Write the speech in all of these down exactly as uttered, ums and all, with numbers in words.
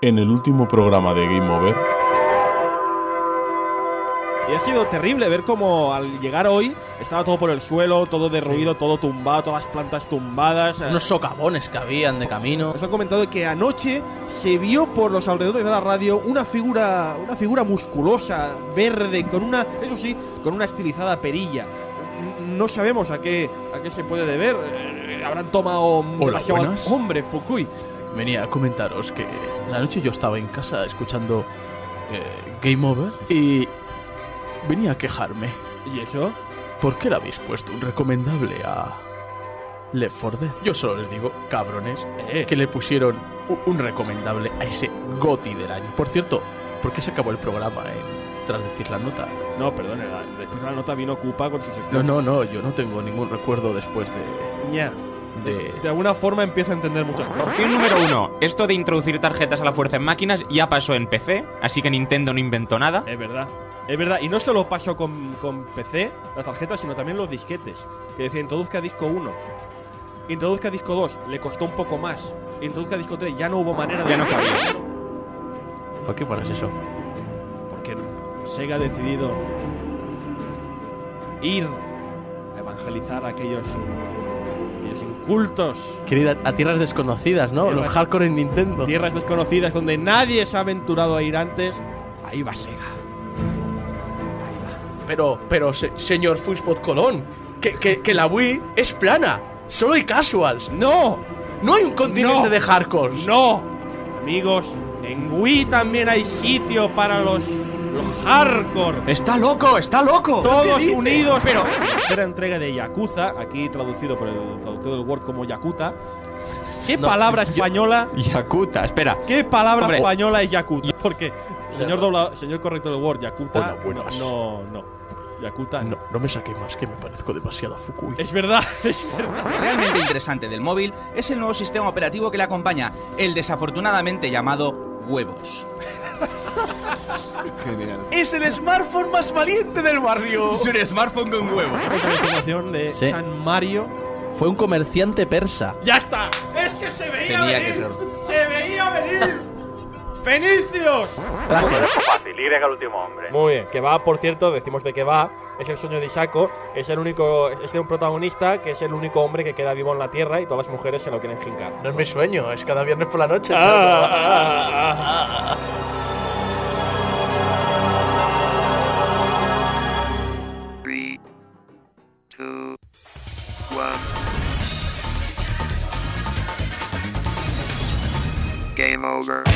En el último programa de Game Over. Y ha sido terrible ver cómo al llegar hoy estaba todo por el suelo, todo derruido, sí. todo tumbado, todas las plantas tumbadas. Unos socavones que habían de camino. Nos han comentado que anoche se vio por los alrededores de la radio una figura, una figura musculosa, verde, con una, eso sí, con una estilizada perilla. No sabemos a qué, a qué se puede deber. Habrán tomado demasiado al hombre, Fukui. Venía a comentaros que anoche yo estaba en casa escuchando eh, Game Over y venía a quejarme. ¿Y eso? ¿Por qué le habéis puesto un recomendable a Left four Dead? Yo solo les digo, cabrones, eh. que le pusieron un, un recomendable a ese GOTY del año. Por cierto, ¿por qué se acabó el programa eh, tras decir la nota? No, perdón, después de la nota vino Koopa con su sector. No, no, no, yo no tengo ningún recuerdo después de... Ya. De... de alguna forma empieza a entender muchas cosas. Opción número uno. Esto de introducir tarjetas a la fuerza en máquinas ya pasó en P C, así que Nintendo no inventó nada. Es verdad. Es verdad. Y no solo pasó con, con P C, las tarjetas, sino también los disquetes. Que decía, introduzca disco uno. Introduzca disco dos. Le costó un poco más. Introduzca disco tres. Ya no hubo manera de... Ya no cabía. ¿Por qué pones eso? Porque Sega ha decidido ir a evangelizar a aquellos... aquellos incultos. Quiere ir a, a tierras desconocidas, ¿no? Tierras, Los hardcore en Nintendo. Tierras desconocidas donde nadie se ha aventurado a ir antes. Ahí va Sega. Ahí va. Pero, pero, se, señor Fuxbot Colón, que, que, que la Wii es plana. Solo hay casuals. ¡No! No hay un continente no, de hardcore. ¡No! Amigos, en Wii también hay sitio para los... los hardcore. ¡Está loco! ¡Está loco! Todos unidos. Pero la tercera entrega de Yakuza, aquí traducido por el traductor del Word como Yakuta. ¿Qué no, palabra yo, española? Yakuta, espera. ¿Qué palabra Hombre, española es Yakuta? Porque señor dobla, señor corrector del Word, Yakuta. Bueno, no, no. Yakuta. No, no me saqué más, que me parezco demasiado a Fukui. Es verdad, es verdad. Realmente interesante del móvil es el nuevo sistema operativo que le acompaña, el desafortunadamente llamado Huevos. Genial. Es el smartphone más valiente del barrio. Es un smartphone con huevos. Otra información de sí. San Mario. Fue un comerciante persa. ¡Ya está! ¡Es que se veía Tenía venir! Que ser. ¡Se veía venir! ¡Fenicios! Gracias. Fácil, Y el último hombre. Muy bien, que va, por cierto, decimos de que va, es el sueño de Isako, es el único, es de un protagonista que es el único hombre que queda vivo en la Tierra y todas las mujeres se lo quieren jincar. No es mi sueño, es cada viernes por la noche. Ah, ah, ah, ah. three, two, one. Game over.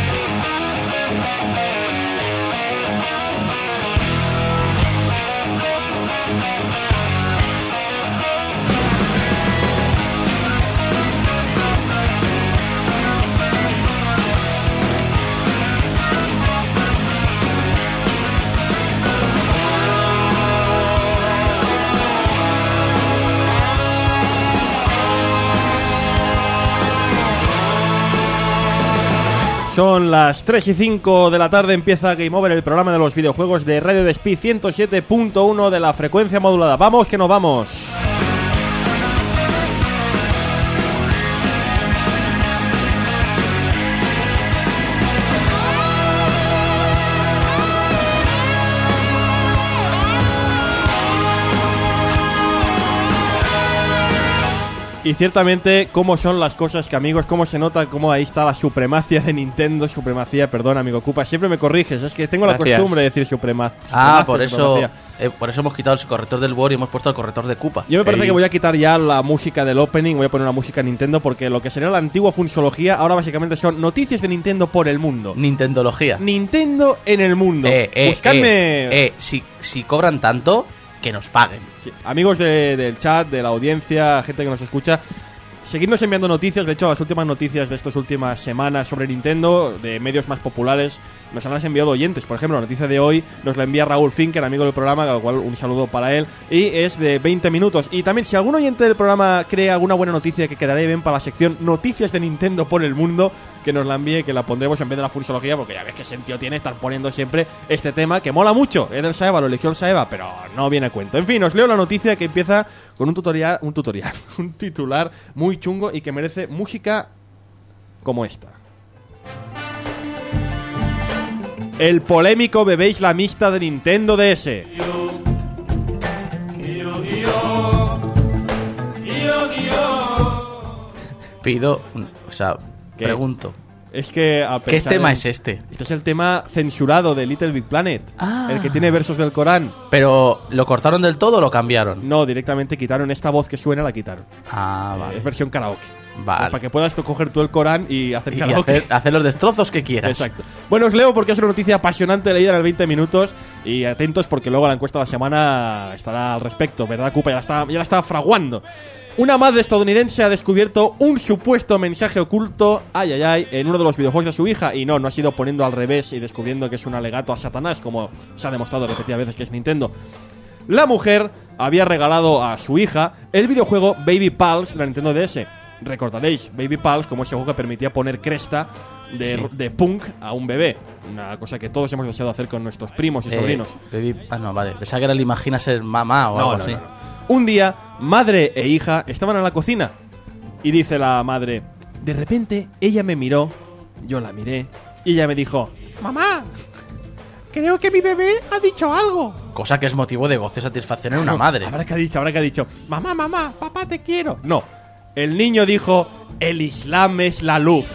Son las tres y cinco de la tarde, empieza Game Over, el programa de los videojuegos de Radio Despí ciento siete punto uno de la frecuencia modulada. ¡Vamos que nos vamos! Y ciertamente, cómo son las cosas, que amigos, cómo se nota, cómo ahí está la supremacia de Nintendo, supremacía, perdón, amigo Koopa, siempre me corriges, es que tengo Gracias. la costumbre de decir suprema, Ah, por eso, eh, por eso hemos quitado el corrector del Word y hemos puesto el corrector de Koopa. Yo me parece Ey. que voy a quitar ya la música del opening, voy a poner una música Nintendo, porque lo que sería la antigua funsología, ahora básicamente son noticias de Nintendo por el mundo. Nintendología. Nintendo en el mundo. Eh, eh, Buscadme... Eh, eh, si, si cobran tanto, que nos paguen. Sí. Amigos de, del chat, de la audiencia, gente que nos escucha... Seguidnos enviando noticias, de hecho las últimas noticias de estas últimas semanas sobre Nintendo, de medios más populares, nos han enviado oyentes. Por ejemplo, la noticia de hoy nos la envía Raúl Finker, amigo del programa, al cual un saludo para él, y es de veinte minutos. Y también, si algún oyente del programa cree alguna buena noticia que quedará bien para la sección Noticias de Nintendo por el Mundo, que nos la envíe, que la pondremos en vez de la funsología, porque ya ves qué sentido tiene estar poniendo siempre este tema, que mola mucho. Es del Saeva, lo eligió el Saeva, pero no viene a cuento. En fin, os leo la noticia que empieza con un tutorial, un tutorial, un titular muy chungo y que merece música como esta. El polémico Bebé Islamista de Nintendo D S. Pido, un- o sea, ¿Qué? pregunto, Es que a ¿qué pesar tema de- es este? Este es el tema censurado de Little Big Planet. Ah. El que tiene versos del Corán. ¿Pero lo cortaron del todo o lo cambiaron? No, directamente quitaron esta voz que suena, la quitaron. Ah, Eh, vale. Es versión karaoke. Vale. Para que puedas tú coger tú el Corán y hacer Y karaoke. hacer, hacer los destrozos que quieras. Exacto. Bueno, os leo porque es una noticia apasionante leída en el veinte minutos. Y atentos porque luego la encuesta de la semana estará al respecto, ¿verdad, Cupa? Ya la está, ya la está fraguando. Una madre estadounidense ha descubierto un supuesto mensaje oculto, ay, ay, ay, en uno de los videojuegos de su hija. Y no, no ha sido poniendo al revés y descubriendo que es un alegato a Satanás, como se ha demostrado repetidas veces que es Nintendo. La mujer había regalado a su hija el videojuego Baby Pulse de la Nintendo D S. Recordaréis, Baby Pulse como ese juego que permitía poner cresta de, Sí. de punk a un bebé. Una cosa que todos hemos deseado hacer con nuestros primos y Eh, sobrinos. baby- ah, no, vale. Pensaba que era el Imagina ser mamá o No, algo no, así. no, no. Un día, madre e hija estaban en la cocina. Y dice la madre: de repente ella me miró, yo la miré, y ella me dijo: mamá, creo que mi bebé ha dicho algo. Cosa que es motivo de gozo y satisfacción en una No, madre. Habrá que ha dicho, habrá que ha dicho: mamá, mamá, papá, te quiero. No, el niño dijo: el Islam es la luz.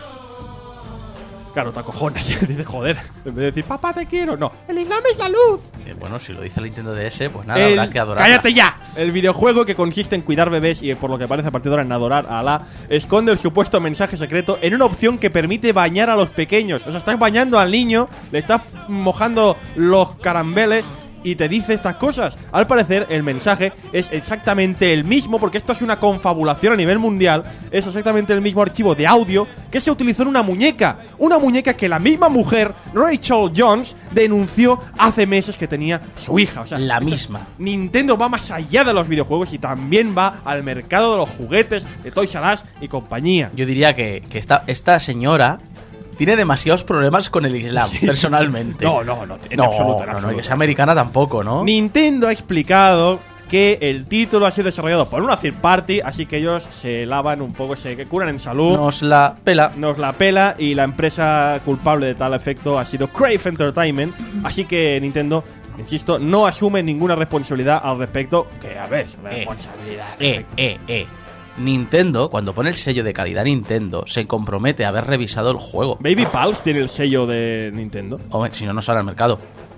Claro, te acojonas. Dice: joder, en vez de decir papá, te quiero. No, el Islam es la luz. Eh, bueno, si lo dice el Nintendo D S, pues nada, El- habrá que adorar. ¡Cállate ya! El videojuego, que consiste en cuidar bebés y por lo que parece a partir de ahora en adorar a Alá, esconde el supuesto mensaje secreto en una opción que permite bañar a los pequeños. O sea, estás bañando al niño, le estás mojando los carambeles y te dice estas cosas. Al parecer, el mensaje es exactamente el mismo, porque esto es una confabulación a nivel mundial. Es exactamente el mismo archivo de audio que se utilizó en una muñeca. Una muñeca que la misma mujer, Rachel Jones, denunció hace meses que tenía su hija. O sea, La esto- misma. Nintendo va más allá de los videojuegos y también va al mercado de los juguetes de Toys R Us y compañía. Yo diría que, que esta, esta señora tiene demasiados problemas con el Islam, personalmente. No, no, no, en no, absoluto, en no, no, absoluto. y que sea americana tampoco, ¿no? Nintendo ha explicado que el título ha sido desarrollado por una third party, así que ellos se lavan un poco, se curan en salud. Nos la pela. Nos la pela, y la empresa culpable de tal efecto ha sido Crave Entertainment. Así que Nintendo, insisto, no asume ninguna responsabilidad al respecto. Que a ver, responsabilidad. al Eh, respecto. eh, eh. Nintendo, cuando pone el sello de calidad Nintendo, se compromete a haber revisado el juego. Baby Pulse tiene el sello de Nintendo. Hombre, si no, no sale al mercado.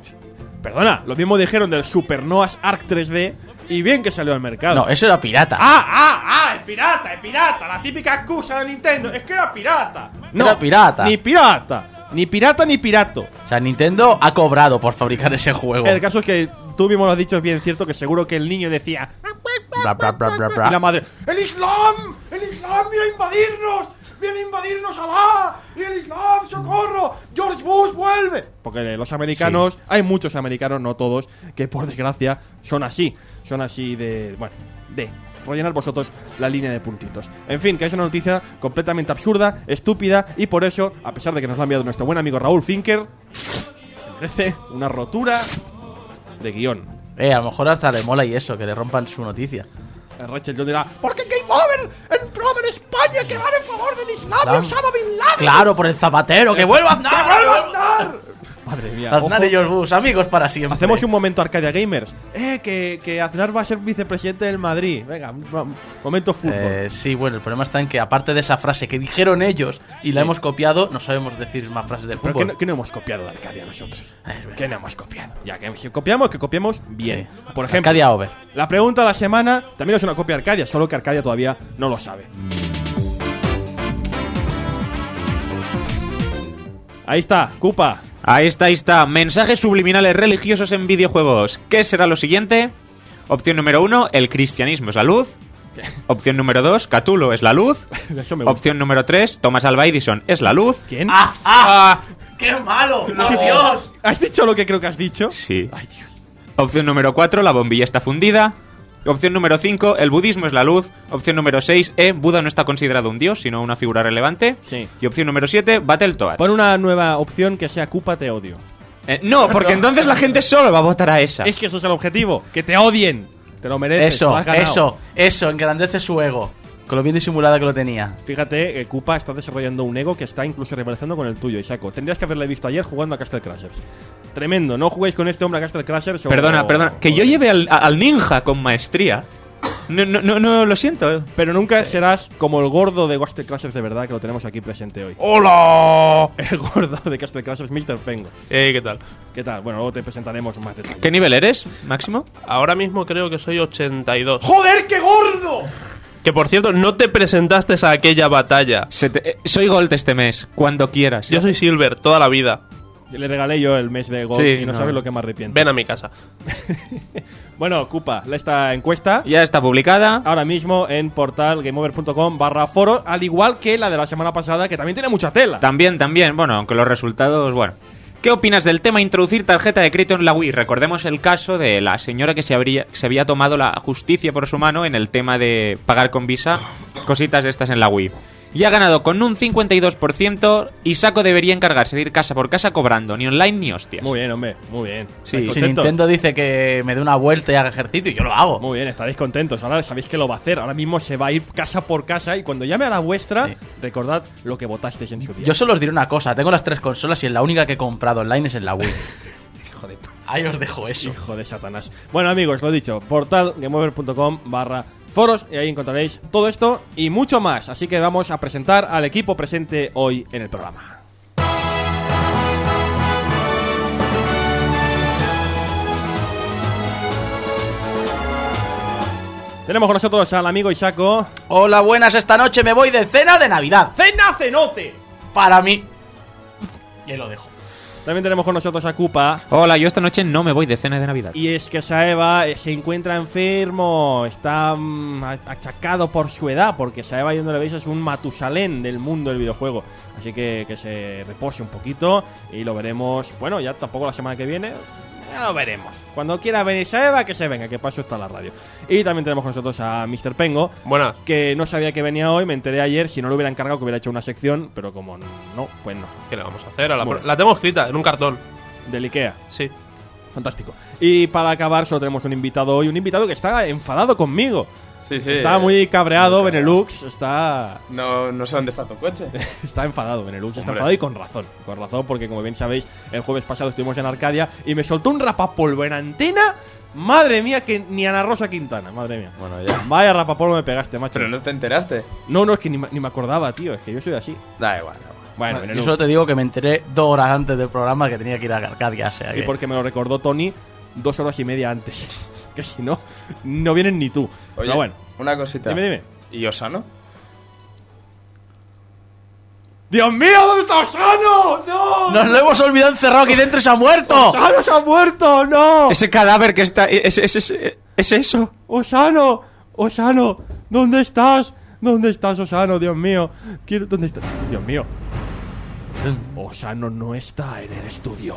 Perdona, lo mismo dijeron del Super Noah's Ark tres D y bien que salió al mercado. No, eso era pirata. ¡Ah, ah, ah! ¡El pirata, el pirata! La típica excusa de Nintendo es que era pirata. No, Era pirata. Ni pirata. Ni pirata ni pirato. O sea, Nintendo ha cobrado por fabricar ese juego. El caso es que tú mismo lo has dicho, es bien cierto que seguro que el niño decía... Bla, bla, bla, bla, bla. Y la madre... ¡El Islam! ¡El Islam viene a invadirnos! ¡Viene a invadirnos Alá! ¡Y el Islam, socorro! ¡George Bush vuelve! Porque los americanos... Hay muchos americanos, no todos, que por desgracia son así. Son así de... Bueno, de... rellenar vosotros la línea de puntitos. En fin, que es una noticia completamente absurda, estúpida, y por eso, a pesar de que nos lo ha enviado nuestro buen amigo Raúl Finker, se merece una rotura de guión. Eh, a lo mejor hasta le mola y eso, que le rompan su noticia. El Rachel John dirá: ¿por qué Game Over? En programa en España que van en favor del Islam y Claro. Osama Bin Laden. Claro, por el zapatero, que vuelva a andar. ¡Que vuelva a andar! Madre mía. Aznar ojo. y George Bush, amigos para siempre. Hacemos un momento Arcadia Gamers. Eh, que, que Aznar va a ser vicepresidente del Madrid. Venga, un un momento fútbol. Eh, sí, bueno, el problema está en que aparte de esa frase que dijeron ellos y la Sí. hemos copiado, no sabemos decir más frases de Pero fútbol. que no, que no hemos copiado de Arcadia nosotros. Ah, es verdad. Que no hemos copiado. Ya que si copiamos, que copiamos bien. Sí. Por ejemplo, Arcadia Over. la pregunta de la semana también es una copia de Arcadia, solo que Arcadia todavía no lo sabe. Ahí está, Cupa. Ahí está, ahí está. Mensajes subliminales religiosos en videojuegos. ¿Qué será lo siguiente? Opción número uno, el cristianismo es la luz. Opción número dos, Cthulhu es la luz. Eso me gusta. Opción número tres, Thomas Alva Edison es la luz. ¿Quién? ¡Ah! ¡Ah! ¡Qué malo! ¡Por Dios! ¿Has dicho lo que creo que has dicho? Sí. Ay, Dios. Opción número cuatro, la bombilla está fundida. Opción número cinco, el budismo es la luz. Opción número seis, E, Buda no está considerado un dios, sino una figura relevante. Sí. Y opción número siete, Battletoads. Pon una nueva opción que sea Cupa te odio. Eh, no, porque entonces la gente solo va a votar a esa. Es que eso es el objetivo. Que te odien. Te lo mereces. te lo Eso, has ganado. eso, eso, engrandece su ego. Con lo bien disimulada que lo tenía. Fíjate, eh, Koopa está desarrollando un ego que está incluso rivalizando con el tuyo, Isako. Tendrías que haberle visto ayer jugando a Castle Crashers. Tremendo, no juguéis con este hombre a Castle Crashers. o- Perdona, perdona. Que yo o- lleve al, al ninja con maestría. No, no, no, no lo siento. eh. Pero nunca serás como el gordo de Castle Crashers de verdad, que lo tenemos aquí presente hoy. ¡Hola! El gordo de Castle Crashers, mister Pengo. Eh, ¿qué tal? ¿Qué tal? Bueno, luego te presentaremos más detalles. ¿Qué nivel eres, Máximo? Ahora mismo creo que soy ochenta y dos. ¡Joder, qué gordo! Que por cierto, no te presentaste a aquella batalla. Se te- eh, soy Gold este mes, cuando quieras. Yo soy Silver toda la vida. Le regalé yo el mes de Gold Sí, y no, no. sabes lo que me arrepiento. Ven a mi casa. Bueno, Koopa, esta encuesta Ya está publicada. ahora mismo en portal gameover.com barra foro, al igual que la de la semana pasada, que también tiene mucha tela. También, también. Bueno, aunque los resultados, bueno. ¿Qué opinas del tema introducir tarjeta de crédito en la Wii? Recordemos el caso de la señora que se, habría, se había tomado la justicia por su mano en el tema de pagar con Visa, cositas de estas en la Wii. Y ha ganado con un cincuenta y dos por ciento. Isako debería encargarse de ir casa por casa cobrando, ni online ni hostias. Muy bien, hombre, muy bien. Sí, ¿Estáis Si contentos? Nintendo dice que me dé una vuelta y haga ejercicio, yo lo hago. Muy bien, estaréis contentos. Ahora sabéis que lo va a hacer. Ahora mismo se va a ir casa por casa y cuando llame a la vuestra, Sí. recordad lo que votasteis en su día. Yo solo os diré una cosa, tengo las tres consolas y la única que he comprado online es en la Wii. Hijo de, Ahí os dejo eso. hijo de Satanás. Bueno, amigos, lo dicho, portal gameover.com barra foros y ahí encontraréis todo esto y mucho más. Así que vamos a presentar al equipo presente hoy en el programa. Tenemos con nosotros al amigo Isako. Hola, buenas, esta noche me voy de cena de Navidad. ¡Cena cenote! Para mí. Y ahí lo dejo. También tenemos con nosotros a Koopa. Hola, yo esta noche no me voy de cena de Navidad. Y es que Saeva eh, se encuentra enfermo, está mm, achacado por su edad, porque Saeva, yo no le veis, es un Matusalén del mundo del videojuego. Así que que se repose un poquito y lo veremos, bueno, ya tampoco la semana que viene, ya lo veremos. Cuando quiera venir Saeva, que se venga, que paso está la radio. Y también tenemos con nosotros a mister Pengo, Buenas. que no sabía que venía hoy, me enteré ayer, si no lo hubiera encargado que hubiera hecho una sección, pero como no, pues no. ¿Qué le vamos a hacer? A la, Bueno. la tengo escrita en un cartón. Del Ikea. Sí. Fantástico. Y para acabar, solo tenemos un invitado hoy, un invitado que está enfadado conmigo. Sí, sí. Está muy cabreado, Benelux, está No, no sé dónde está tu coche. está enfadado, Benelux, está Hombre. enfadado y con razón. Con razón, porque como bien sabéis, el jueves pasado estuvimos en Arcadia y me soltó un rapapolvo en antena. Madre mía, que ni Ana Rosa Quintana, madre mía. Bueno, ya. Vaya rapapolvo me pegaste, macho. Pero no te enteraste. No, no, es que ni, ma- ni me acordaba, tío, es que yo soy así. Da igual, da igual. Bueno, Yo Benelux. solo te digo que me enteré dos horas antes del programa que tenía que ir a Arcadia. O sea Y que- porque me lo recordó Tony dos horas y media antes. Que si no, no vienen ni tú. Oye, Pero bueno, una cosita. dime, dime. ¿Y Osano? ¡Dios mío, dónde está Osano! ¡No! ¡Nos lo hemos olvidado encerrado aquí dentro y se ha muerto! ¡Osano se ha muerto! ¡No! Ese cadáver que está... Es, es, es, es eso. ¡Osano! ¡Osano! ¿Dónde estás? ¿Dónde estás, Osano? Dios mío. Quiero... ¿Dónde estás? Dios mío. Osano no está en el estudio.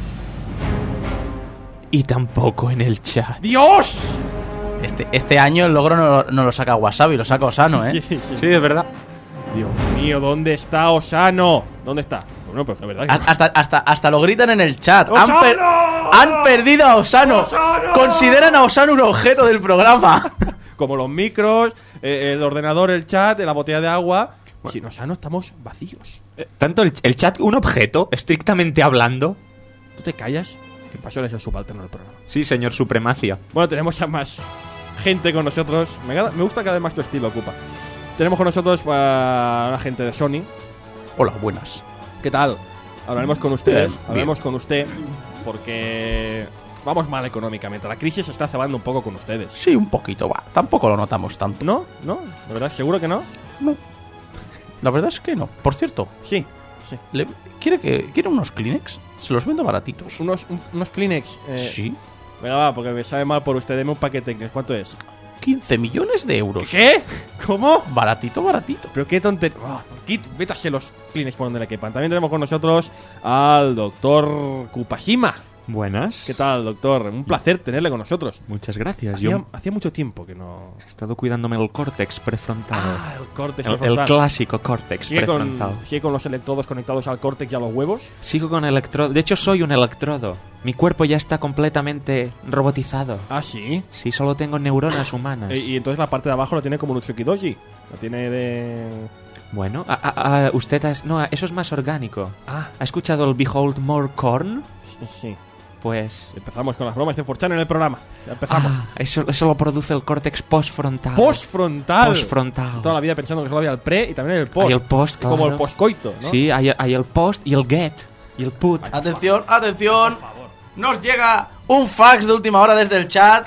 Y tampoco en el chat. ¡Dios! Este, este año el logro no, no lo saca Wasabi, lo saca Osano, ¿eh? Sí, sí. Sí, es verdad. Dios mío, ¿dónde está Osano? ¿Dónde está? Bueno, pues la verdad que... Hasta, hasta, hasta lo gritan en el chat. Han, ¡Osano! per- han perdido a Osano. ¡Osano! Consideran a Osano un objeto del programa. Como los micros, eh, el ordenador, el chat, la botella de agua. Sin Osano estamos vacíos. Tanto el, el chat, un objeto, estrictamente hablando. ¿Tú te callas? Que pasó eres el subalterno del programa. Sí, señor Supremacia. Bueno, tenemos a más gente con nosotros. Me, agrada- me gusta cada vez más tu estilo, Ocupa. Tenemos con nosotros a una gente de Sony. Hola, buenas. ¿Qué tal? Hablaremos con ustedes. Bien, Hablaremos con usted porque vamos mal económicamente. La crisis se está cebando un poco con ustedes. Sí, un poquito, va. Tampoco lo notamos tanto. ¿No? ¿No? ¿De verdad? ¿Seguro que no? La verdad es que no. Por cierto, Sí. Sí. ¿le- ¿quiere, que, ¿quiere unos Kleenex? Se los vendo baratitos. Unos, un- unos Kleenex. eh, Sí. Venga, va, porque me sabe mal por usted. Deme un paquete. ¿Cuánto es? quince millones de euros. ¿Qué? ¿Cómo? Baratito, baratito. Pero qué tontería. Oh, vétase los Kleenex por donde le quepan. También tenemos con nosotros al doctor Kupashima. Buenas. ¿Qué tal, doctor? Un placer tenerle con nosotros. Muchas gracias. Hacía, Yo hacía mucho tiempo que no... he estado cuidándome el córtex prefrontal. Ah, el córtex el, prefrontal. el clásico córtex ¿Sigue con, prefrontal. ¿Sigue con los electrodos conectados al córtex y a los huevos? Sigo con electrodo. De hecho, soy un electrodo. Mi cuerpo ya está completamente robotizado. Ah, ¿sí? Sí, solo tengo neuronas humanas. Y, y entonces la parte de abajo lo tiene como un Utsukidoji. Lo tiene de... Bueno, a, a, a, usted has... No, eso es más orgánico. Ah. ¿Ha escuchado el Behold More Corn? Sí. Pues... Empezamos con las bromas de cuatro chan en el programa. Ya empezamos. Ah, eso, eso lo produce el córtex postfrontal. Postfrontal. Postfrontal. Toda la vida pensando que solo había el pre y también el post. Hay el post, Como claro. el postcoito, ¿no? Sí, hay, hay el post y el get. Y el put. Atención, atención. Nos llega un fax de última hora desde el chat.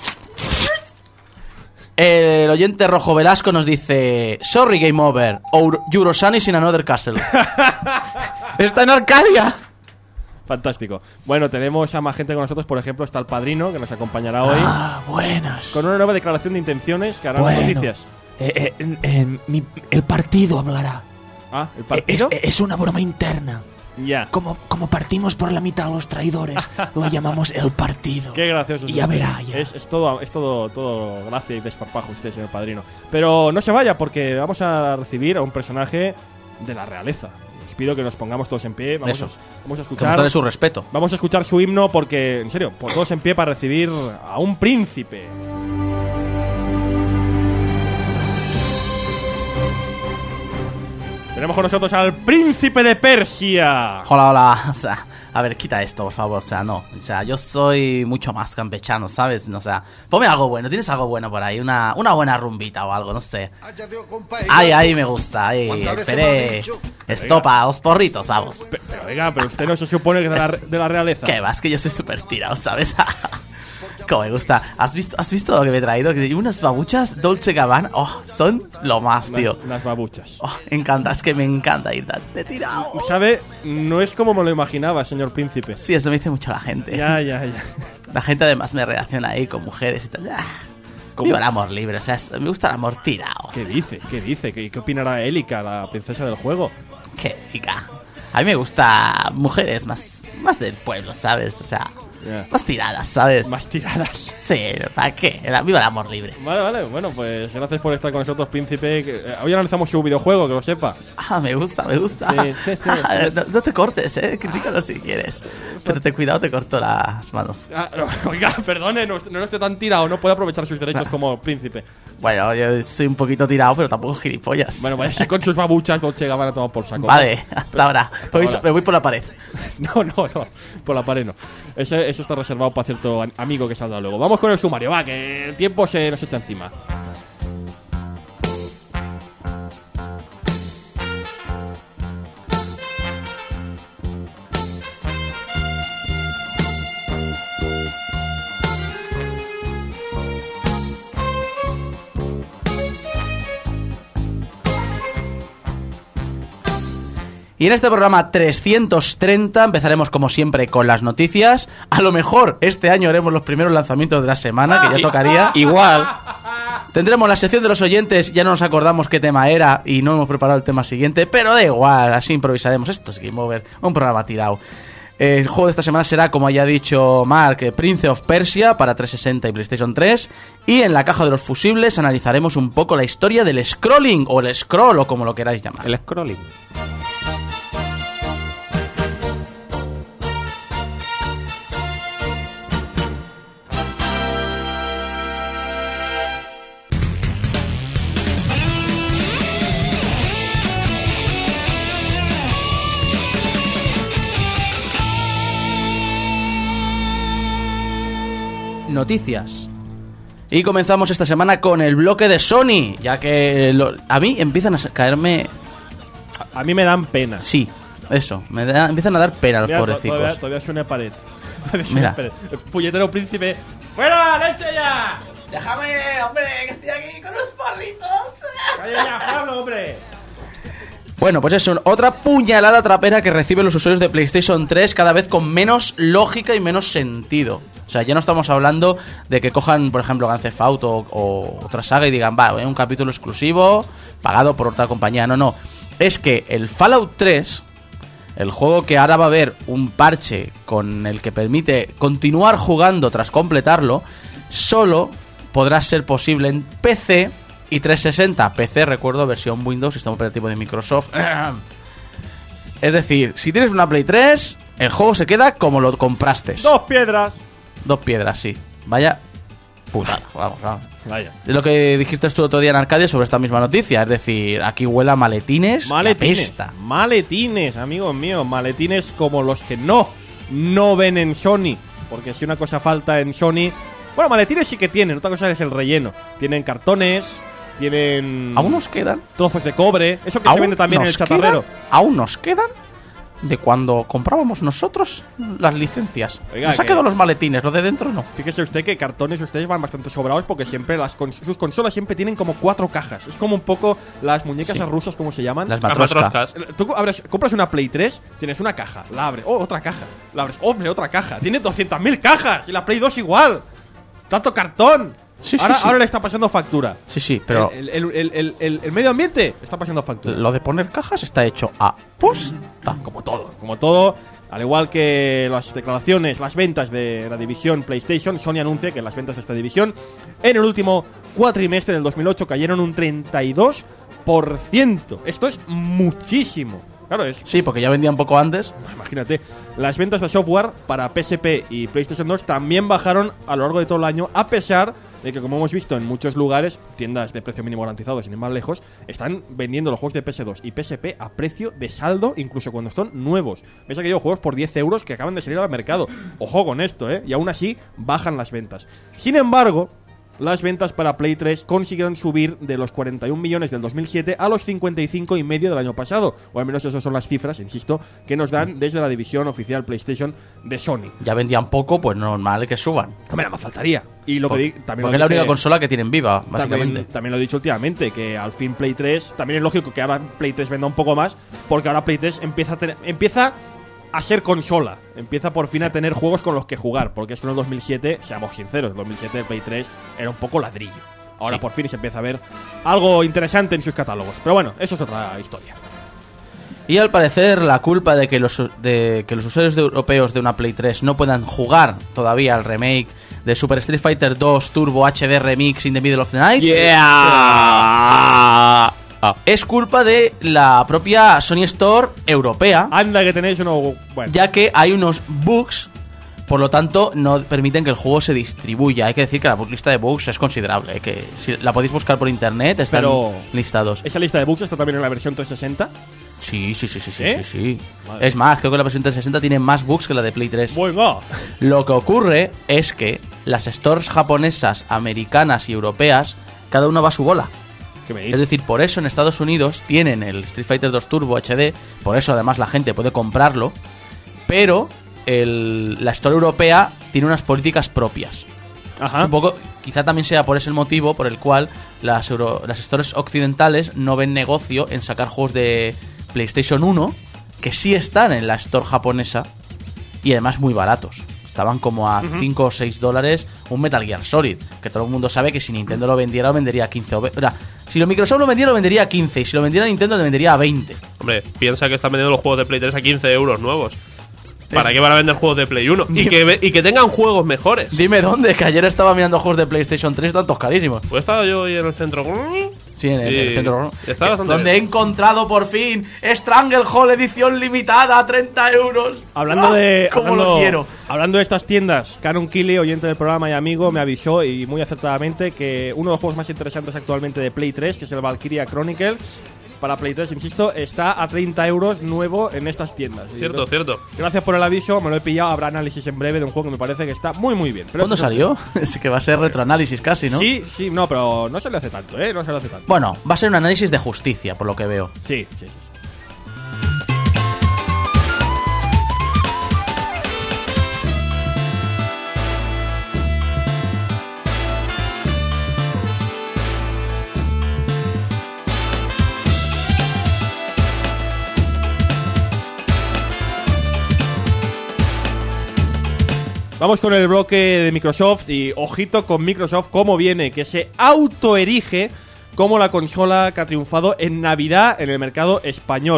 El oyente Rojo Velasco nos dice: Sorry, game over. Eurosun is in another castle. ¡Está en Arcadia! Fantástico. Bueno, tenemos a más gente con nosotros. Por ejemplo, está el padrino que nos acompañará hoy. Ah, buenas. Con una nueva declaración de intenciones que hará Bueno. las noticias. Eh, eh, eh, mi- el partido hablará. Ah, el Eh, partido. Es, es una broma interna. Ya. Como, como partimos por la mitad los traidores, lo llamamos el partido. Qué gracioso. Y ya verá, ya. Es, es todo, es todo, todo gracia y desparpajo usted, señor padrino. Pero no se vaya porque vamos a recibir a un personaje de la realeza. Les pido que nos pongamos todos en pie. Vamos, Eso. a, vamos a Que escuchar. mostrarle su respeto. Vamos a escuchar su himno porque, en serio, pues todos en pie para recibir a un príncipe. Tenemos con nosotros al príncipe de Persia. Hola, hola. O sea, a ver, quita esto, por favor. O sea, no. O sea, yo soy mucho más campechano, ¿sabes? O sea, ponme algo bueno. ¿Tienes algo bueno por ahí? Una, una buena rumbita o algo, no sé. Ay, ay, me gusta. Ay, esperé. Estopa, los porritos, vamos. Pe- Pero, oiga, pero usted no se supone que es de la, de la realeza. ¿Qué vas? Que yo soy súper tirado, ¿sabes? Como me gusta. ¿Has visto, ¿Has visto lo que me he traído? Que unas babuchas Dolce Gabbana. Oh, son lo más, Unas- tío. Unas babuchas. Oh, encanta, es que me encanta ir tan de tirado. ¿Sabe? No es como me lo imaginaba, señor príncipe. Sí, eso me dice mucho la gente. Ya, ya, ya. La gente además me relaciona ahí con mujeres y tal. Ah, ¿Cómo? viva el amor libre, o sea, es- me gusta el amor tirado. ¿Qué dice? ¿Qué dice? ¿Qué, qué opinará Elika, la princesa del juego? Qué rica. A mí me gusta mujeres más, más del pueblo, ¿sabes? O sea, Ya. más tiradas, ¿sabes? Más tiradas. Sí, ¿para qué? El- Viva el amor libre. Vale, vale. Bueno, pues gracias por estar con nosotros, príncipe. Que- eh, Hoy analizamos su videojuego, que lo sepa. Ah, me gusta, me gusta. Sí, sí, sí. Ah, no, no te cortes, eh. Critícalo si quieres. Pero ten cuidado, te corto las manos. Ah, no, oiga, perdone, no, no esté tan tirado. No puede aprovechar sus derechos como príncipe. Bueno, yo soy un poquito tirado, pero tampoco gilipollas. Bueno, váyase con sus babuchas, Dolce Gabbana, tomar por saco. Vale, hasta ahora. Me voy, ahora. me voy por la pared. No, no, no. Por la pared no. Eso, eso está reservado para cierto an- amigo que saldrá luego. Vamos con el sumario, va, que el tiempo se nos echa encima. Y en este programa trescientos treinta empezaremos como siempre con las noticias. A lo mejor este año haremos los primeros lanzamientos de la semana, que ya tocaría. Igual. Tendremos la sección de los oyentes, ya no nos acordamos qué tema era y no hemos preparado el tema siguiente, pero da igual, así improvisaremos. Esto es Game Over, un programa tirado. El juego de esta semana será, como ya ha dicho Mark, eh, Prince of Persia para trescientos sesenta y PlayStation tres. Y en la caja de los fusibles analizaremos un poco la historia del scrolling, o el scroll, o como lo queráis llamar. El scrolling. Noticias. Y comenzamos esta semana con el bloque de Sony, ya que lo- a mí empiezan a caerme... A, a mí me dan pena. Sí, eso, me da- empiezan a dar pena los Mira, to- pobrecicos. Todavía, todavía suena pared. Todavía suena Mira. pared. El puñetero príncipe. ¡Fuera, leche ya! ¡Déjame, hombre, que estoy aquí con los porritos! ¡Calla ya, Pablo, hombre! Bueno, pues eso, otra puñalada trapera que reciben los usuarios de PlayStation tres cada vez con menos lógica y menos sentido. O sea, ya no estamos hablando de que cojan, por ejemplo, Grand Theft Auto o, o otra saga y digan, va, un capítulo exclusivo pagado por otra compañía. No, no. Es que el Fallout tres El juego que ahora va a haber un parche con el que permite continuar jugando tras completarlo, solo podrá ser posible en P C y trescientos sesenta. P C, recuerdo, versión Windows, sistema operativo de Microsoft. Es decir, si tienes una Play tres, el juego se queda como lo compraste. Dos piedras. Dos piedras, sí. Vaya putada. Vamos, vamos. Vaya. De lo que dijiste tú el otro día en Arcadia sobre esta misma noticia. Es decir, aquí huele a maletines. Maletines. y apesta. Maletines, amigos míos. Maletines como los que no, no ven en Sony. Porque si una cosa falta en Sony... Bueno, maletines sí que tienen. Otra cosa es el relleno. Tienen cartones, tienen... ¿Aún nos quedan? Trozos de cobre. Eso que se vende también en el chatarrero. Quedan, ¿Aún nos quedan? De cuando comprábamos nosotros las licencias. Oiga, nos ha que- quedado los maletines, los de dentro no. Fíjese usted que cartones ustedes van bastante sobrados porque siempre las cons- sus consolas siempre tienen como cuatro cajas. Es como un poco las muñecas Sí. rusas, ¿cómo se llaman? Las Las matroscas. matroscas. Tú abres- compras una Play tres, tienes una caja, la abres, oh, otra caja, la abres, hombre, otra caja. Tiene doscientas mil cajas y la Play dos igual. Tanto cartón. Sí, sí, ahora, sí. ahora le está pasando factura. Sí, sí, pero El, el- el- el- el- el medio ambiente está pasando factura. lo de poner cajas está hecho a posta. Como todo, como todo. Al igual que las declaraciones, las ventas de la división PlayStation, Sony anuncia que las ventas de esta división en el último cuatrimestre del dos mil ocho cayeron un treinta y dos por ciento. Esto es muchísimo. Claro, es... Sí, porque ya vendía un poco antes. Imagínate, las ventas de software para P S P y PlayStation dos también bajaron a lo largo de todo el año, a pesar de que, como hemos visto en muchos lugares, tiendas de precio mínimo garantizado, sin ir más lejos, están vendiendo los juegos de P S dos y P S P a precio de saldo, incluso cuando son nuevos. Ves aquellos juegos por diez euros que acaban de salir al mercado. Ojo con esto, ¿eh? Y aún así bajan las ventas. Sin embargo, las ventas para Play tres consiguieron subir de los cuarenta y un millones del dos mil siete a los cincuenta y cinco y medio del año pasado. O al menos esas son las cifras, insisto, que nos dan desde la división oficial PlayStation de Sony. Ya vendían poco, pues normal que suban. Hombre, nada más faltaría. Y lo que di- también Porque lo es la dije- única consola que tienen viva, básicamente. También, también lo he dicho últimamente, que al fin Play tres, también es lógico que ahora Play tres venda un poco más, porque ahora Play tres empieza a tener, empieza a ser consola, empieza por fin a tener juegos con los que jugar, porque esto en el dos mil siete, seamos sinceros, en el dos mil siete el Play tres era un poco ladrillo. Ahora Sí. por fin se empieza a ver algo interesante en sus catálogos. Pero bueno, eso es otra historia. Y al parecer la culpa de que los, de que los usuarios de- europeos de una Play tres no puedan jugar todavía al remake de Super Street Fighter dos Turbo H D Remix in the Middle of the Night Yeah. es culpa de la propia Sony Store europea, Anda que tenéis uno... Bueno, ya que hay unos bugs, por lo tanto no permiten que el juego se distribuya. Hay que decir que la lista de bugs es considerable, ¿eh? Que si la podéis buscar por internet, están Pero- listados. esa lista de bugs está también en la versión trescientos sesenta. Sí, sí, sí, sí, sí, ¿Eh? sí, sí. Madre. Es más, creo que la versión trescientos sesenta tiene más bugs que la de Play tres. Bueno, Lo que ocurre es que las stores japonesas, americanas y europeas, cada una va a su bola. ¿qué me Es dices? decir, por eso en Estados Unidos tienen el Street Fighter dos Turbo H D, por eso además la gente puede comprarlo, pero el- la store europea tiene unas políticas propias. Ajá. Es un poco, quizá también sea por ese el motivo por el cual las, euro- las stores occidentales no ven negocio en sacar juegos de PlayStation uno que sí están en la store japonesa y además muy baratos. Estaban como a cinco o seis dólares un Metal Gear Solid, que todo el mundo sabe que si Nintendo lo vendiera, lo vendería a quince o veinte. O sea, si lo Microsoft lo vendiera, lo vendería a quince, y si lo vendiera Nintendo, lo vendería a veinte. Hombre, piensa que están vendiendo los juegos de Play tres a quince euros nuevos. ¿Para qué van a vender juegos de Play uno? Y que, ve- y que tengan juegos mejores. Dime dónde, que ayer estaba mirando juegos de PlayStation tres, tantos carísimos. Pues estaba yo hoy en el centro. Sí, en el, Sí, el centro. está bastante donde bien. he encontrado por fin Stranglehold edición limitada a treinta euros. Hablando ¡Ah! de. ¿Cómo hablando, lo quiero? Hablando de estas tiendas, Canon Kili, oyente del programa y amigo, me avisó y muy acertadamente que uno de los juegos más interesantes actualmente de Play tres, que es el Valkyria Chronicles, para Play tres, insisto, está a treinta euros nuevo en estas tiendas. Y Cierto, yo- cierto. Gracias por el aviso, me lo he pillado. Habrá análisis en breve de un juego que me parece que está muy, muy bien. Pero ¿Cuándo eso- salió? Es que va a ser retroanálisis casi, ¿no? Sí, sí, no, pero no se le hace tanto, ¿eh? No se le hace tanto. Bueno, va a ser un análisis de justicia, por lo que veo. Sí, sí, sí. sí. Vamos con el bloque de Microsoft y ojito con Microsoft cómo viene, que se autoerige como la consola que ha triunfado en Navidad en el mercado español.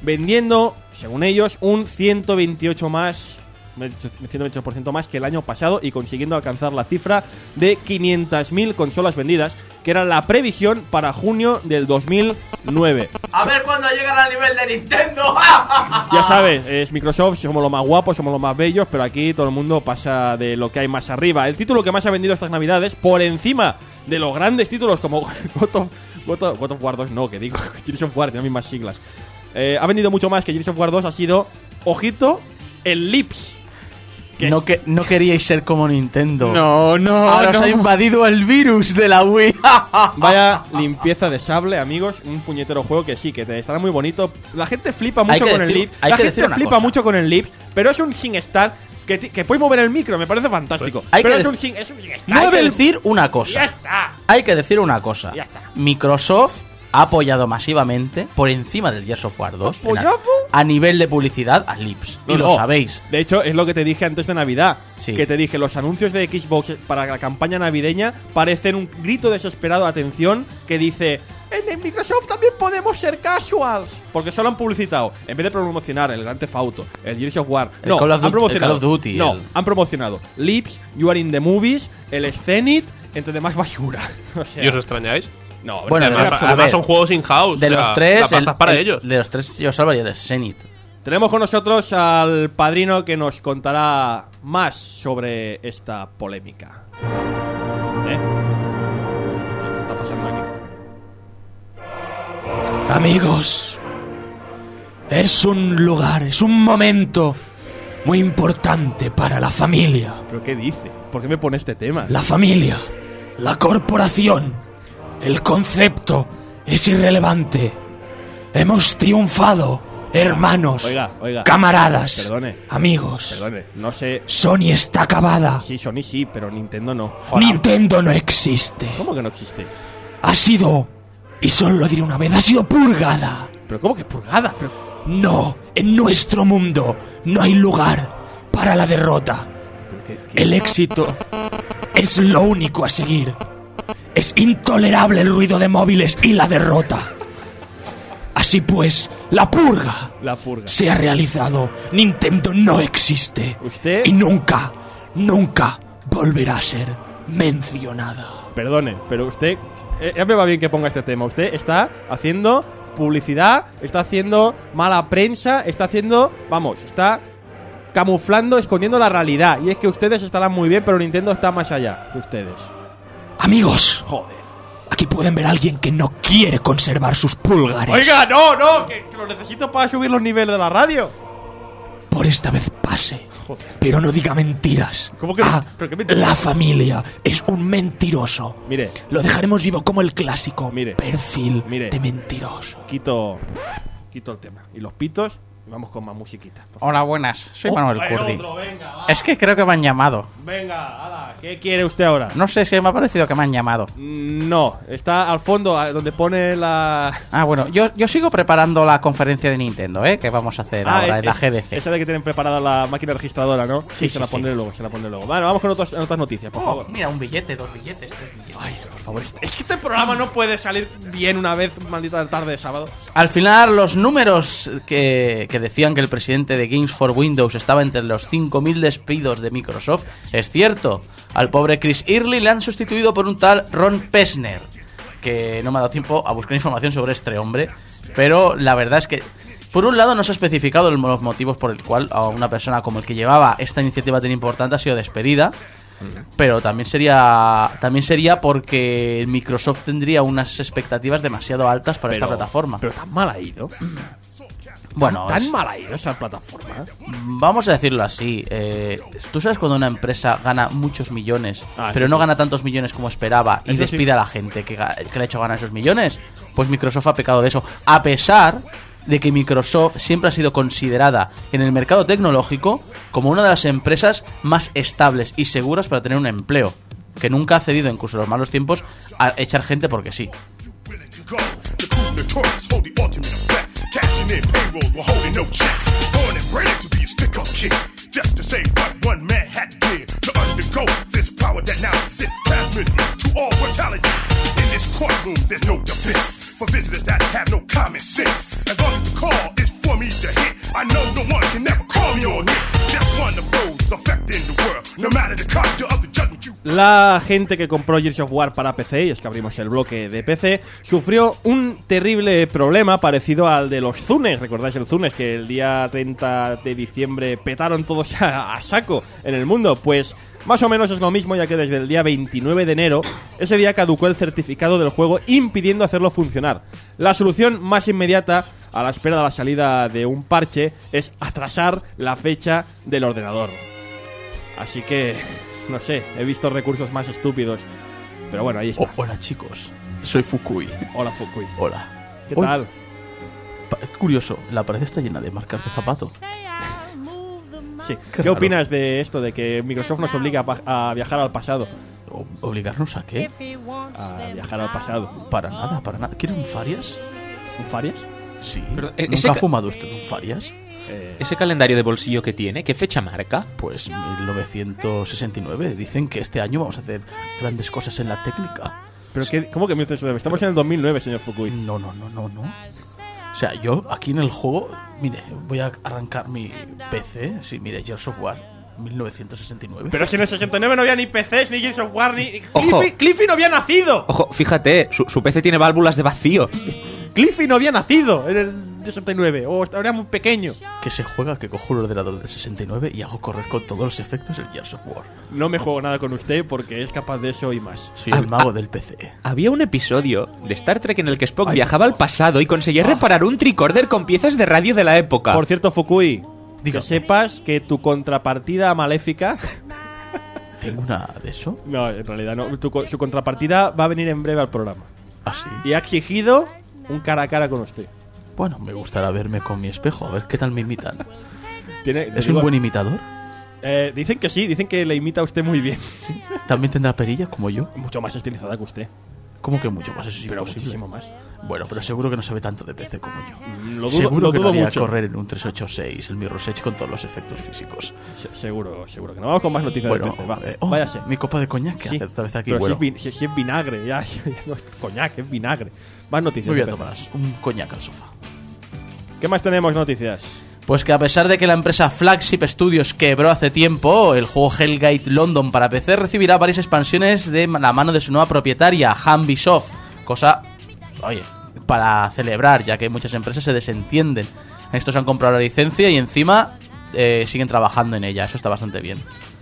vendiendo, según ellos, un ciento veintiocho más, ciento veintiocho por ciento más que el año pasado y consiguiendo alcanzar la cifra de quinientas mil consolas vendidas, que era la previsión para junio del dos mil nueve. A ver cuándo llegan al nivel de Nintendo. Ya sabes, es Microsoft, somos los más guapos, somos los más bellos, pero aquí todo el mundo pasa de lo que hay más arriba. El título que más ha vendido estas navidades, por encima de los grandes títulos como God of, God of, God of War dos, no, que digo, Gears of War, tiene las mismas siglas. Eh, ha vendido mucho más que Gears of War dos, ha sido, ojito, el Lips. No, que, no queríais ser como Nintendo. No, no, Ahora no. os ha invadido el virus de la Wii. Vaya limpieza de sable, amigos. Un puñetero juego que sí, que te estará muy bonito. La gente flipa Hay mucho que con decir- el Lips. hay La que gente decir una flipa cosa. mucho con el Lips, pero es un SingStar que, ti- que puede mover el micro. Me parece fantástico. Hay pero que es, dec- un sing, es un SingStar. Hay que Mueve el- decir una Ya cosa. está. Hay que decir una cosa. Ya está. Microsoft ha apoyado masivamente, por encima del Gears of War dos, en a, ¿Apoyado? a nivel de publicidad, a Lips. No, y lo no. sabéis. De hecho, es lo que te dije antes de Navidad. Sí. Que te dije, los anuncios de Xbox para la campaña navideña parecen un grito desesperado de atención que dice: en el Microsoft también podemos ser casuals. Porque solo han publicitado, en vez de promocionar el Grand Theft Auto, el Gears of War, El no, Call of han Duty- promocionado, el Call of Duty, no, el- han promocionado Lips, You Are in the Movies, el Zenith, entre demás basura. O sea, ¿Y os extrañáis? no, Bueno, en Además, a además ver, son juegos in-house. De o sea, los tres, la pasta el- es para el- ellos. de los tres yo salvaría el Zenith. Tenemos con nosotros al padrino que nos contará más sobre esta polémica. ¿Eh? ¿Qué está pasando aquí? Amigos, es un lugar, es un momento muy importante para la familia. ¿Pero qué dice? ¿Por qué me pone este tema? La familia, la corporación, el concepto es irrelevante. Hemos triunfado, hermanos, Oiga, oiga. camaradas, Perdone. amigos. Perdone, no sé. Sony está acabada. Sí, Sony sí, pero Nintendo no. Joder. Nintendo no existe. ¿Cómo que no existe? Ha sido, y solo lo diré una vez, ha sido purgada. ¿Pero cómo que purgada? Pero... No, en nuestro mundo no hay lugar para la derrota. ¿Qué- qué- El éxito es lo único a seguir. Es intolerable el ruido de móviles y la derrota. Así pues, la purga La purga. se ha realizado. Nintendo no existe. Usted... Y nunca, nunca volverá a ser mencionada. Perdone, pero usted... eh, ya me va bien que ponga este tema. Usted está haciendo publicidad, está haciendo mala prensa, está haciendo... Vamos, está camuflando, escondiendo la realidad. Y es que ustedes estarán muy bien, pero Nintendo está más allá que ustedes. Amigos, Joder. aquí pueden ver a alguien que no quiere conservar sus pulgares. Oiga, no, no, que, que lo necesito para subir los niveles de la radio. Por esta vez pase. Joder. Pero no diga mentiras. ¿Cómo que Ah, pero qué mentiras? la familia es un mentiroso. Mire, Lo dejaremos vivo como el clásico Mire. perfil Mire. de mentiroso. quito quito el tema. Y los pitos, y vamos con más musiquita. por favor. Hola, buenas. Soy Oh, Manuel hay Curdi. otro, venga, va. Es que creo que me han llamado. Venga, ala, ¿qué quiere usted ahora? No sé si me ha parecido que me han llamado. No, está al fondo, a- donde pone la... Ah, bueno, yo, yo sigo preparando la conferencia de Nintendo, ¿eh? Que vamos a hacer ahora es- en la es- G D C. Esa de que tienen preparada la máquina registradora, ¿no? Sí, se sí, la sí. pondré luego, se la pondré luego. Vale, vamos con otras, otras noticias, por Oh, favor. mira, un billete, dos billetes, tres billetes. Ay, por favor, este- es que este programa no puede salir bien una vez, maldita tarde de sábado. Al final, los números que, que decían que el presidente de Games for Windows estaba entre los cinco mil despidos de Microsoft, es cierto. Al pobre Chris Early le han sustituido por un tal Ron Pesner, que no me ha dado tiempo a buscar información sobre este hombre, pero la verdad es que, por un lado, no se ha especificado el- los motivos por el cual a una persona como el que llevaba esta iniciativa tan importante ha sido despedida. Pero también sería también sería porque Microsoft tendría unas expectativas demasiado altas para esta Pero- plataforma. Pero tan mal ha ido. Bueno, Tan es- mal ha ido esa plataforma. vamos a decirlo así. eh, Tú sabes cuando una empresa gana muchos millones, Ah, pero sí, no sí. gana tantos millones como esperaba y Eso despide sí. a la gente que, ga- que le ha hecho ganar esos millones. Pues Microsoft ha pecado de eso. A pesar de que Microsoft siempre ha sido considerada en el mercado tecnológico como una de las empresas más estables y seguras para tener un empleo, que nunca ha cedido, incluso en los malos tiempos, a echar gente porque sí. Cashing in payrolls while holding no checks. Born and bred to be a stick-up kid. Just to say what one man had to give to undergo this power that now sits transmitted to all mortality. In this courtroom, there's no defense for visitors that have no common sense. As long as the call is formula La gente que compró Gears of War para P C, y es que abrimos el bloque de P C, sufrió un terrible problema parecido al de los Zunes. ¿Recordáis el Zunes? Que el día treinta de diciembre petaron todos a, a saco en el mundo. Pues más o menos es lo mismo, ya que desde el día veintinueve de enero, ese día caducó el certificado del juego, impidiendo hacerlo funcionar. La solución más inmediata, a la espera de la salida de un parche, es atrasar la fecha del ordenador. Así que, no sé, he visto recursos más estúpidos. Pero bueno, ahí está. Oh, hola chicos, soy Fukui. Hola Fukui. Hola. ¿Qué Hoy, tal? pa- curioso, la pared está llena de marcas de zapato. Sí. Qué ¿Qué raro. opinas de esto, de que Microsoft nos obliga a, pa- a viajar al pasado? O- ¿Obligarnos a qué? A viajar al pasado. Para nada, para nada. ¿Quiere un Farias? ¿Un Farias? Sí. Pero, eh, ¿Nunca ese ha ca- fumado usted un Farias? Eh, ¿Ese calendario de bolsillo que tiene, qué fecha marca? Pues mil novecientos sesenta y nueve. Dicen que este año vamos a hacer grandes cosas en la técnica. ¿Pero qué, cómo que mil novecientos nueve? Estamos en el dos mil nueve, señor Fukui. No, no, no, no, no. O sea, yo aquí en el juego, mire, voy a arrancar mi P C. Sí, mire, Gears of War, mil novecientos sesenta y nueve. Pero si en el sesenta y nueve no había ni P Cs, ni Gears of War, ni... Ojo. Cliffy, Cliffy no había nacido. Ojo, fíjate, su, su P C tiene válvulas de vacío. Cliffy no había nacido en el sesenta y nueve. O era muy pequeño. Que se juega que cojo el ordenador de sesenta y nueve y hago correr con todos los efectos el Gears of War. No me juego nada con usted porque es capaz de eso y más. Soy el mago del P C. Había un episodio de Star Trek en el que Spock viajaba al pasado y conseguía reparar un tricorder con piezas de radio de la época. Por cierto, Fukui, Dígame. que sepas que tu contrapartida maléfica... ¿Tengo una de eso? No, en realidad no. Tu co- su contrapartida va a venir en breve al programa. ¿Ah, sí? Y ha exigido un cara a cara con usted. Bueno, me gustará verme con mi espejo, a ver qué tal me imitan. Tiene, ¿Es un buen imitador? Eh, dicen que sí, dicen que le imita a usted muy bien. ¿También tendrá perilla como yo? Mucho más estilizada que usted. ¿Cómo que mucho más? Eso es Pero imposible. muchísimo más. Bueno, pero seguro que no sabe tanto de P C como yo. Lo dudo, seguro lo que dudo no haría mucho. correr en un trescientos ochenta y seis, el Mirror's Edge con todos los efectos físicos. Se- seguro, seguro que no. Vamos con más noticias Bueno, de P C. Va, eh, oh, váyase. mi copa de coñac que Sí, hace otra vez aquí. pero Bueno, si, es vin- si- si es vinagre, ya, ya no es coñac, es vinagre. Más noticias. me voy a de P C. tomar un coñac al sofá. ¿Qué más tenemos noticias? Pues que a pesar de que la empresa Flagship Studios quebró hace tiempo, el juego Hellgate London para P C recibirá varias expansiones de la mano de su nueva propietaria, Hambisoft. Cosa, oye, para celebrar, ya que muchas empresas se desentienden. Estos han comprado la licencia y encima eh, siguen trabajando en ella. Eso está bastante bien.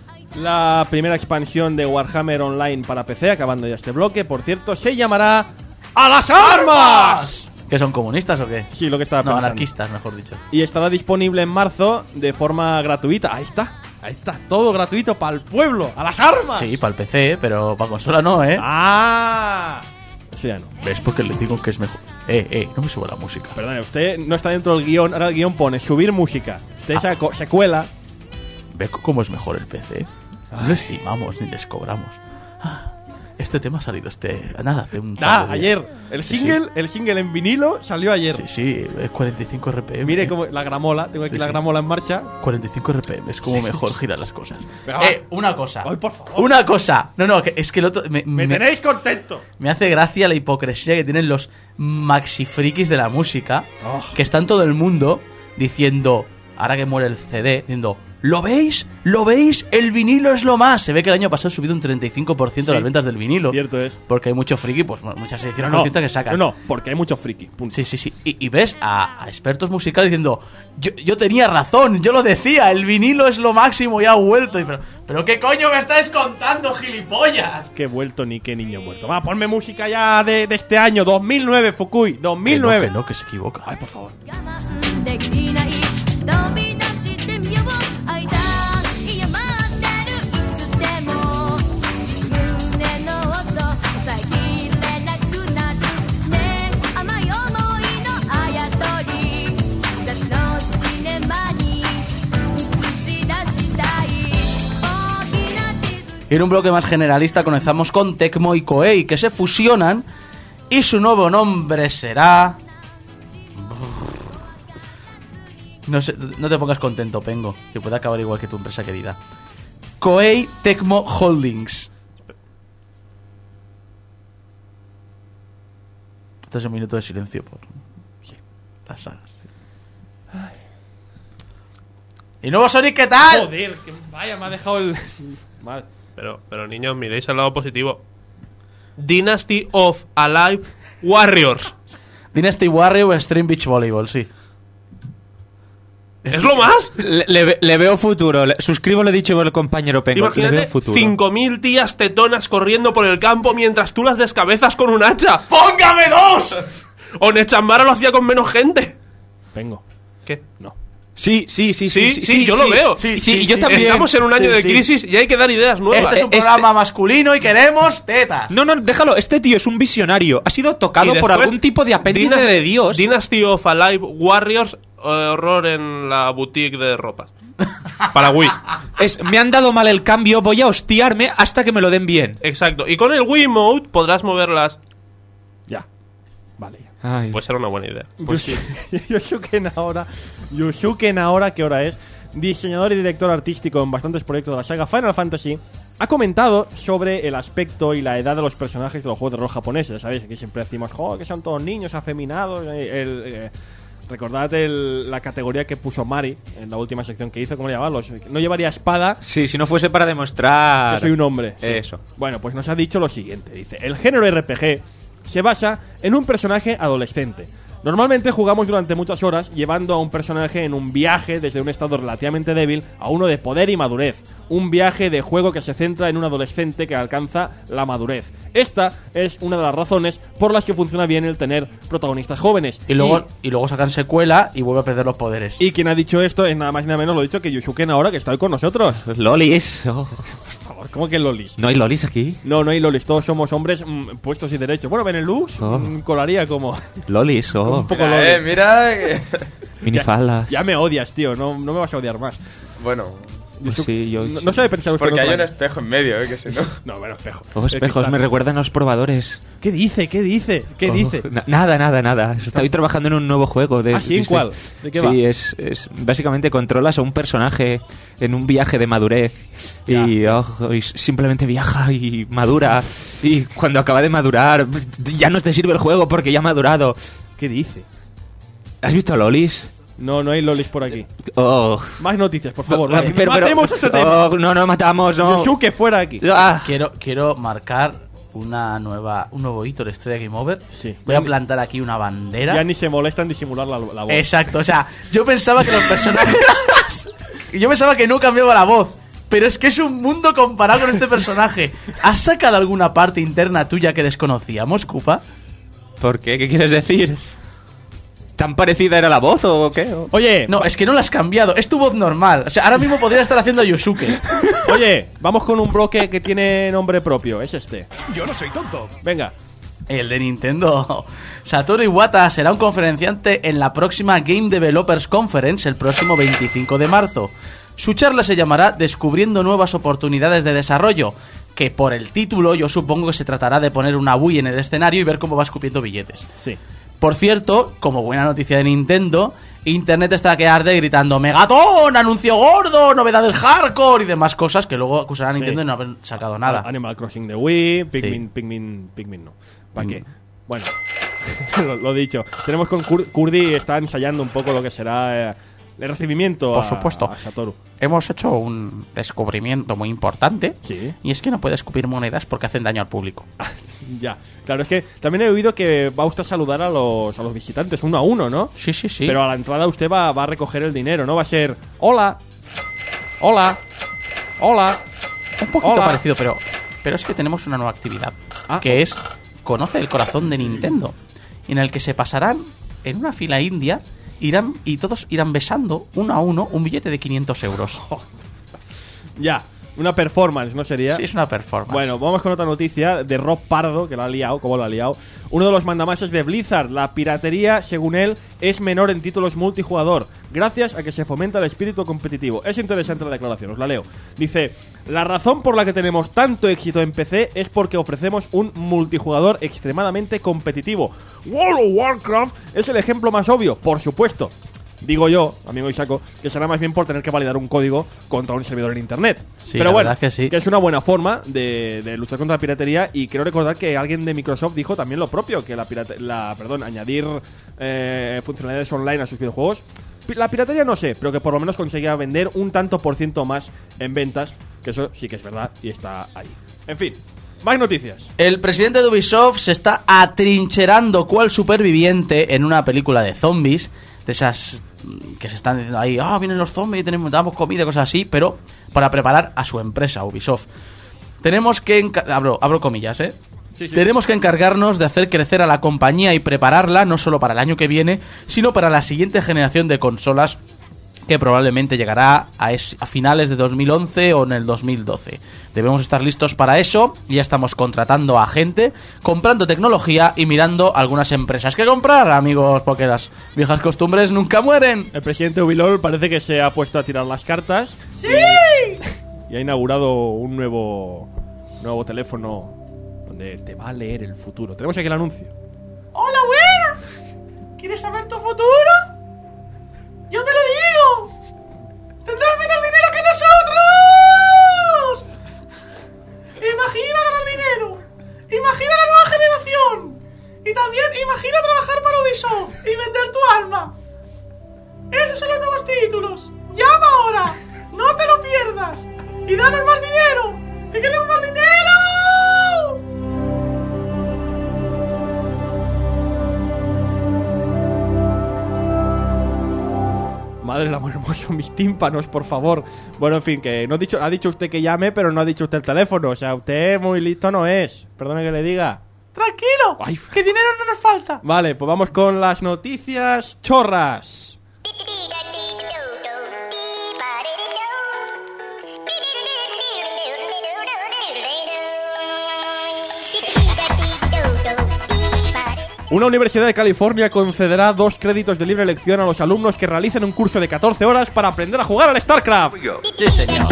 La primera expansión de Warhammer Online para P C, acabando ya este bloque, por cierto, se llamará ¡A las armas! ¿Qué son comunistas o qué? Sí, lo que estaba No, pensando. anarquistas, mejor dicho. Y estará disponible en marzo de forma gratuita. Ahí está, ahí está, todo gratuito para el pueblo, ¡a las armas! Sí, para el P C, pero para consola no, ¿eh? ¡Ah! Eso ya no. ¿Ves? Porque le digo que es mejor. Eh, eh, no me suba la música. Perdone, usted no está dentro del guión. Ahora el guión pone subir música. Usted Ah. se, co- se cuela. ¿Ves cómo es mejor el P C? No le estimamos ni les cobramos. Ah, este tema ha salido este... Nada, hace un par Ah, de días. ayer. El Sí, single, el single en vinilo salió ayer. Sí, sí, es cuarenta y cinco R P M. Mire cómo la gramola, tengo aquí Sí, la sí. gramola en marcha. cuarenta y cinco R P M, es como mejor giran las cosas. Venga, va. Eh, una cosa. Ay, por favor. Una cosa. No, no, que es que el otro... Me, Me, me- tenéis contento. me hace gracia la hipocresía que tienen los maxi frikis de la música, Oh. que está en todo el mundo diciendo, ahora que muere el C D, diciendo, ¿lo veis? ¿Lo veis? El vinilo es lo más. Se ve que el año pasado ha subido un treinta y cinco por ciento Sí, las ventas del vinilo. Cierto es. Porque hay mucho friki, pues bueno, muchas ediciones No, no, conscientes que sacan. no, no, porque hay mucho friki. Punto. Sí, sí, sí. Y, y ves a, a expertos musicales diciendo, yo, yo tenía razón, yo lo decía, el vinilo es lo máximo y ha vuelto. Y, pero, pero ¿qué coño me estáis contando, gilipollas? Qué vuelto ni qué niño muerto. Va, ponme música ya de, de este año, dos mil nueve, Fukui, dos mil nueve. Que no, que no, que se equivoca. Ay, por favor. できない飛び出してみよう会いたいや待ってるいつでも胸の音遮れなくなるね甘い想いのあやとり私のシネマに映し出したい大きな地図 Y en un bloque más generalista comenzamos con Tecmo y Koei, que se fusionan y su nuevo nombre será... No, sé, no te pongas contento, Pengo, que puede acabar igual que tu empresa querida. Koei Tecmo Holdings. Esto es un minuto de silencio por las sagas. ¿Y nuevo Sonic qué tal? Joder, que vaya, me ha dejado el. Mal. Pero, pero niños, miréis el lado positivo. Dynasty of Alive Warriors. Dynasty Warrior o Extreme Beach Volleyball, sí. ¿Es lo más? Le, le- le veo futuro. Le- suscribo lo dicho por el compañero Pengo. Le Imagínate veo futuro. cinco mil tías tetonas corriendo por el campo mientras tú las descabezas con un hacha. ¡Póngame dos! O Nechambara lo hacía con menos gente. Vengo. ¿Qué? No. Sí, sí, sí, sí. Sí, sí, yo lo veo. Sí, sí, y yo también. Estamos en un año Sí, de sí. crisis y hay que dar ideas nuevas. Este es un Este- programa masculino y queremos tetas. No, no, déjalo. Este tío es un visionario. Ha sido Y tocado por después, algún tipo de apéndice Dyna- de Dios. Dynasty of Alive Warriors, eh, horror en la boutique de ropa. Para Wii. Es, me han dado mal el cambio, voy a hostiarme hasta que me lo den bien. Exacto. Y con el Wii Mode podrás moverlas. Ya. Vale, ya. Ay. Pues era una buena idea. Pues sí. Yosuke Naora, Yosuke Naora, ¿qué hora es? Diseñador y director artístico en bastantes proyectos de la saga Final Fantasy, ha comentado sobre el aspecto y la edad de los personajes de los juegos de rol japoneses. ¿Sabéis? Aquí siempre decimos, joder, que son todos niños, afeminados. eh, El, eh, recordad el- la categoría que puso Mari en la última sección que hizo, ¿cómo le llamaban? Los- No llevaría espada, Sí, si no fuese para demostrar... que soy un hombre. Sí. Eso. Bueno, pues nos ha dicho lo siguiente. Dice, el género R P G se basa en un personaje adolescente. Normalmente jugamos durante muchas horas llevando a un personaje en un viaje desde un estado relativamente débil a uno de poder y madurez. Un viaje de juego que se centra en un adolescente que alcanza la madurez. Esta es una de las razones por las que funciona bien el tener protagonistas jóvenes. Y luego, y luego sacan secuela y vuelve a perder los poderes. Y quien ha dicho esto es nada más y nada menos lo dicho que Yusuke Naora, que está hoy con nosotros. Pues lolis. Oh. Por favor, ¿cómo que lolis? ¿No hay lolis aquí? No, no hay lolis, todos somos hombres mm, puestos y derechos. Bueno, Benelux Oh. mm, colaría como Lolis, oh. un poco Mira, lolis. eh, mira. que- Minifaldas. Ya me odias, tío, no, no me vas a odiar más. Bueno, Pues sí, yo... No, no sabe pensar usted porque en hay otra- un espejo en medio, eh, que si no. No, bueno, espejo. Oh, El espejos, cristal. me recuerdan a los probadores. ¿Qué dice? ¿Qué dice? ¿Qué Oh, dice? na- nada, nada, nada. Estoy trabajando en un nuevo juego. De, ¿Ah, sí? ¿En ¿viste? cuál? ¿De qué sí, va? es, es... Básicamente controlas a un personaje en un viaje de madurez. Y, oh, y simplemente viaja y madura. Y cuando acaba de madurar, ya no te sirve el juego porque ya ha madurado. ¿Qué dice? ¿Has visto a Lolis? No, no hay lolis por aquí. Oh. Más noticias, por favor. Pero- vale. pero- Matemos este tema. Oh, no, no, matamos, no. Yusuke, fuera aquí. Ah. Quiero, quiero marcar una nueva, un nuevo hito de la historia de Game Over. Sí. Voy a plantar aquí una bandera. Ya ni se molesta en disimular la, la voz. Exacto, o sea, yo pensaba que los personajes. Yo pensaba que no cambiaba la voz. Pero es que es un mundo comparado con este personaje. ¿Has sacado alguna parte interna tuya que desconocíamos, Kupa? ¿Por qué? ¿Qué quieres decir? ¿Tan parecida era la voz o qué? O- Oye, No, es que no la has cambiado. Es tu voz normal. O sea, ahora mismo podría estar haciendo a Yusuke. oye, vamos con un bloque que tiene nombre propio. Es este. Yo no soy tonto. Venga. El de Nintendo. Satoru Iwata será un conferenciante en la próxima Game Developers Conference el próximo veinticinco de marzo. Su charla se llamará Descubriendo nuevas oportunidades de desarrollo, que por el título yo supongo que se tratará de poner una Wii en el escenario y ver cómo va escupiendo billetes. Sí. Por cierto, como buena noticia de Nintendo, Internet está que arde gritando Megatón, anuncio gordo, novedades hardcore y demás cosas que luego acusarán a Nintendo Sí. de no haber sacado nada. Animal Crossing de Wii, Pikmin, Sí. Pikmin, Pikmin no. ¿Para Mm. qué? Bueno, lo, lo dicho. Tenemos con Kur- Kurdi, está ensayando un poco lo que será eh, el recibimiento Por a- supuesto. a Satoru. Hemos hecho un descubrimiento muy importante. Sí. Y es que no puede escupir monedas porque hacen daño al público. Ya, claro, es que también he oído que va usted a saludar a los, a los visitantes uno a uno, ¿no? Sí, sí, sí. Pero a la entrada usted va, va a recoger el dinero, ¿no? Va a ser, hola, hola, hola. Un poquito Hola. parecido, pero, pero es que tenemos una nueva actividad. Ah. Que es Conoce el corazón de Nintendo. En el que se pasarán en una fila india irán y todos irán besando uno a uno un billete de quinientos euros. Ya, una performance, ¿no sería? Sí, es una performance. Bueno, vamos con otra noticia de Rob Pardo, que la ha liado, como lo ha liado. Uno de los mandamases de Blizzard. La piratería, según él, es menor en títulos multijugador, gracias a que se fomenta el espíritu competitivo. Es interesante la declaración, os la leo. Dice, la razón por la que tenemos tanto éxito en P C es porque ofrecemos un multijugador extremadamente competitivo. World of Warcraft es el ejemplo más obvio, por supuesto. Digo yo, amigo Isako, que será más bien por tener que validar un código contra un servidor en internet. Sí, Pero la bueno, verdad es que sí. es una buena forma de, de luchar contra la piratería. Y quiero recordar que alguien de Microsoft dijo también lo propio, que la, pirate- la perdón, añadir eh, funcionalidades online a sus videojuegos. Pi- La piratería no sé, pero que por lo menos conseguía vender un tanto por ciento más en ventas Que eso sí que es verdad y está ahí. En fin, más noticias. El presidente de Ubisoft se está atrincherando cual superviviente en una película de zombies, de esas que se están diciendo ahí, ah, vienen los zombies, tenemos, damos comida, cosas así, pero para preparar a su empresa, Ubisoft. Tenemos que... enca- Abro, abro comillas, ¿eh? Sí, sí. Tenemos que encargarnos de hacer crecer a la compañía y prepararla no solo para el año que viene, sino para la siguiente generación de consolas que probablemente llegará a, es- a finales de dos mil once o en el dos mil doce. Debemos estar listos para eso y ya estamos contratando a gente, comprando tecnología y mirando algunas empresas que comprar, amigos, porque las viejas costumbres nunca mueren. El presidente Ubilol parece que se ha puesto a tirar las cartas. ¡Sí! Y ha inaugurado un nuevo, nuevo teléfono donde te va a leer el futuro. Tenemos aquí el anuncio. ¡Hola, buena! ¿Quieres saber tu futuro? ¡Yo te lo digo! ¡Tendrás menos dinero que nosotros! ¡Imagina ganar dinero! ¡Imagina la nueva generación! Y también imagina trabajar para Ubisoft y vender tu alma. Esos son los nuevos títulos. ¡Llama ahora! ¡No te lo pierdas! ¡Y danos más dinero! ¡Que queremos más dinero! Madre del amor hermoso, mis tímpanos, por favor. Bueno, en fin, que no ha dicho, ha dicho usted que llame, pero no ha dicho usted el teléfono. O sea, usted muy listo no es. Perdone que le diga. Tranquilo, Ay. que dinero no nos falta. Vale, pues vamos con las noticias chorras. Una universidad de California concederá dos créditos de libre elección a los alumnos que realicen un curso de catorce horas para aprender a jugar al StarCraft. Sí, señor.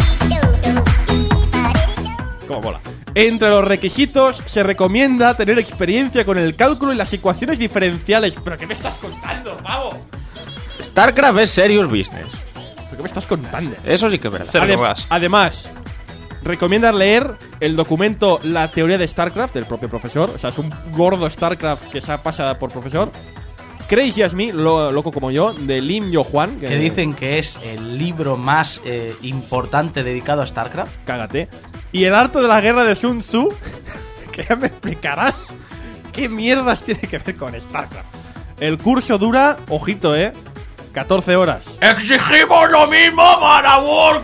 Cómo mola. Entre los requisitos se recomienda tener experiencia con el cálculo y las ecuaciones diferenciales. ¿Pero qué me estás contando, pavo? StarCraft es serious business. ¿Pero qué me estás contando? Eso sí que es verdad. Adem- además, recomienda leer el documento La teoría de StarCraft del propio profesor. O sea, es un gordo StarCraft que se pasa por profesor. Crazy as Me, lo, loco como yo, de Lim Yo Hwan. Que dicen que es el libro más eh, importante dedicado a StarCraft. Cágate. Y El arte de la guerra de Sun Tzu. Que ya me explicarás qué mierdas tiene que ver con StarCraft. El curso dura, ojito, eh, catorce horas. ¡Exigimos lo mismo para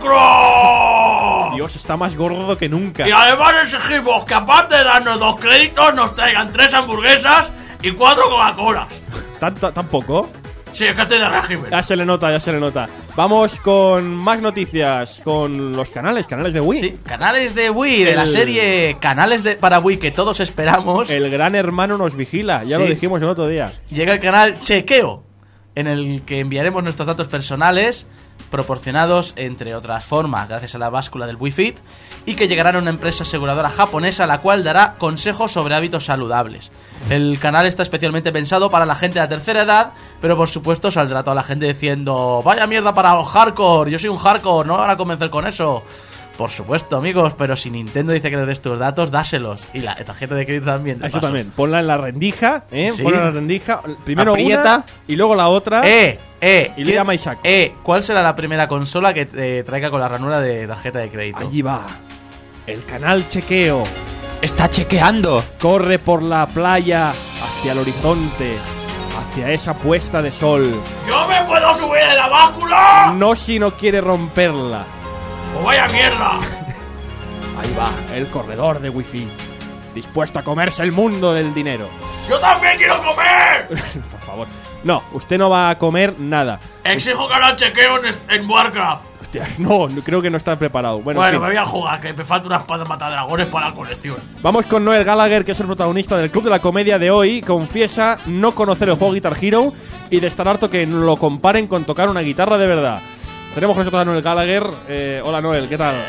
Warcraft! Dios, está más gordo que nunca. Y además exigimos que aparte de darnos dos créditos, nos traigan tres hamburguesas y cuatro Coca-Colas. ¿Tanto, ¿Tampoco? Sí, es que estoy de régimen. Ya se le nota, ya se le nota. Vamos con más noticias, con los canales, canales de Wii. Sí, canales de Wii, de El- la serie Canales de para Wii que todos esperamos. El gran hermano nos vigila, ya Sí. lo dijimos el otro día. Llega el canal Chequeo, en el que enviaremos nuestros datos personales, proporcionados, entre otras formas, gracias a la báscula del Wii Fit, y que llegará a una empresa aseguradora japonesa, la cual dará consejos sobre hábitos saludables. El canal está especialmente pensado para la gente de la tercera edad, pero por supuesto saldrá toda la gente diciendo, vaya mierda para los hardcore, yo soy un hardcore, no me van a convencer con eso. Por supuesto, amigos, pero si Nintendo dice que les des tus datos, dáselos. Y la tarjeta de crédito también. de Eso paso. también, ponla en la rendija, ¿eh? Sí. Ponla en la rendija. Primero Aprieta. una y luego la otra. Eh, eh. Y le ¿quién- llama Isaac. Eh, ¿cuál será la primera consola que te traiga con la ranura de tarjeta de crédito? Allí va. El canal Chequeo. Está chequeando. Corre por la playa hacia el horizonte, hacia esa puesta de sol. ¡Yo me puedo subir en la báscula! No si no quiere romperla. ¡Oh, vaya mierda! Ahí va, el corredor de Wi-Fi, dispuesto a comerse el mundo del dinero. ¡Yo también quiero comer! Por favor. No, usted no va a comer nada. Exijo que haga chequeo en, en Warcraft. Hostia, no, no, creo que no está preparado. Bueno, Bueno, en fin. me voy a jugar, que me falta una espada matadragones para la colección. Vamos con Noel Gallagher, que es el protagonista del Club de la Comedia de hoy. Confiesa no conocer el juego Guitar Hero y de estar harto que lo comparen con tocar una guitarra de verdad. Tenemos con nosotros a Noel Gallagher. Eh, hola, Noel, ¿qué tal?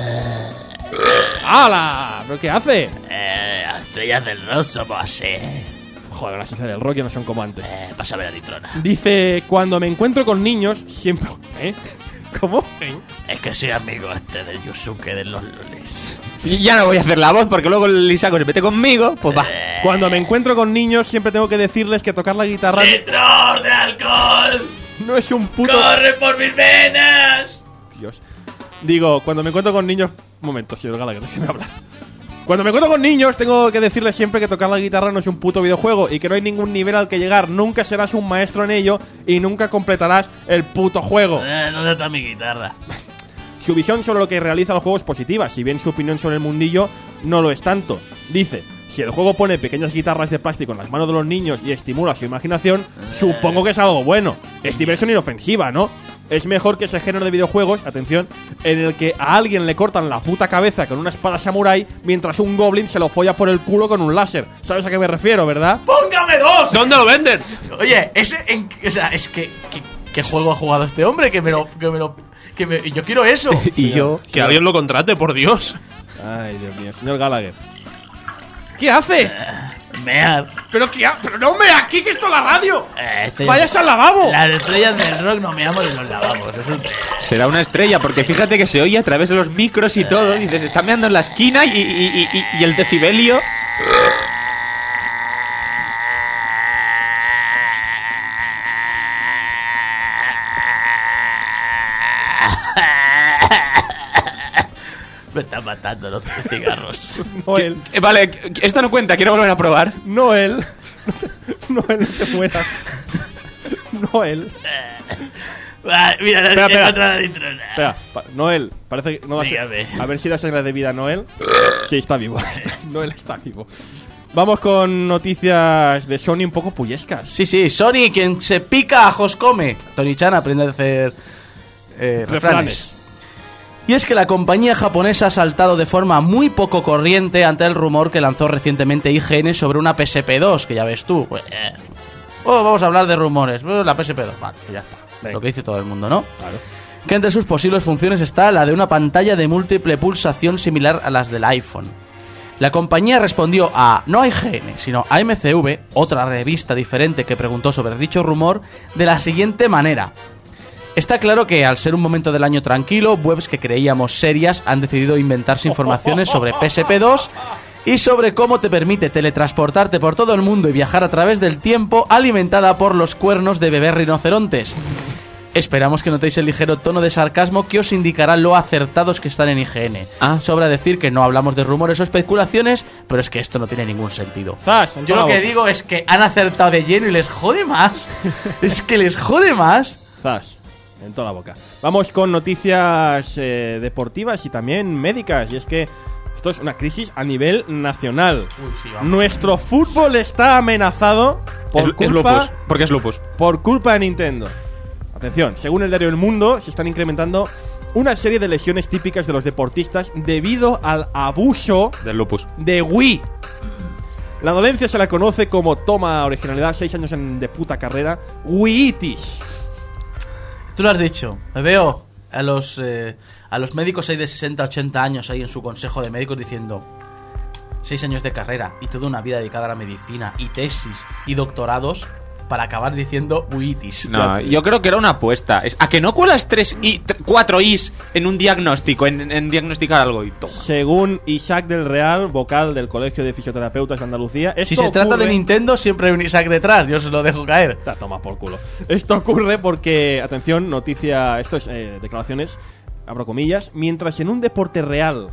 ¡Hala! ¿Pero qué hace? Eh, estrellas del rock somos así. Joder, las estrellas del rock ya no son como antes. Eh, pásame la litrona. Dice, cuando me encuentro con niños, siempre... ¿Eh? ¿Cómo? Es que soy amigo este del Yusuke de los lolis. Y ya no voy a hacer la voz porque luego el Isaco se mete conmigo. Pues va. Cuando me encuentro con niños, siempre tengo que decirles que tocar la guitarra ¡Litros de alcohol! no es un puto... ¡Corre por mis venas! Dios. Digo, cuando me encuentro con niños... Un momento, señor Gallagher, déjeme hablar. Cuando me encuentro con niños, tengo que decirles siempre que tocar la guitarra no es un puto videojuego y que no hay ningún nivel al que llegar. Nunca serás un maestro en ello y nunca completarás el puto juego. Eh, ¿dónde está mi guitarra? Su visión sobre lo que realiza el juego es positiva, si bien su opinión sobre el mundillo no lo es tanto. Dice, si el juego pone pequeñas guitarras de plástico en las manos de los niños y estimula su imaginación, eh. supongo que es algo bueno. Es diversión inofensiva, ¿no? Es mejor que ese género de videojuegos, atención, en el que a alguien le cortan la puta cabeza con una espada samurai mientras un goblin se lo folla por el culo con un láser. ¿Sabes a qué me refiero, verdad? ¡Póngame dos! ¿Dónde lo venden? Oye, ese, en, o sea, es que, que ¿qué juego ha jugado este hombre? Que me lo, que me lo, que me, yo quiero eso. Y yo, que alguien lo contrate, por Dios. Ay, Dios mío, señor Gallagher. ¿Qué haces? Uh, mear. ¿Pero qué ha Pero no me aquí, que esto es la radio. Eh, estoy ¡Vayas al lavabo! Las estrellas del rock no me amo de los lavabos. Eso es... Será una estrella, porque fíjate que se oye a través de los micros y todo. Dices, está meando en la esquina y, y, y, y, y el decibelio. Me están matando los cigarros. Noel. Eh, vale, esto no cuenta, quiero volver a probar. Noel. Noel, no te mueras. Noel. Ah, mira, espera, espera. otra litrona. Espera, pa Noel, parece que no va a ser. A ver si la sangre de vida a Noel. Sí, está vivo. Noel está vivo. Vamos con noticias de Sony un poco puyescas. Sí, sí, Sony, quien se pica ajos come. Tony-chan aprende a hacer eh, refranes. refranes. Y es que la compañía japonesa ha saltado de forma muy poco corriente ante el rumor que lanzó recientemente I G N sobre una P S P dos, que ya ves tú. Pues, eh. Oh, vamos a hablar de rumores. La P S P dos, vale, pues ya está. Venga. Lo que dice todo el mundo, ¿no? Claro. Que entre sus posibles funciones está la de una pantalla de múltiple pulsación similar a las del iPhone. La compañía respondió a, no a I G N, sino a M C V, otra revista diferente que preguntó sobre dicho rumor, de la siguiente manera. Está claro que, al ser un momento del año tranquilo, webs que creíamos serias han decidido inventarse informaciones sobre P S P dos y sobre cómo te permite teletransportarte por todo el mundo y viajar a través del tiempo, alimentada por los cuernos de bebés rinocerontes. Esperamos que notéis el ligero tono de sarcasmo que os indicará lo acertados que están en I G N. Ah. Sobra decir que no hablamos de rumores o especulaciones, pero es que esto no tiene ningún sentido. Zas, Yo lo que digo es que han acertado de lleno y les jode más. Es que les jode más. Zas. En toda la boca. Vamos con noticias eh, deportivas y también médicas. Y es que esto es una crisis a nivel nacional. Uy, sí, Nuestro fútbol está amenazado por es, culpa, es lupus. ¿Por qué es lupus? Por culpa de Nintendo. Atención, según el diario El Mundo, se están incrementando una serie de lesiones típicas de los deportistas debido al abuso del lupus de Wii. La dolencia se la conoce como, toma originalidad, seis años en, de puta carrera, Wiitis. Tú lo has dicho. Me veo a los eh, a los médicos ahí de sesenta, ochenta años ahí en su consejo de médicos diciendo seis años de carrera y toda una vida dedicada a la medicina y tesis y doctorados para acabar diciendo Wiitis. No, yo creo que era una apuesta. Es, ¿a que no cuelas tres y cuatro Is en un diagnóstico, en, en diagnosticar algo y toma? Según Isaac del Real, vocal del Colegio de Fisioterapeutas de Andalucía, si se ocurre... trata de Nintendo, siempre hay un Isaac detrás. Yo se lo dejo caer. Ta, toma por culo. Esto ocurre porque, atención, noticia, esto es eh, declaraciones, abro comillas, mientras en un deporte real,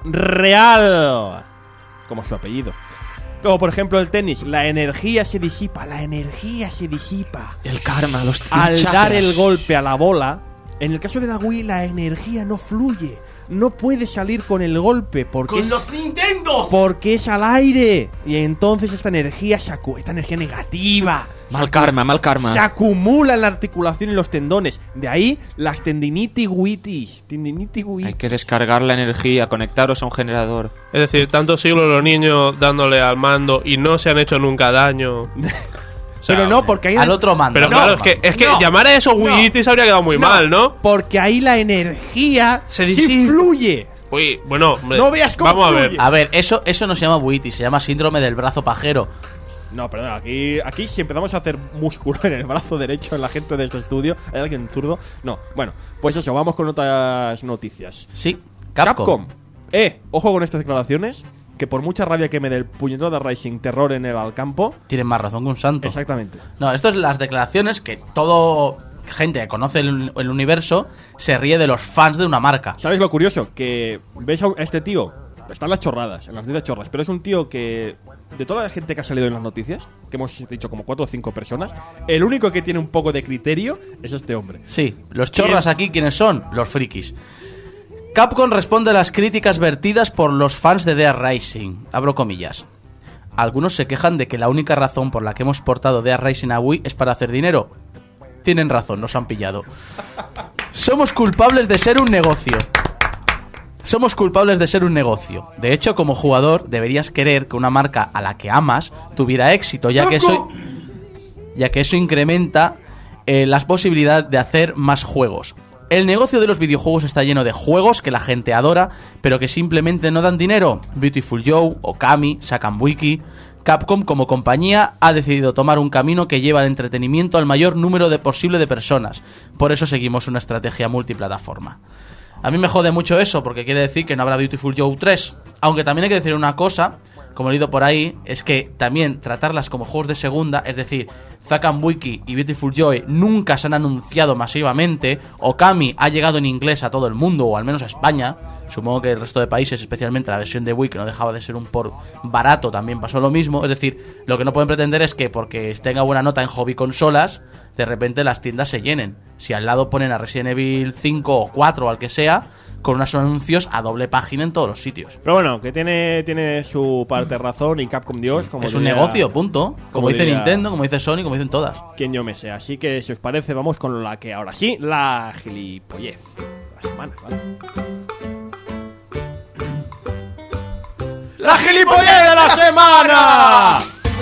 real, como su apellido, como por ejemplo el tenis, la energía se disipa, la energía se disipa. El karma, los al chakras. Dar el golpe a la bola. En el caso de la Wii, la energía no fluye. No puede salir con el golpe porque ¡con es, los Nintendos! Porque es al aire. Y entonces esta energía, se acu esta energía negativa, mal karma, mal karma, se acumula en la articulación y los tendones. De ahí las tendinitis, tendinitis. Hay que descargar la energía, conectaros a un generador. Es decir, tantos siglos los niños dándole al mando y no se han hecho nunca daño. O sea, pero no, porque ahí al otro mando. Pero no, claro, es que, es que no, llamar a eso Wiitis no, habría quedado muy no, mal, ¿no? Porque ahí la energía se sí fluye. Uy, bueno, hombre, no veas cómo vamos fluye. a ver. A ver, eso, eso no se llama Wiitis, se llama síndrome del brazo pajero. No, perdón, aquí, aquí si empezamos a hacer músculo en el brazo derecho en la gente de este estudio, ¿hay alguien zurdo? No, bueno, pues eso, vamos con otras noticias. Sí, Capcom. Capcom. Eh, ojo con estas declaraciones, que por mucha rabia que me dé el puñetero de Rising terror en el al campo, tienen más razón que un santo. Exactamente. No, esto es las declaraciones que todo gente que conoce el, el universo se ríe de los fans de una marca. ¿Sabes lo curioso? Que ves a este tío, están las chorradas, en las noticias chorras, pero es un tío que, de toda la gente que ha salido en las noticias, que hemos dicho como cuatro o cinco personas, el único que tiene un poco de criterio es este hombre. Sí, los chorras aquí, ¿quiénes son? Los frikis. Capcom responde a las críticas vertidas por los fans de Dead Rising. Abro comillas. Algunos se quejan de que la única razón por la que hemos portado Dead Rising a Wii es para hacer dinero. Tienen razón, nos han pillado. Somos culpables de ser un negocio. Somos culpables de ser un negocio. De hecho, como jugador, deberías querer que una marca a la que amas tuviera éxito, ya que eso, ya que eso incrementa eh, las posibilidades de hacer más juegos. El negocio de los videojuegos está lleno de juegos que la gente adora, pero que simplemente no dan dinero. Beautiful Joe, Okami, Sakan Wiki. Capcom, como compañía, ha decidido tomar un camino que lleva el entretenimiento al mayor número de posible de personas. Por eso seguimos una estrategia multiplataforma. A mí me jode mucho eso, porque quiere decir que no habrá Beautiful Joe tres. Aunque también hay que decir una cosa, como he leído por ahí, es que también tratarlas como juegos de segunda, es decir, Zakan Wiki y Beautiful Joe nunca se han anunciado masivamente. Okami ha llegado en inglés a todo el mundo, o al menos a España. Supongo que el resto de países, especialmente la versión de Wii, que no dejaba de ser un port barato, también pasó lo mismo. Es decir, lo que no pueden pretender es que porque tenga buena nota en hobby consolas, de repente las tiendas se llenen. Si al lado ponen a Resident Evil cinco o cuatro o al que sea, con unos anuncios a doble página en todos los sitios. Pero bueno, que tiene, tiene su parte de razón y Capcom Dios. Como es un diría, negocio, punto. Como, como dice diría, Nintendo, como dice Sony, como dicen todas. Quien yo me sé. Así que si os parece, vamos con la que ahora sí, la gilipollez. La semana, ¿vale? ¡La gilipollez de la semana!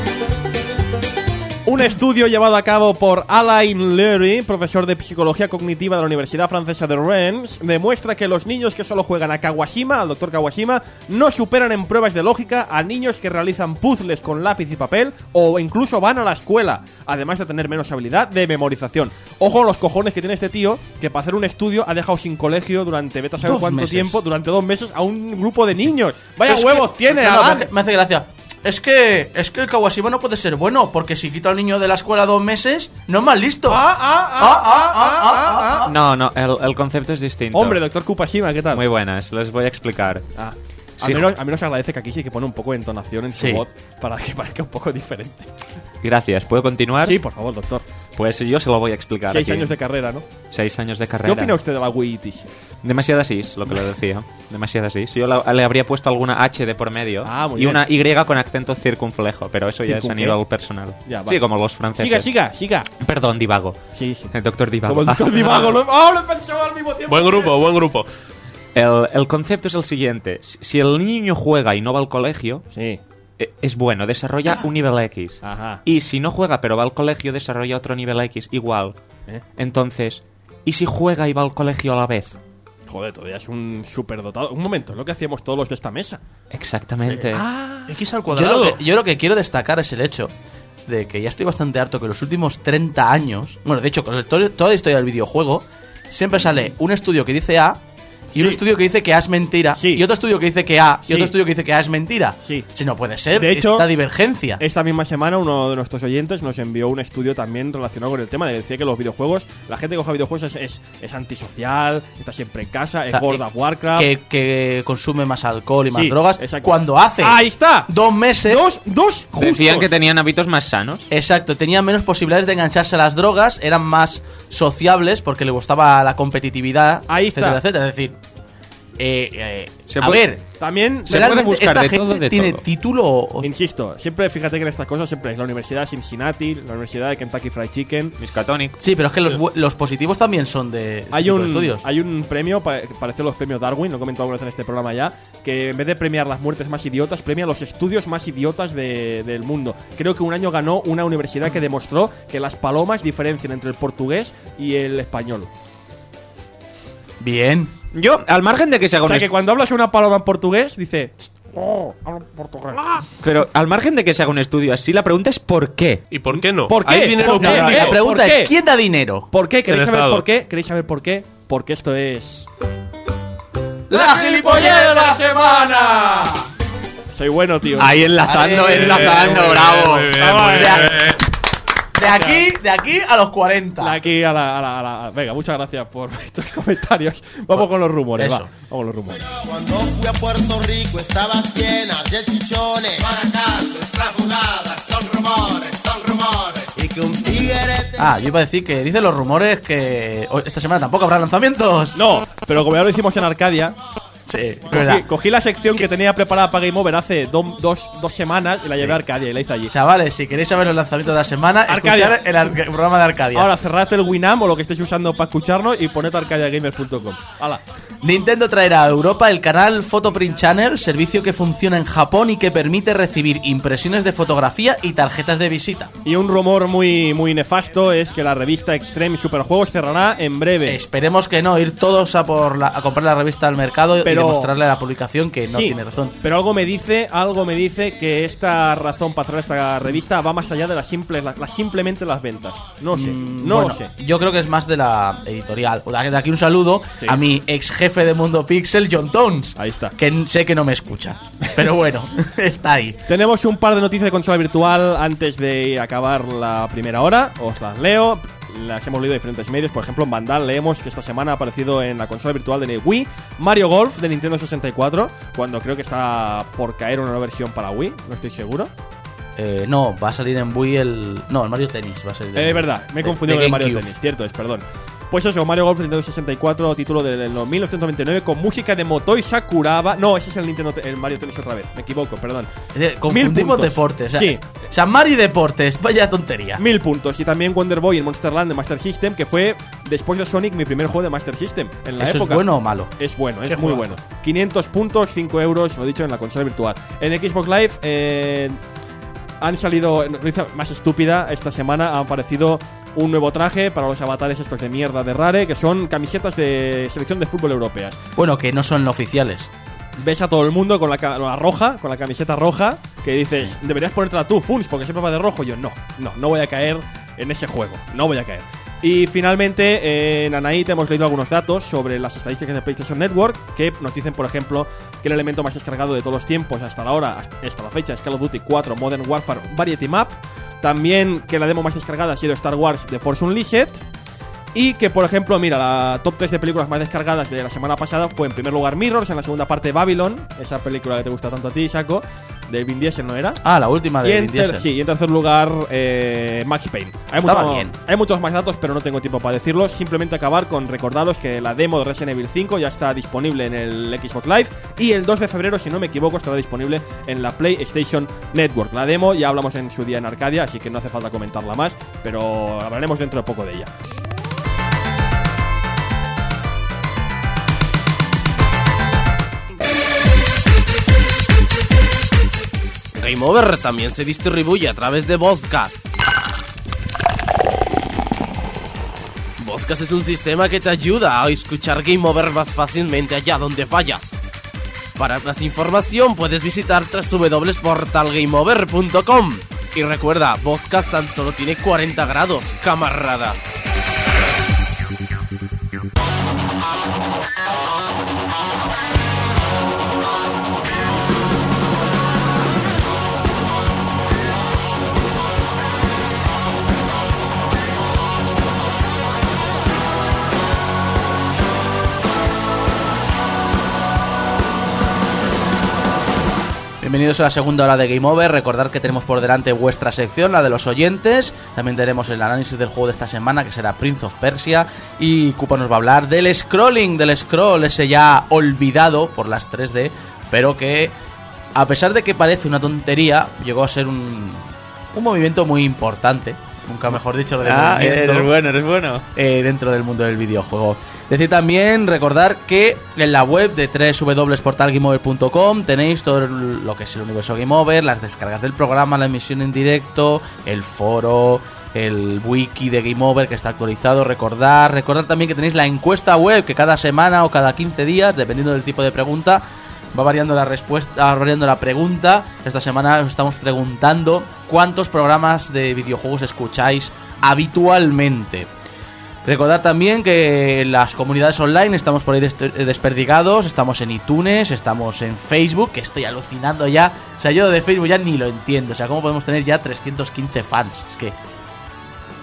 Un estudio llevado a cabo por Alain Leary, profesor de psicología cognitiva de la Universidad Francesa de Rennes, demuestra que los niños que solo juegan a Kawashima, al doctor Kawashima, no superan en pruebas de lógica a niños que realizan puzzles con lápiz y papel o incluso van a la escuela, además de tener menos habilidad de memorización. Ojo a los cojones que tiene este tío, que para hacer un estudio ha dejado sin colegio durante vete a saber Dos cuánto meses. tiempo, durante dos meses, a un grupo de niños. Vaya Es huevos que- tiene, no, no, Alan. me- me hace gracia. Es que, es que el Kawashima no puede ser bueno, porque si quito al niño de la escuela dos meses, no es más listo. Ah, ah, ah, ah, ah, ah. No, no, el, el concepto es distinto. Hombre, doctor Kupashima, ¿qué tal? Muy buenas, les voy a explicar. Ah, Sí. a, menos, a menos se agradece que aquí sí que pone un poco de entonación en su Sí. voz para que parezca un poco diferente. Gracias, ¿puedo continuar? Sí, por favor, doctor. Pues yo se lo voy a explicar. Seis aquí. años de carrera, ¿no? Seis años de ¿Qué carrera. opina usted de la Wii T? Demasiadas is, lo que le decía. Demasiadas is. Yo la- le habría puesto alguna H de por medio Ah, muy y bien. una Y con acento circunflejo, pero eso ya es a ¿Circun qué? nivel personal. Ya, vale. Sí, como los franceses. Siga, siga, siga. Perdón, divago. Sí, sí. El doctor divago. Como el doctor Divago. lo- ¡Oh, lo he pensado al mismo tiempo! Buen grupo, buen grupo. El, el concepto es el siguiente. Si si el niño juega y no va al colegio, sí. eh, es bueno, desarrolla un nivel X. Ajá. Y si no juega pero va al colegio, desarrolla otro nivel X igual. ¿Eh? Entonces, ¿y si juega y va al colegio a la vez? Joder, todavía es un superdotado. Un momento, es lo que hacíamos todos los de esta mesa. Exactamente. Ah, X al yo, cuadrado. lo que, yo lo que quiero destacar es el hecho de que ya estoy bastante harto que los últimos treinta años, bueno, de hecho, con el- todo- toda la historia del videojuego, siempre sale un estudio que dice A y un Sí. estudio que dice que A es mentira, Sí. y otro estudio que dice que A y Sí. otro estudio que dice que A es mentira. Sí. Si no puede ser, De hecho, esta divergencia. Esta misma semana uno de nuestros oyentes nos envió un estudio también relacionado con el tema. De decía que los videojuegos, la gente que juega videojuegos es, es, es antisocial, está siempre en casa, O es sea, World eh, of Warcraft. que, que consume más alcohol y más Sí, drogas. exacto. Cuando hace ¡Ahí está! dos meses. Dos, dos justos. Decían que tenían hábitos más sanos. Exacto, tenían menos posibilidades de engancharse a las drogas, eran más sociables porque le gustaba la competitividad, Ahí etcétera, está. etcétera. Es decir, eh, eh, Se a puede- ver, También Se realmente puede buscar esta de gente todo, de tiene todo. título o- Insisto, siempre fíjate que en estas cosas siempre es la Universidad de Cincinnati, la Universidad de Kentucky Fried Chicken. Miskatonic. Sí, pero es que los, bu- los positivos también son de este Hay tipo de un, estudios. hay un premio, pa- que parece los premios Darwin, lo he comentado alguna vez en este programa ya, que en vez de premiar las muertes más idiotas, premia los estudios más idiotas de- del mundo. Creo que un año ganó una universidad que demostró que las palomas diferencian entre el portugués y el español. Bien. Yo, al margen de que se haga O un sea est- que cuando hablas una paloma en portugués, dice... Oh, hablo portugués. Pero al margen de que se haga un estudio así, la pregunta es ¿por qué? ¿Y por qué no? ¿Por qué? Hay dinero ¿Por qué? público. La pregunta ¿Por qué? es, ¿quién da dinero? ¿Por qué? ¿Queréis El saber Estado. por qué? ¿Queréis saber por qué? Porque esto es... ¡La gilipollez de la semana! Soy bueno, tío. Ahí enlazando, Vale. enlazando, Muy bien, bravo. muy bien, Ah, muy vale. bien. De aquí, de aquí a los cuarenta. De aquí a la, a la- a la- Venga, muchas gracias por estos comentarios. Vamos con los rumores, Eso. va. Vamos con los rumores. Cuando fui a Puerto Rico estabas llena de chichones. Para acaso esa jugada son rumores, son rumores. Y que un tigre te... Ah, yo iba a decir que dicen los rumores que hoy- esta semana tampoco habrá lanzamientos. No, pero como ya lo hicimos en Arcadia, Sí, es cogí, verdad. cogí la sección que tenía preparada para Game Over hace do- dos, dos semanas y la llevé a Arcadia y la hice allí. Chavales, si queréis saber los lanzamientos de la semana, Arcadia. escuchar el, arca- el programa de Arcadia. Ahora cerrad el Winamp o lo que estéis usando para escucharnos y poned arcadia gamers punto com. ¡Hala! Nintendo traerá a Europa el canal Photoprint Channel, servicio que funciona en Japón y que permite recibir impresiones de fotografía y tarjetas de visita. Y un rumor muy, muy nefasto es que la revista Extreme Superjuegos cerrará en breve. Esperemos que no, ir todos a por la- a comprar la revista al mercado Pero- y demostrarle a la publicación que no Sí, tiene razón. Pero algo me dice, algo me dice que esta razón para cerrar esta revista va más allá de las simples, las, las- simplemente las ventas. No sé, Mm, no bueno, lo sé. Yo creo que es más de la editorial. O De de aquí un saludo Sí. a mi ex jefe de Mundo Pixel, John Tones. Ahí está. Que n- sé que no me escucha. Pero bueno, está ahí. Tenemos un par de noticias de consola virtual antes de acabar la primera hora. Os las leo. Las hemos leído de diferentes medios. Por ejemplo, en Vandal leemos que esta semana ha aparecido en la consola virtual de Wii Mario Golf de Nintendo sesenta y cuatro. Cuando creo que está por caer una nueva versión para Wii. No estoy seguro. Eh, no, va a salir en Wii el. No, el Mario Tennis va a salir. Es en- Eh, verdad, me he de- confundido de con el Mario GameCube. Tennis. Cierto es, perdón. Pues eso, Mario Golf de Nintendo sesenta y cuatro, título del mil novecientos noventa y nueve con música de Motoi Sakuraba. No, ese es el Nintendo, el Mario Tennis otra vez. Me equivoco, perdón. Eh, Confundimos Mil puntos. deportes. O sea, Sí. San Mario y deportes, vaya tontería. Mil puntos. Y también Wonder Boy en Monster Land de Master System, que fue, después de Sonic, mi primer juego de Master System. En la ¿Eso época. es bueno o malo? Es bueno, es Qué muy juegazo. bueno. quinientos puntos, cinco euros, lo he dicho, en la consola virtual. En Xbox Live eh, han salido, noticia más estúpida, esta semana ha aparecido un nuevo traje para los avatares estos de mierda de Rare, que son camisetas de selección de fútbol europeas. Bueno, que no son oficiales. Ves a todo el mundo con la, ca- la roja, con la camiseta roja, que dices, deberías ponértela tú, Funs, porque siempre va de rojo. Y yo, no, no, no voy a caer en ese juego, no voy a caer. Y finalmente, eh, en Anaí hemos leído algunos datos sobre las estadísticas de PlayStation Network, que nos dicen, por ejemplo, que el elemento más descargado de todos los tiempos hasta la hora, hasta la fecha, es Call of Duty cuatro Modern Warfare Variety Map. También que la demo más descargada ha sido Star Wars The Force Unleashed. Y que, por ejemplo, mira, la top tres de películas más descargadas de la semana pasada fue en primer lugar Mirrors, en la segunda parte Babylon, esa película que te gusta tanto a ti, Shaco, de Vin Diesel, ¿no era? Ah, la última de y en Vin Diesel. ter- Sí, y en tercer lugar, eh, Max Payne. Hay, Estaba mucho- bien. hay muchos más datos, pero no tengo tiempo para decirlos. Simplemente acabar con recordaros que la demo de Resident Evil cinco ya está disponible en el Xbox Live. Y el dos de febrero, si no me equivoco, estará disponible en la PlayStation Network. La demo ya hablamos en su día en Arcadia, así que no hace falta comentarla más, pero hablaremos dentro de poco de ella. Game Over también se distribuye a través de Vodcast. Vodcast es un sistema que te ayuda a escuchar Game Over más fácilmente allá donde vayas. Para más información puedes visitar doble u doble u doble u punto portal game over punto com. Y recuerda, Vodcast tan solo tiene cuarenta grados, camarada. Bienvenidos a la segunda hora de Game Over. Recordad que tenemos por delante vuestra sección, la de los oyentes. También tenemos el análisis del juego de esta semana, que será Prince of Persia. Y Cupa nos va a hablar del scrolling, del scroll, ese ya olvidado por las tres D, pero que, a pesar de que parece una tontería, llegó a ser un, un movimiento muy importante. Nunca mejor dicho lo de Ah, movimiento. eres bueno, eres bueno. Eh, dentro del mundo del videojuego. Decir también, recordar que en la web de doble u doble u doble u punto portal game over punto com tenéis todo lo que es el universo Game Over, las descargas del programa, la emisión en directo, el foro, el wiki de Game Over que está actualizado. Recordar, recordar también que tenéis la encuesta web que cada semana o cada quince días, dependiendo del tipo de pregunta, va variando la respuesta, va variando la pregunta. Esta semana os estamos preguntando cuántos programas de videojuegos escucháis habitualmente. Recordad también que en las comunidades online estamos por ahí des- desperdigados, estamos en iTunes, estamos en Facebook, que estoy alucinando ya. O sea, yo de Facebook ya ni lo entiendo. O sea, ¿cómo podemos tener ya trescientos quince fans? Es que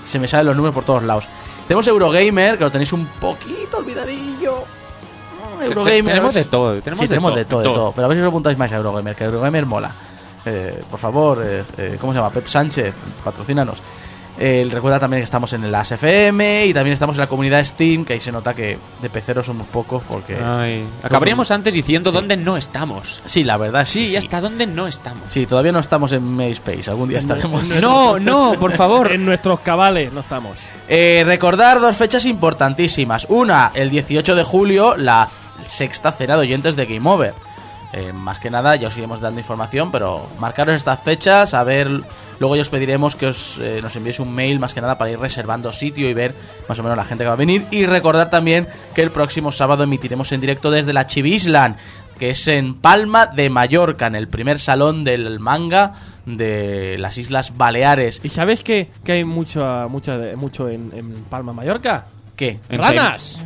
se me salen los números por todos lados. Tenemos Eurogamer, que lo tenéis un poquito olvidadillo. No, Eurogamer. Tenemos de todo, tenemos sí, de tenemos todo, de todo, de de todo. todo. Pero a ver si os apuntáis más a Eurogamer, que Eurogamer mola. Eh, por favor, eh, eh, ¿cómo se llama? Pep Sánchez, patrocínanos. Eh, recuerda también que estamos en el A S F M y también estamos en la comunidad Steam, que ahí se nota que de peceros somos pocos porque... Ay, acabaríamos antes diciendo sí. dónde no estamos. Sí, la verdad sí. Sí, y hasta dónde no estamos. Sí, todavía no estamos en MySpace, algún día estaremos. No, no, por favor. En nuestros cabales no estamos. Eh, recordar dos fechas importantísimas. Una, el dieciocho de julio, la sexta cena de oyentes de Game Over. Eh, más que nada, ya os iremos dando información, pero marcaros estas fechas, a ver, luego ya os pediremos que os eh, nos enviéis un mail, más que nada para ir reservando sitio y ver más o menos la gente que va a venir. Y recordar también que el próximo sábado emitiremos en directo desde la Chivisland, que es en Palma de Mallorca, en el primer salón del manga de las Islas Baleares. ¿Y sabes que, que hay mucho, mucho, mucho en, en Palma de Mallorca? ¿Qué? ¡Ranas!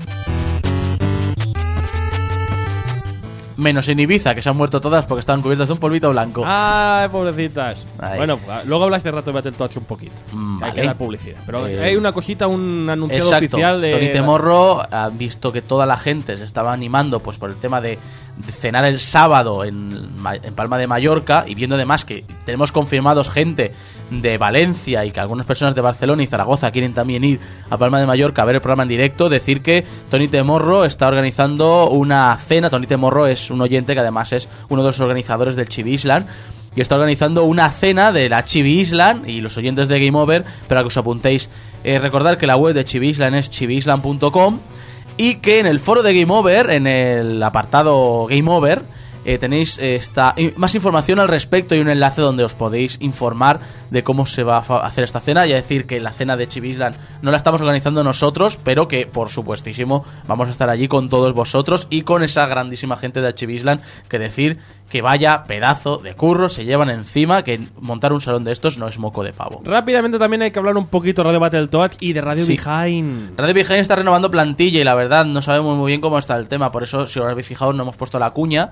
Menos en Ibiza, que se han muerto todas porque estaban cubiertas de un polvito blanco. ¡Ay, pobrecitas! Ay. Bueno, luego hablas de rato de Battletoads un poquito. Mm, Hay vale. que dar publicidad. Pero Eh, hay una cosita, un anunciado Exacto. oficial de... Tony Temorro ha visto que toda la gente se estaba animando pues por el tema de, de cenar el sábado en, Ma- en Palma de Mallorca, y viendo además que tenemos confirmados gente de Valencia y que algunas personas de Barcelona y Zaragoza quieren también ir a Palma de Mallorca a ver el programa en directo, decir que Tony Temorro está organizando una cena. Tony Temorro es un oyente que además es uno de los organizadores del Chibi Island y está organizando una cena de la Chibi Island y los oyentes de Game Over, para que os apuntéis. Eh, recordar que la web de Chibi Island es chibi island punto com y que en el foro de Game Over, en el apartado Game Over, eh, tenéis eh, esta, i- más información al respecto y un enlace donde os podéis informar de cómo se va a fa- hacer esta cena. Y a decir que la cena de Chibi Island no la estamos organizando nosotros, pero que por supuestísimo vamos a estar allí con todos vosotros y con esa grandísima gente de Chibi Island, que decir que vaya pedazo de curro se llevan encima, que montar un salón de estos no es moco de pavo. Rápidamente también hay que hablar un poquito de Radio Battletoads y de Radio Sí. Behind. Radio Behind está renovando plantilla y la verdad no sabemos muy bien cómo está el tema. Por eso, si os habéis fijado, no hemos puesto la cuña.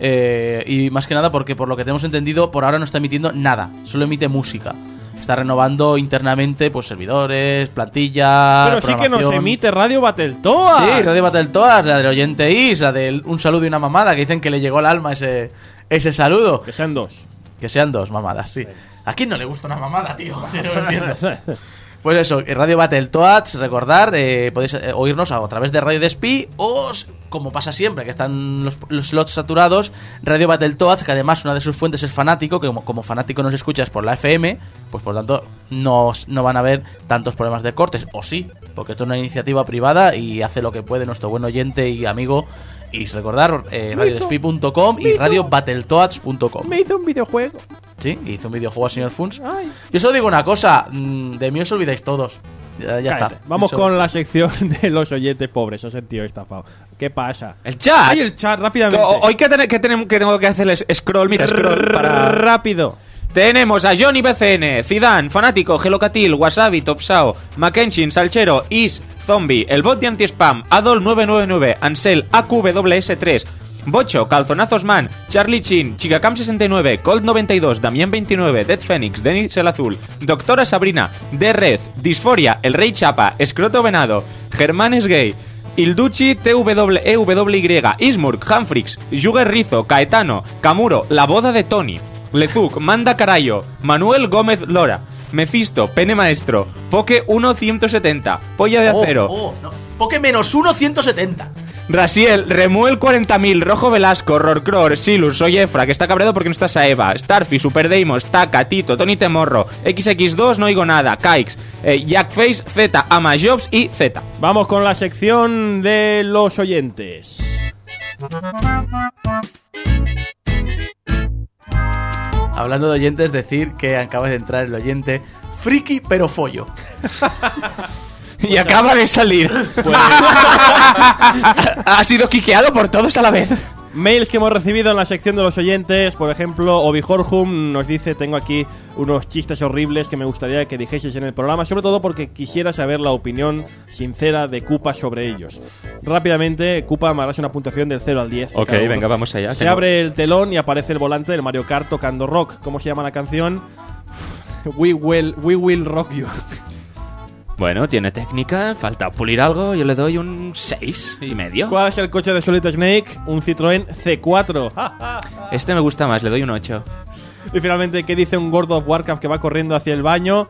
Eh, y más que nada porque, por lo que tenemos entendido, por ahora no está emitiendo nada, solo emite música. Está renovando internamente pues servidores, plantilla, Pero sí que nos programación. emite Radio Battletoads. Sí, Radio Battletoads, la del oyente Is, la del un saludo y una mamada, que dicen que le llegó al alma ese, ese saludo. Que sean dos. Que sean dos mamadas, sí. ¿A quién no le gusta una mamada, tío? No lo entiendo. Pues eso, Radio Battletoads, recordar, eh, podéis eh, oírnos a, a través de Radio Despí o, s- como pasa siempre, que están los, los slots saturados, Radio Battletoads, que además una de sus fuentes es Fanático, que como, como Fanático nos escuchas por la F M, pues por tanto no, s- no van a haber tantos problemas de cortes, o sí, porque esto es una iniciativa privada y hace lo que puede nuestro buen oyente y amigo. Y recordar, eh, radio despí punto com y radio battletoads punto com. Me hizo un videojuego. Sí, hizo un videojuego al señor Funs. Yo solo digo una cosa, mm, de mí os olvidáis todos. Ya, ya Cállate. está. Vamos Eso- con la sección de los oyentes pobres. Os he sentido estafado. ¿Qué pasa? El chat. ¡Ay, el chat! Rápidamente. Co- Hoy que, ten- que tenemos, que tengo que hacerles scroll, mira, scroll para... Rápido. Tenemos a Johnny B C N, Zidane, Fanático, Gelocatil, Wasabi, Topsao, Mackenzie, Salchero, Is, Zombie, el bot de anti-spam, Adol nueve nueve nueve, Ansel, A Q W S tres, Bocho, Calzonazos Man, Charlie Chin, Chigacam sesenta y nueve, Colt noventa y dos, Damián veintinueve, Dead Phoenix, Denis el Azul, Doctora Sabrina, D-Red, Disforia, El Rey Chapa, Escroto Venado, Germán es gay, Ilduchi, T W E W Y, Ismurk, Hanfrix, Juger Rizo, Caetano, Camuro, La Boda de Tony, Lezuk, Manda Carayo, Manuel Gómez Lora, Mephisto, Pene Maestro, Poke uno ciento setenta, Polla de Oh, Acero, oh, no. Poke menos uno ciento setenta. Rasiel, Remuel cuarenta mil, Rojo Velasco, Rorcror, Silus, Soy Efra, que está cabreado porque no está Saeva, Starfy, Super Deimos, Taka, Tito, Tony Temorro, equis equis dos, no oigo nada, Kikes, eh, Jackface, Z, Ama Jobs y Z. Vamos con la sección de los oyentes. Hablando de oyentes, decir que acaba de entrar el oyente friki pero follo. Y acaba de salir. Ha sido quiqueado por todos a la vez. Mails que hemos recibido en la sección de los oyentes. Por ejemplo, Obijorhum nos dice: tengo aquí unos chistes horribles que me gustaría que dijeseis en el programa, sobre todo porque quisiera saber la opinión sincera de Cupa sobre ellos. Rápidamente, Cupa me harás una puntuación del cero al diez. Ok, cada uno. venga, vamos allá. Se Tengo- abre el telón y aparece el volante del Mario Kart tocando rock. ¿Cómo se llama la canción? We will, we will rock you. Bueno, tiene técnica, falta pulir algo, yo le doy un seis y medio. ¿Cuál es el coche de Solid Snake? Un Citroën C cuatro. Este me gusta más, le doy un ocho. Y finalmente, ¿qué dice un World of Warcraft que va corriendo hacia el baño?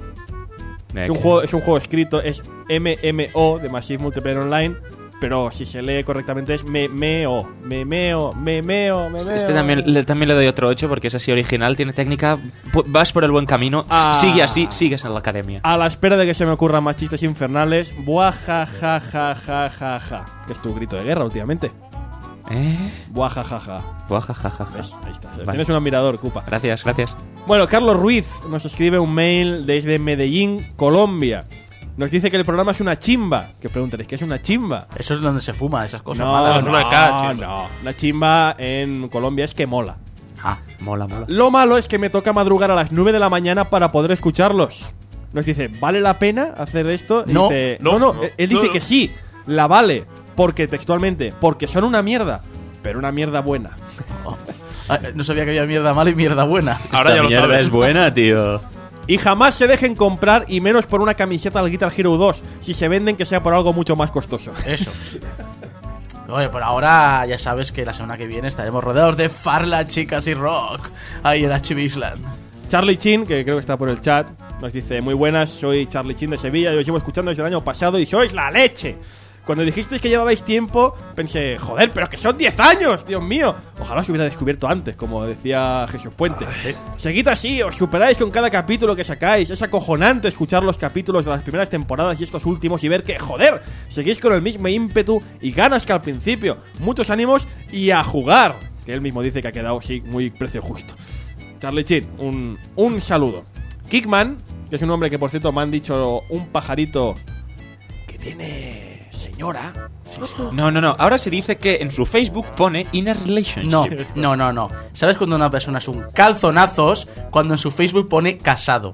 Es un, juego, es un juego escrito, es M M O de Massive Multiplayer Online, pero si se lee correctamente es memeo, memeo, memeo, memeo. Este también le, también le doy otro ocho porque es así original, tiene técnica, pu- vas por el buen camino, Ah. sigue así, sigues en la academia. A la espera de que se me ocurran más chistes infernales, buah, ja, ja, ja, ja, ja, ja. Que es tu grito de guerra últimamente. ¿Eh? Buah, ja, ja, ja. Buah, ja, ja, ja. ¿Ves? Ahí está. Vale. Tienes un admirador, Cupa. Gracias, gracias. Bueno, Carlos Ruiz nos escribe un mail desde Medellín, Colombia. Nos dice que el programa es una chimba. Que preguntaréis, ¿qué es una chimba? Eso es donde se fuma, esas cosas No, malas. no, una no, K, no. La chimba en Colombia es que mola. Ah, Mola, mola. Lo malo es que me toca madrugar a las nueve de la mañana para poder escucharlos. Nos dice, ¿vale la pena hacer esto? Y No, dice, no, no, no, no. él dice No, que no. sí, la vale. Porque textualmente, porque son una mierda, pero una mierda buena. Ah, no sabía que había mierda mala y mierda buena. Ahora ya lo mierda sabes. es buena, tío. Y jamás se dejen comprar, y menos por una camiseta del Guitar Hero dos. Si se venden, que sea por algo mucho más costoso. Eso. Oye, por ahora ya sabes que la semana que viene estaremos rodeados de farla, chicas y rock ahí en H B Island. Charlie Chin, que creo que está por el chat, nos dice, muy buenas, soy Charlie Chin de Sevilla, yo os llevo escuchando desde el año pasado y sois la leche. Cuando dijisteis que llevabais tiempo, pensé, joder, pero que son diez años, Dios mío. Ojalá os hubiera descubierto antes, como decía Jesús Puente. Ah, ¿sí? Seguid así, os superáis con cada capítulo que sacáis. Es acojonante escuchar los capítulos de las primeras temporadas y estos últimos y ver que, joder, seguís con el mismo ímpetu y ganas que al principio. Muchos ánimos y a jugar. Que él mismo dice que ha quedado, sí, muy precio justo. Charlie Chin, un, un saludo. Kickman, que es un hombre que por cierto me han dicho un pajarito que tiene señora. No, no, no. Ahora se dice que en su Facebook pone Inner Relationship. No, no, no, no. ¿Sabes cuando una persona es un calzonazos? Cuando en su Facebook pone casado.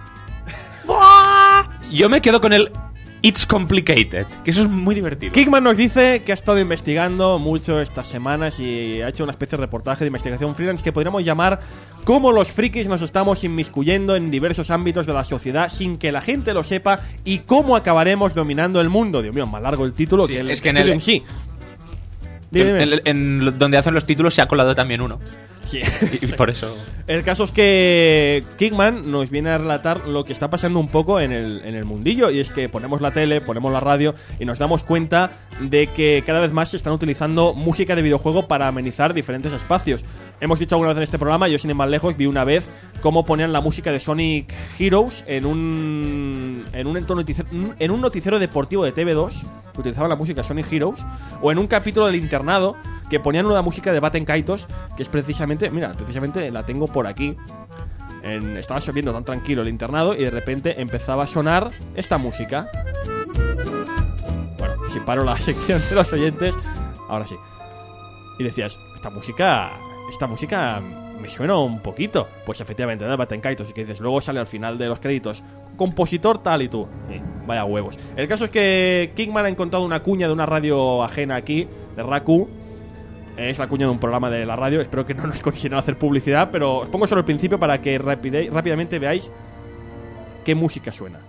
Yo me quedo con el It's Complicated, que eso es muy divertido. Kickman nos dice que ha estado investigando mucho estas semanas y ha hecho una especie de reportaje de investigación freelance que podríamos llamar cómo los frikis nos estamos inmiscuyendo en diversos ámbitos de la sociedad sin que la gente lo sepa y cómo acabaremos dominando el mundo. Dios mío, más largo el título Sí, que el es que en estudio el- en sí. Que Dime, dime. en, en donde hacen los títulos se ha colado también uno. Sí. Y por eso. El caso es que Kickman nos viene a relatar lo que está pasando un poco en el, en el mundillo. Y es que ponemos la tele, ponemos la radio y nos damos cuenta de que cada vez más se están utilizando música de videojuego para amenizar diferentes espacios. Hemos dicho alguna vez en este programa, yo sin ir más lejos vi una vez cómo ponían la música de Sonic Heroes en un en un, entorno noticiero, en un noticiero deportivo de T V dos, que utilizaban la música Sonic Heroes, o en un capítulo del internado que ponían una música de Baten Kaitos, que es precisamente, mira, precisamente la tengo por aquí. En, estaba lloviendo tan tranquilo el internado y de repente empezaba a sonar esta música. Bueno, si paro la sección de los oyentes, ahora sí. Y decías, esta música, esta música me suena un poquito. Pues efectivamente, de Baten Kaitos, y que dices, luego sale al final de los créditos, compositor tal y tú. Sí, vaya huevos. El caso es que Kickman ha encontrado una cuña de una radio ajena aquí, de Raku. Es la cuña de un programa de la radio. Espero que no nos consideren hacer publicidad, pero os pongo solo el principio para que rapide, rápidamente veáis qué música suena.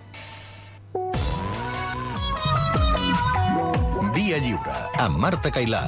Via Lliure, amb Marta Cailà.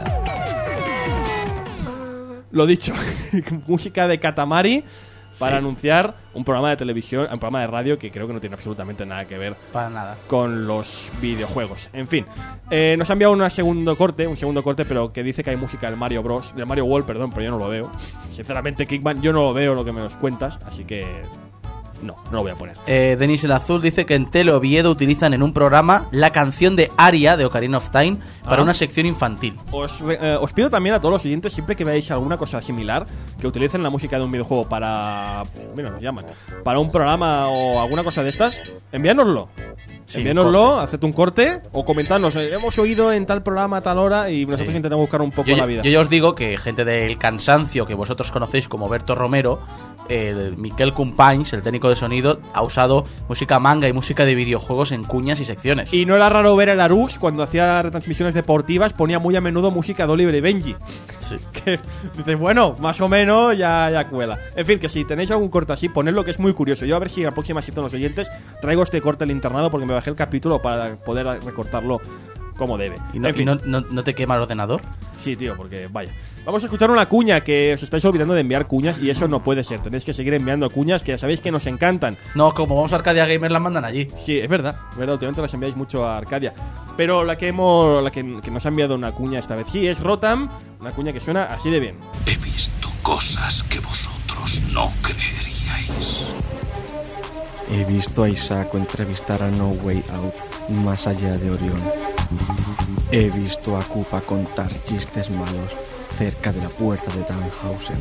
Lo dicho, música de Katamari para Sí. anunciar un programa de televisión, un programa de radio que creo que no tiene absolutamente nada que ver Para nada. con los videojuegos. En fin, eh, nos ha enviado un segundo corte, un segundo corte, pero que dice que hay música del Mario Bros, del Mario World, perdón, pero yo no lo veo. Sinceramente, Kickman, yo no lo veo lo que me nos cuentas, así que no, no lo voy a poner. Eh, Denis el Azul dice que en Tele Oviedo utilizan en un programa la canción de Aria de Ocarina of Time para Ah. una sección infantil. Os, re- eh, os pido también a todos los oyentes, siempre que veáis alguna cosa similar, que utilicen la música de un videojuego para... Mira, nos llaman. Para un programa o alguna cosa de estas, envíanoslo. Sí, envíanoslo, haced un corte o comentadnos. eh, hemos oído en tal programa a tal hora y nosotros Sí. intentamos buscar un poco Yo, la yo- vida. yo ya os digo que gente del cansancio que vosotros conocéis como Berto Romero, el Miquel Companys, el técnico de sonido, ha usado música manga y música de videojuegos en cuñas y secciones. Y no era raro ver el Arús cuando hacía retransmisiones deportivas, ponía muy a menudo música de Oliver y Benji. Sí. Que dices, bueno, más o menos ya, ya cuela. En fin, que si tenéis algún corte así, ponedlo, que es muy curioso. Yo a ver si la próxima cita los oyentes traigo este corte del internado, porque me bajé el capítulo para poder recortarlo como debe. ¿Y no, En fin. y no, no, no te quema el ordenador? Sí, tío, porque vaya. Vamos a escuchar una cuña, que os estáis olvidando de enviar cuñas y eso no puede ser. Tenéis que seguir enviando cuñas, que ya sabéis que nos encantan. No, como vamos a Arcadia Gamer, las mandan allí. Sí, es verdad, es verdad, últimamente las enviáis mucho a Arcadia. Pero la que hemos, la que, que nos ha enviado una cuña esta vez sí es Rotam, una cuña que suena así de bien. He visto cosas que vosotros no creeríais. He visto a Isako entrevistar a No Way Out más allá de Orión. He visto a Koopa contar chistes malos cerca de la puerta de Tannhausen.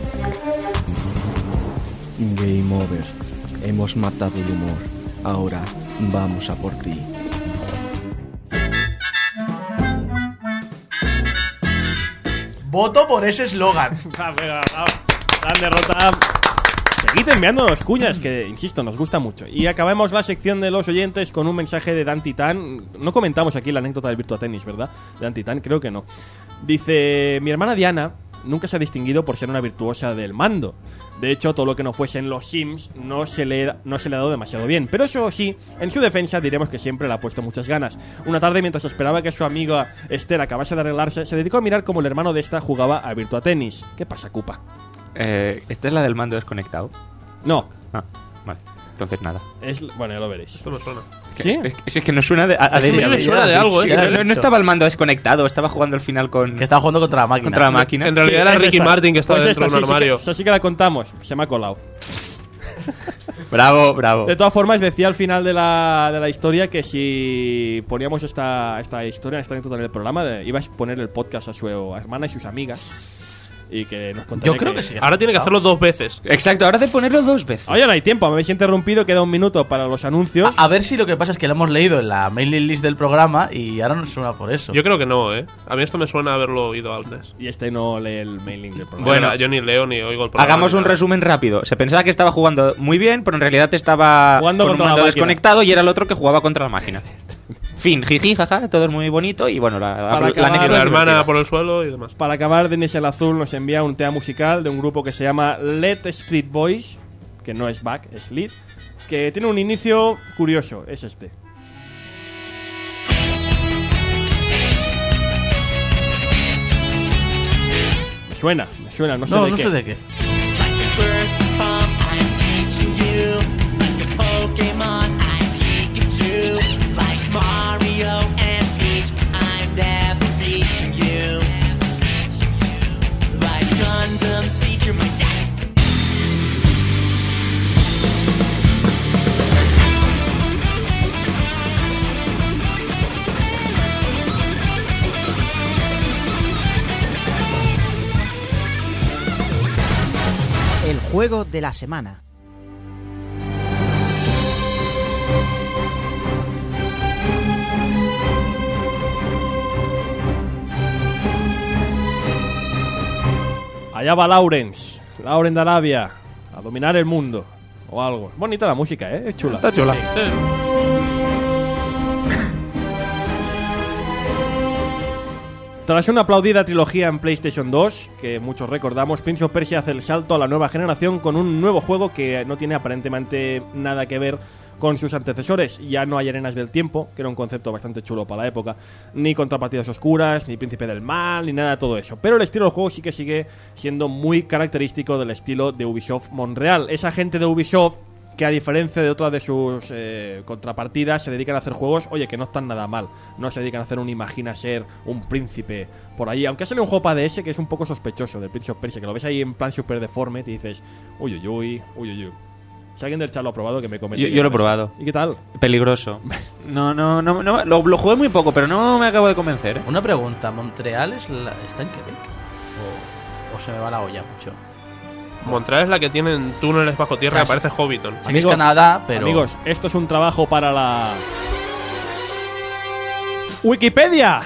Game over. Hemos matado el humor. Ahora vamos a por ti. Voto por ese eslogan. Grande Rotam. Seguid enviándonos cuñas, que, insisto, nos gusta mucho. Y acabamos la sección de los oyentes con un mensaje de Dan Titán. No comentamos aquí la anécdota del Virtua Tennis, ¿verdad? De Dan Titán, creo que no. Dice, mi hermana Diana nunca se ha distinguido por ser una virtuosa del mando. De hecho, todo lo que no fuesen los Sims no se le, no se le ha dado demasiado bien. Pero eso sí, en su defensa diremos que siempre le ha puesto muchas ganas. Una tarde, mientras esperaba que su amiga Esther acabase de arreglarse, se dedicó a mirar cómo el hermano de esta jugaba a Virtua Tennis. ¿Qué pasa, Koopa? Eh, ¿Esta es la del mando desconectado? No. Ah, vale. Entonces nada. Es, bueno, ya lo veréis. Esto me suena. ¿Sí? Es, es, es que no suena de, a, a sí, de, me suena de algo, ¿eh? No, no, no estaba el mando desconectado, estaba jugando al final con... Que estaba jugando contra la máquina. Contra la máquina. En realidad Sí, era es Ricky esta. Martin que estaba Pues dentro esta, de un sí, armario. Sí, sí, sí que la contamos. Se me ha colado. Bravo, bravo. De todas formas, decía al final de la, de la historia que si poníamos esta, esta historia, esta anécdota en el programa, de, ibas a poner el podcast a su hermana y sus amigas. Y que nos contaría. Yo creo que sí. Ahora tiene que hacerlo dos veces. Exacto, ahora de ponerlo dos veces. Oye, no hay tiempo, me habéis interrumpido, queda un minuto para los anuncios. A, a ver si lo que pasa es que lo hemos leído en la mailing list del programa y ahora nos suena por eso. Yo creo que no, ¿eh? A mí esto me suena haberlo oído antes. Y este no lee el mailing del programa. Bueno, yo ni leo ni oigo el programa. Hagamos un resumen rápido. Se pensaba que estaba jugando muy bien, pero en realidad estaba Jugando con un contra la mando máquina. desconectado y era el otro que jugaba contra la máquina. Fin, jiji, jaja, todo es muy bonito y bueno, la, la, Para la acabar- anécdota La es hermana divertida. por el suelo y demás. Para acabar, Denis el Azul nos envía un tema musical de un grupo que se llama Let Street Boys, que no es back, es lead, que tiene un inicio curioso, es este. Me suena, me suena, no sé No, de no qué. sé de qué. El juego de la semana. Allá va Lawrence, Lauren de Arabia, a dominar el mundo. O algo. Bonita la música, ¿eh? Es chula. Está chula. Sí. Tras una aplaudida trilogía en PlayStation dos, que muchos recordamos, Prince of Persia hace el salto a la nueva generación con un nuevo juego que no tiene aparentemente nada que ver con sus antecesores. Ya no hay Arenas del Tiempo, que era un concepto bastante chulo para la época, ni Contrapartidas Oscuras, ni Príncipe del Mal, ni nada de todo eso. Pero el estilo del juego sí que sigue siendo muy característico del estilo de Ubisoft Montreal. Esa gente de Ubisoft que, a diferencia de otras de sus eh, contrapartidas, se dedican a hacer juegos, oye, que no están nada mal. No se dedican a hacer un Imagina ser un príncipe por ahí. Aunque sale un juego para D S que es un poco sospechoso, del Prince of Persia, que lo ves ahí en plan super deforme y dices, uy, uy, uy, uy, uy, uy. Si alguien del chat lo ha probado, que me comente. Yo, yo lo he probado. ¿Y qué tal? Peligroso. No, no, no, no lo, lo jugué muy poco, pero no me acabo de convencer. ¿eh? Una pregunta, ¿Montreal es la- está en Quebec? ¿O, o se me va la olla mucho? Montreal es la que tienen túneles bajo tierra O sea, que parece Hobbiton. Aquí es Canadá, pero... Amigos, esto es un trabajo para la Wikipedia.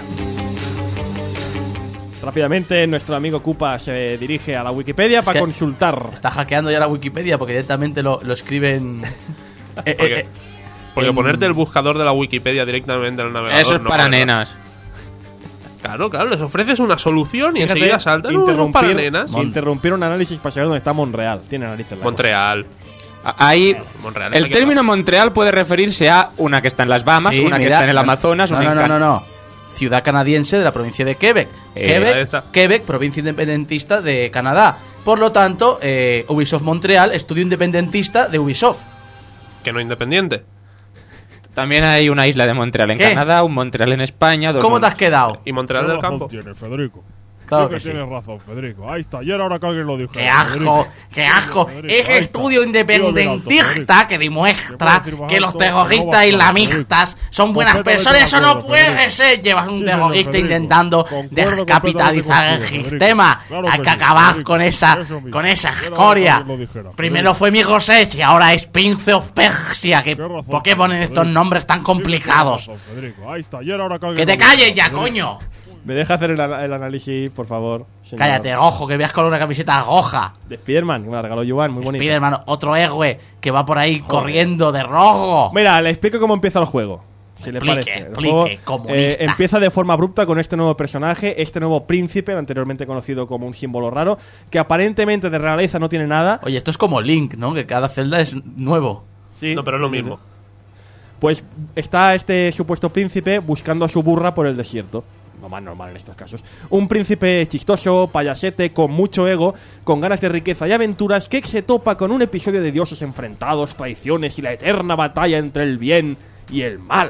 Rápidamente, nuestro amigo Koopa se dirige a la Wikipedia Es para que consultar. Está hackeando ya la Wikipedia porque directamente lo, lo escriben... Eh, Porque, eh, eh, porque en- ponerte el buscador de la Wikipedia directamente en el navegador. Eso es no para vale nada. nenas. Claro, claro, les ofreces una solución y Fíjate, enseguida saltan. No, no, para interrumpir- nenas. interrumpir un análisis para saber dónde está Montreal. Tiene narices la cosa. Montreal. Ahí, Montreal el está aquí término Montreal puede referirse a una que está en las Bahamas, Sí, una que mira, está en el no, Amazonas, no, una no, en no, Can- no, no. Ciudad canadiense de la provincia de Quebec. Eh, ahí Quebec, está. Quebec, provincia independentista de Canadá. Por lo tanto, eh, Ubisoft Montreal, estudio independentista de Ubisoft. Que no independiente. También hay una isla de Montreal en ¿Qué? Canadá, un Montreal en España. Dos ¿Cómo te Mon- has quedado? Y Montreal del campo. Tienes, Federico. Claro Sí que sí. tienes razón, Federico. Ahí está. Ayer ahora que alguien lo dijo. ¡Qué asco! ¡Qué asco! Ese estudio independentista que demuestra que los terroristas islamistas son buenas personas. Eso no puede ser. Llevas un terrorista intentando descapitalizar el sistema. Hay que acabar con esa con esa escoria. Primero fue mi Rosech y ahora es Prince of Persia. Que, ¿por qué ponen estos nombres tan complicados? Federico. Ahí está. Ayer ahora que alguien ¡Que te lo dijo. calles ya, coño! ¿Me deja hacer el, el análisis, por favor? señor? Cállate, ojo, que veas con una camiseta roja. De Spiderman, que me la regaló Joan, muy bonito. Spiderman, otro héroe que va por ahí corriendo de rojo. Mira, le explico cómo empieza el juego. Si le Explique, parece. El explique, juego, comunista. eh, empieza de forma abrupta con este nuevo personaje, este nuevo príncipe, anteriormente conocido como un símbolo raro, que aparentemente de realeza no tiene nada. Oye, esto es como Link, ¿no? Que cada celda es nuevo. Sí, No, pero es lo sí, sí, mismo. sí. Pues está este supuesto príncipe buscando a su burra por el desierto. Lo más normal en estos casos. Un príncipe chistoso, payasete, con mucho ego, con ganas de riqueza y aventuras, que se topa con un episodio de dioses enfrentados, traiciones y la eterna batalla entre el bien y el mal.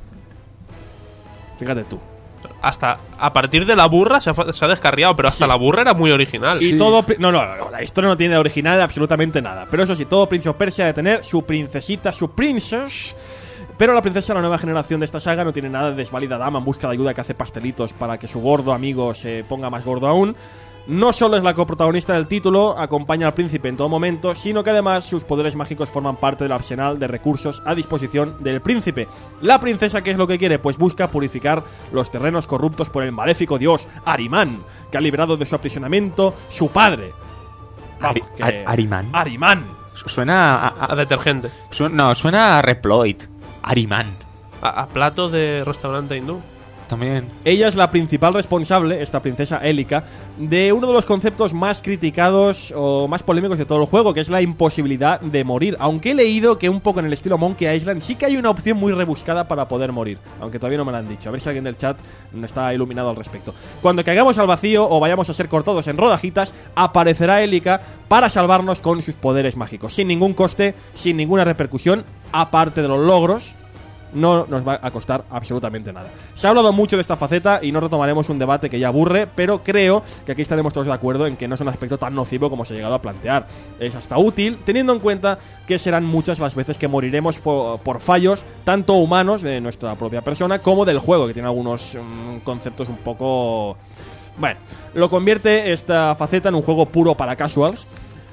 Fíjate tú. Hasta a partir de la burra se ha, fa- se ha descarriado, pero hasta la burra era muy original. Y todo. pri- No, no, no, la historia no tiene de original absolutamente nada. Pero eso sí, todo Prince of Persia ha de tener su princesita, su princess. Pero la princesa, la nueva generación de esta saga, no tiene nada de desvalida dama en busca de ayuda que hace pastelitos para que su gordo amigo se ponga más gordo aún. No solo es la coprotagonista del título, acompaña al príncipe en todo momento, sino que además sus poderes mágicos forman parte del arsenal de recursos a disposición del príncipe. La princesa, ¿qué es lo que quiere? Pues busca purificar los terrenos corruptos por el maléfico dios Ahriman, que ha liberado de su aprisionamiento su padre. Ari- Vamos, que- Ar- Ahriman. Ahriman. Su- Suena a, a- A detergente. su- no, suena a Reploid. Ariman. A, a plato de restaurante hindú. También. Ella es la principal responsable, esta princesa Élica, de uno de los conceptos más criticados o más polémicos de todo el juego, que es la imposibilidad de morir. Aunque he leído que un poco en el estilo Monkey Island sí que hay una opción muy rebuscada para poder morir. Aunque todavía no me lo han dicho. A ver si alguien del chat no está iluminado al respecto. Cuando caigamos al vacío o vayamos a ser cortados en rodajitas, aparecerá Élica para salvarnos con sus poderes mágicos. Sin ningún coste, sin ninguna repercusión, aparte de los logros. No nos va a costar absolutamente nada. Se ha hablado mucho de esta faceta y no retomaremos un debate que ya aburre, pero creo que aquí estaremos todos de acuerdo en que no es un aspecto tan nocivo como se ha llegado a plantear. Es hasta útil, teniendo en cuenta que serán muchas las veces que moriremos fo- por fallos, tanto humanos de nuestra propia persona como del juego, que tiene algunos mm, conceptos un poco... Bueno, lo convierte esta faceta en un juego puro para casuals.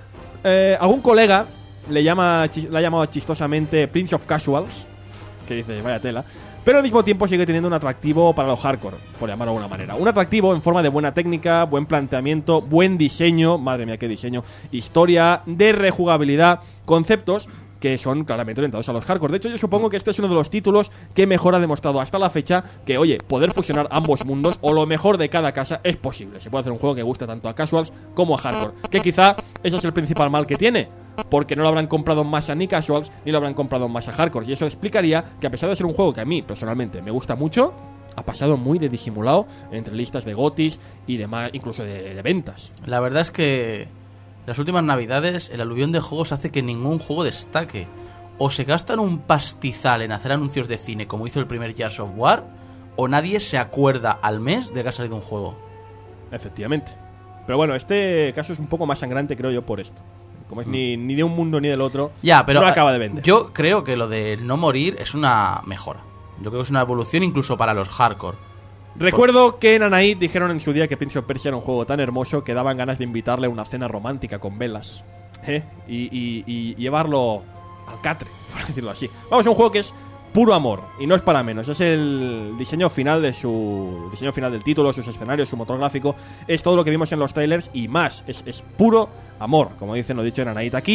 Eh, algún colega le llama, chis- le ha llamado chistosamente Prince of Casuals, que dice, vaya tela, pero al mismo tiempo sigue teniendo un atractivo para los hardcore, por llamarlo de alguna manera. Un atractivo en forma de buena técnica, buen planteamiento, buen diseño, madre mía qué diseño, historia, de rejugabilidad, conceptos que son claramente orientados a los hardcore. De hecho, yo supongo que este es uno de los títulos que mejor ha demostrado hasta la fecha que, oye, poder fusionar ambos mundos o lo mejor de cada casa es posible. Se puede hacer un juego que guste tanto a casuals como a hardcore. Que quizá ese es el principal mal que tiene, porque no lo habrán comprado en masa ni casuals ni lo habrán comprado en masa hardcore. Y eso explicaría que, a pesar de ser un juego que a mí personalmente me gusta mucho, ha pasado muy de disimulado entre listas de gotis y demás, incluso de, de ventas. La verdad es que las últimas navidades el aluvión de juegos hace que ningún juego destaque. O se gastan un pastizal en hacer anuncios de cine como hizo el primer Gears of War, o nadie se acuerda al mes de que ha salido un juego. Efectivamente. Pero bueno, este caso es un poco más sangrante, creo yo, por esto. Como es ni, ni de un mundo ni del otro, Ya, pero no acaba de vender. Yo creo que lo de no morir es una mejora. Yo creo que es una evolución incluso para los hardcore. Recuerdo que en Anaid dijeron en su día que Prince of Persia era un juego tan hermoso que daban ganas de invitarle a una cena romántica con velas, ¿eh? y, y- y llevarlo al catre, por decirlo así. Vamos, a un juego que es puro amor, y no es para menos. Es el diseño final de su diseño final del título, sus escenarios, su motor gráfico. Es todo lo que vimos en los trailers y más. Es, es puro amor, como dicen, lo dicho en Anaid aquí.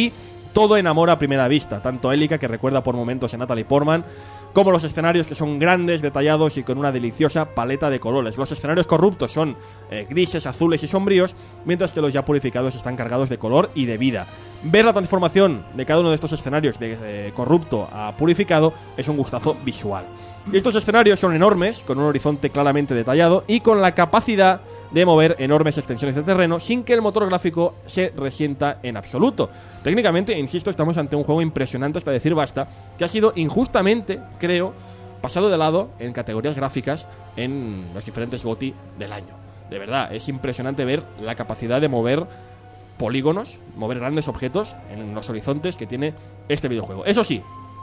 todo enamora a primera vista, tanto Élica, que recuerda por momentos a Natalie Portman, como los escenarios, que son grandes, detallados y con una deliciosa paleta de colores. Los escenarios corruptos son eh, grises, azules y sombríos, mientras que los ya purificados están cargados de color y de vida. Ver la transformación de cada uno de estos escenarios de eh, corrupto a purificado es un gustazo visual. Y estos escenarios son enormes, con un horizonte claramente detallado y con la capacidad de mover enormes extensiones de terreno sin que el motor gráfico se resienta en absoluto. Técnicamente, insisto, estamos ante un juego impresionante hasta decir basta, que ha sido injustamente, creo, pasado de lado en categorías gráficas en los diferentes GOTY del año. De verdad, es impresionante ver la capacidad de mover polígonos, mover grandes objetos en los horizontes que tiene este videojuego. Eso sí,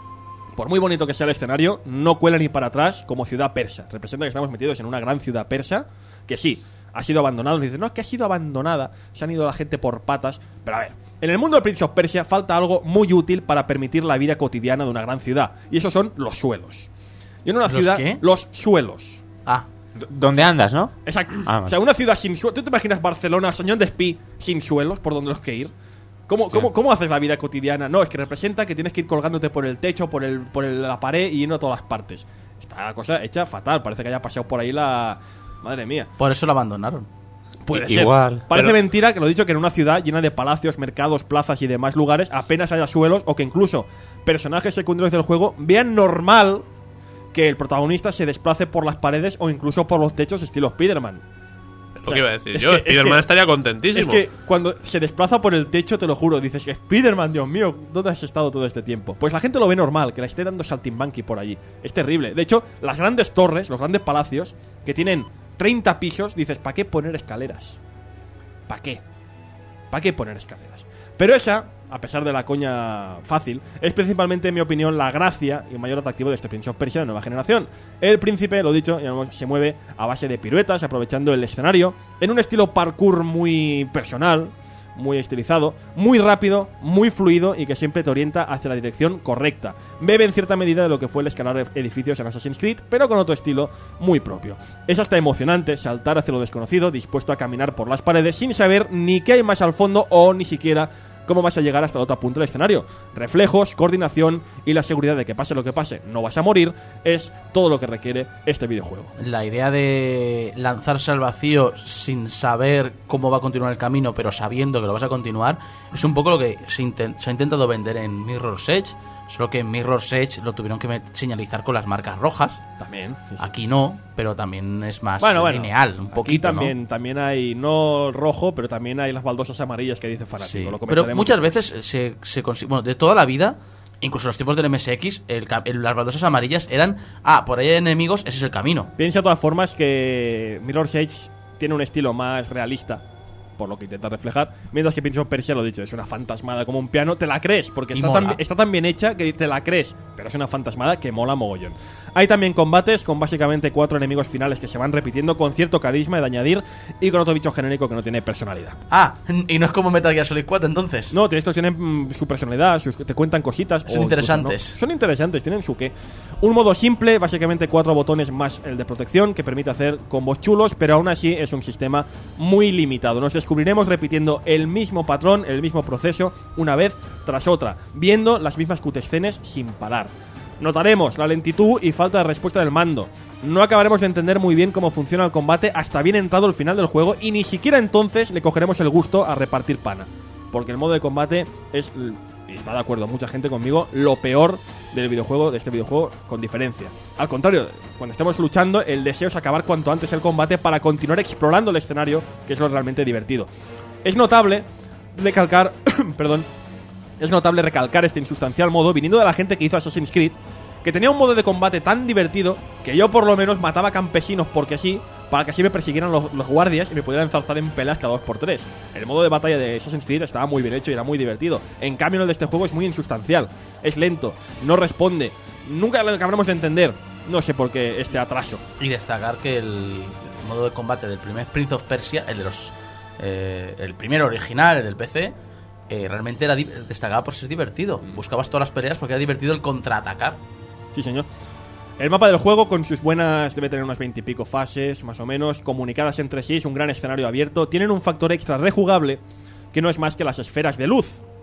por muy bonito que sea el escenario, no cuela ni para atrás como ciudad persa. Representa que estamos metidos en una gran ciudad persa, que sí, ha sido abandonada. Nos dicen, no, es que ha sido abandonada, se han ido la gente por patas. Pero a ver, en el mundo de Prince of Persia falta algo muy útil para permitir la vida cotidiana de una gran ciudad. Y esos son los suelos. Y en una ¿Los ciudad, qué? los suelos. Ah. ¿Dónde andas, no? Exacto. Ah, O sea, una ciudad sin suelos. ¿Tú te imaginas Barcelona, Sañón de Espí, sin suelos por donde los que ir? ¿Cómo, Hostia. cómo, ¿Cómo haces la vida cotidiana? No, es que representa que tienes que ir colgándote por el techo, por el por el- la pared y yendo a todas las partes. Está la cosa hecha fatal. Parece que haya pasado por ahí la... Madre mía. Por eso lo abandonaron. Puede I- ser. igual. Parece Pero- mentira que lo he dicho, que en una ciudad llena de palacios, mercados, plazas y demás lugares apenas haya suelos, o que incluso personajes secundarios del juego vean normal que el protagonista se desplace por las paredes o incluso por los techos estilo Spider-Man. Lo que iba a decir es yo, que- es Spider-Man que- estaría contentísimo. Es que cuando se desplaza por el techo, te lo juro, dices, Spider-Man, Dios mío, ¿dónde has estado todo este tiempo? Pues la gente lo ve normal, que la esté dando saltimbanqui por allí. Es terrible. De hecho, las grandes torres, los grandes palacios, que tienen treinta pisos, dices, ¿para qué poner escaleras? ¿Para qué? ¿Para qué poner escaleras? Pero esa, a pesar de la coña fácil, es principalmente, en mi opinión, la gracia y el mayor atractivo de este Prince of Persia de nueva generación. El príncipe, lo dicho, se mueve a base de piruetas, aprovechando el escenario, en un estilo parkour muy personal, muy estilizado, muy rápido, muy fluido y que siempre te orienta hacia la dirección correcta. Bebe en cierta medida de lo que fue el escalar edificios en Assassin's Creed, pero con otro estilo muy propio. Es hasta emocionante saltar hacia lo desconocido, dispuesto a caminar por las paredes sin saber ni qué hay más al fondo o ni siquiera cómo vas a llegar hasta la otra punta del escenario. Reflejos, coordinación y la seguridad de que pase lo que pase, no vas a morir, es todo lo que requiere este videojuego. La idea de lanzarse al vacío sin saber cómo va a continuar el camino, pero sabiendo que lo vas a continuar, es un poco lo que se, inten- se ha intentado vender en Mirror's Edge, solo que en Mirror's Edge lo tuvieron que met- señalizar con las marcas rojas. También. sí, sí. Aquí no, pero también es más Bueno, bueno, lineal, un aquí poquito, también, ¿no? también hay, no rojo, pero también hay las baldosas amarillas que dice fanático. Sí, lo pero comentaremos muchas después. veces se, se consigue... Bueno, de toda la vida, incluso en los tiempos del M S X, el, ca- el- las baldosas amarillas eran... Ah, por ahí hay enemigos, ese es el camino. Piensa de todas formas que Mirror's Edge tiene un estilo más realista, por lo que intenta reflejar, mientras que Prince of Persia, lo dicho, es una fantasmada como un piano, te la crees, porque Y está mola. tan, está tan bien hecha que te la crees, pero es una fantasmada que mola mogollón. Hay también combates con básicamente cuatro enemigos finales que se van repitiendo con cierto carisma de añadir y con otro bicho genérico que no tiene personalidad. Ah, y no es como Metal Gear Solid cuatro, entonces. No, estos tienen mm, su personalidad, sus- te cuentan cositas. Son o incluso interesantes. no. Son interesantes, tienen su qué. Un modo simple, básicamente cuatro botones más el de protección, que permite hacer combos chulos, pero aún así es un sistema muy limitado. Nos descubriremos repitiendo el mismo patrón, el mismo proceso, una vez tras otra, viendo las mismas cutscenes sin parar. Notaremos la lentitud y falta de respuesta del mando. No acabaremos de entender muy bien cómo funciona el combate hasta bien entrado el final del juego, y ni siquiera entonces le cogeremos el gusto a repartir pana. Porque el modo de combate es, y está de acuerdo mucha gente conmigo, lo peor del videojuego, de este videojuego, con diferencia. Al contrario, cuando estemos luchando, el deseo es acabar cuanto antes el combate para continuar explorando el escenario, que es lo realmente divertido. Es notable recalcar, perdón, es notable recalcar este insustancial modo viniendo de la gente que hizo Assassin's Creed, que tenía un modo de combate tan divertido que yo por lo menos mataba campesinos porque sí, para que así me persiguieran los, los guardias y me pudieran enzarzar en peleas cada dos por tres. El modo de batalla de Assassin's Creed estaba muy bien hecho y era muy divertido. En cambio, el de este juego es muy insustancial, es lento, no responde, nunca lo acabamos de entender. No sé por qué este atraso. Y destacar que el modo de combate del primer Prince of Persia, el de los eh, el primero original, el del P C, eh, realmente era di- destacaba por ser divertido. Buscabas todas las peleas porque era divertido el contraatacar. Sí, señor. El mapa del juego, con sus buenas, debe tener unas veinte y pico fases, más o menos, comunicadas entre sí, es un gran escenario abierto. Tienen un factor extra rejugable, que no es más que las esferas de luz.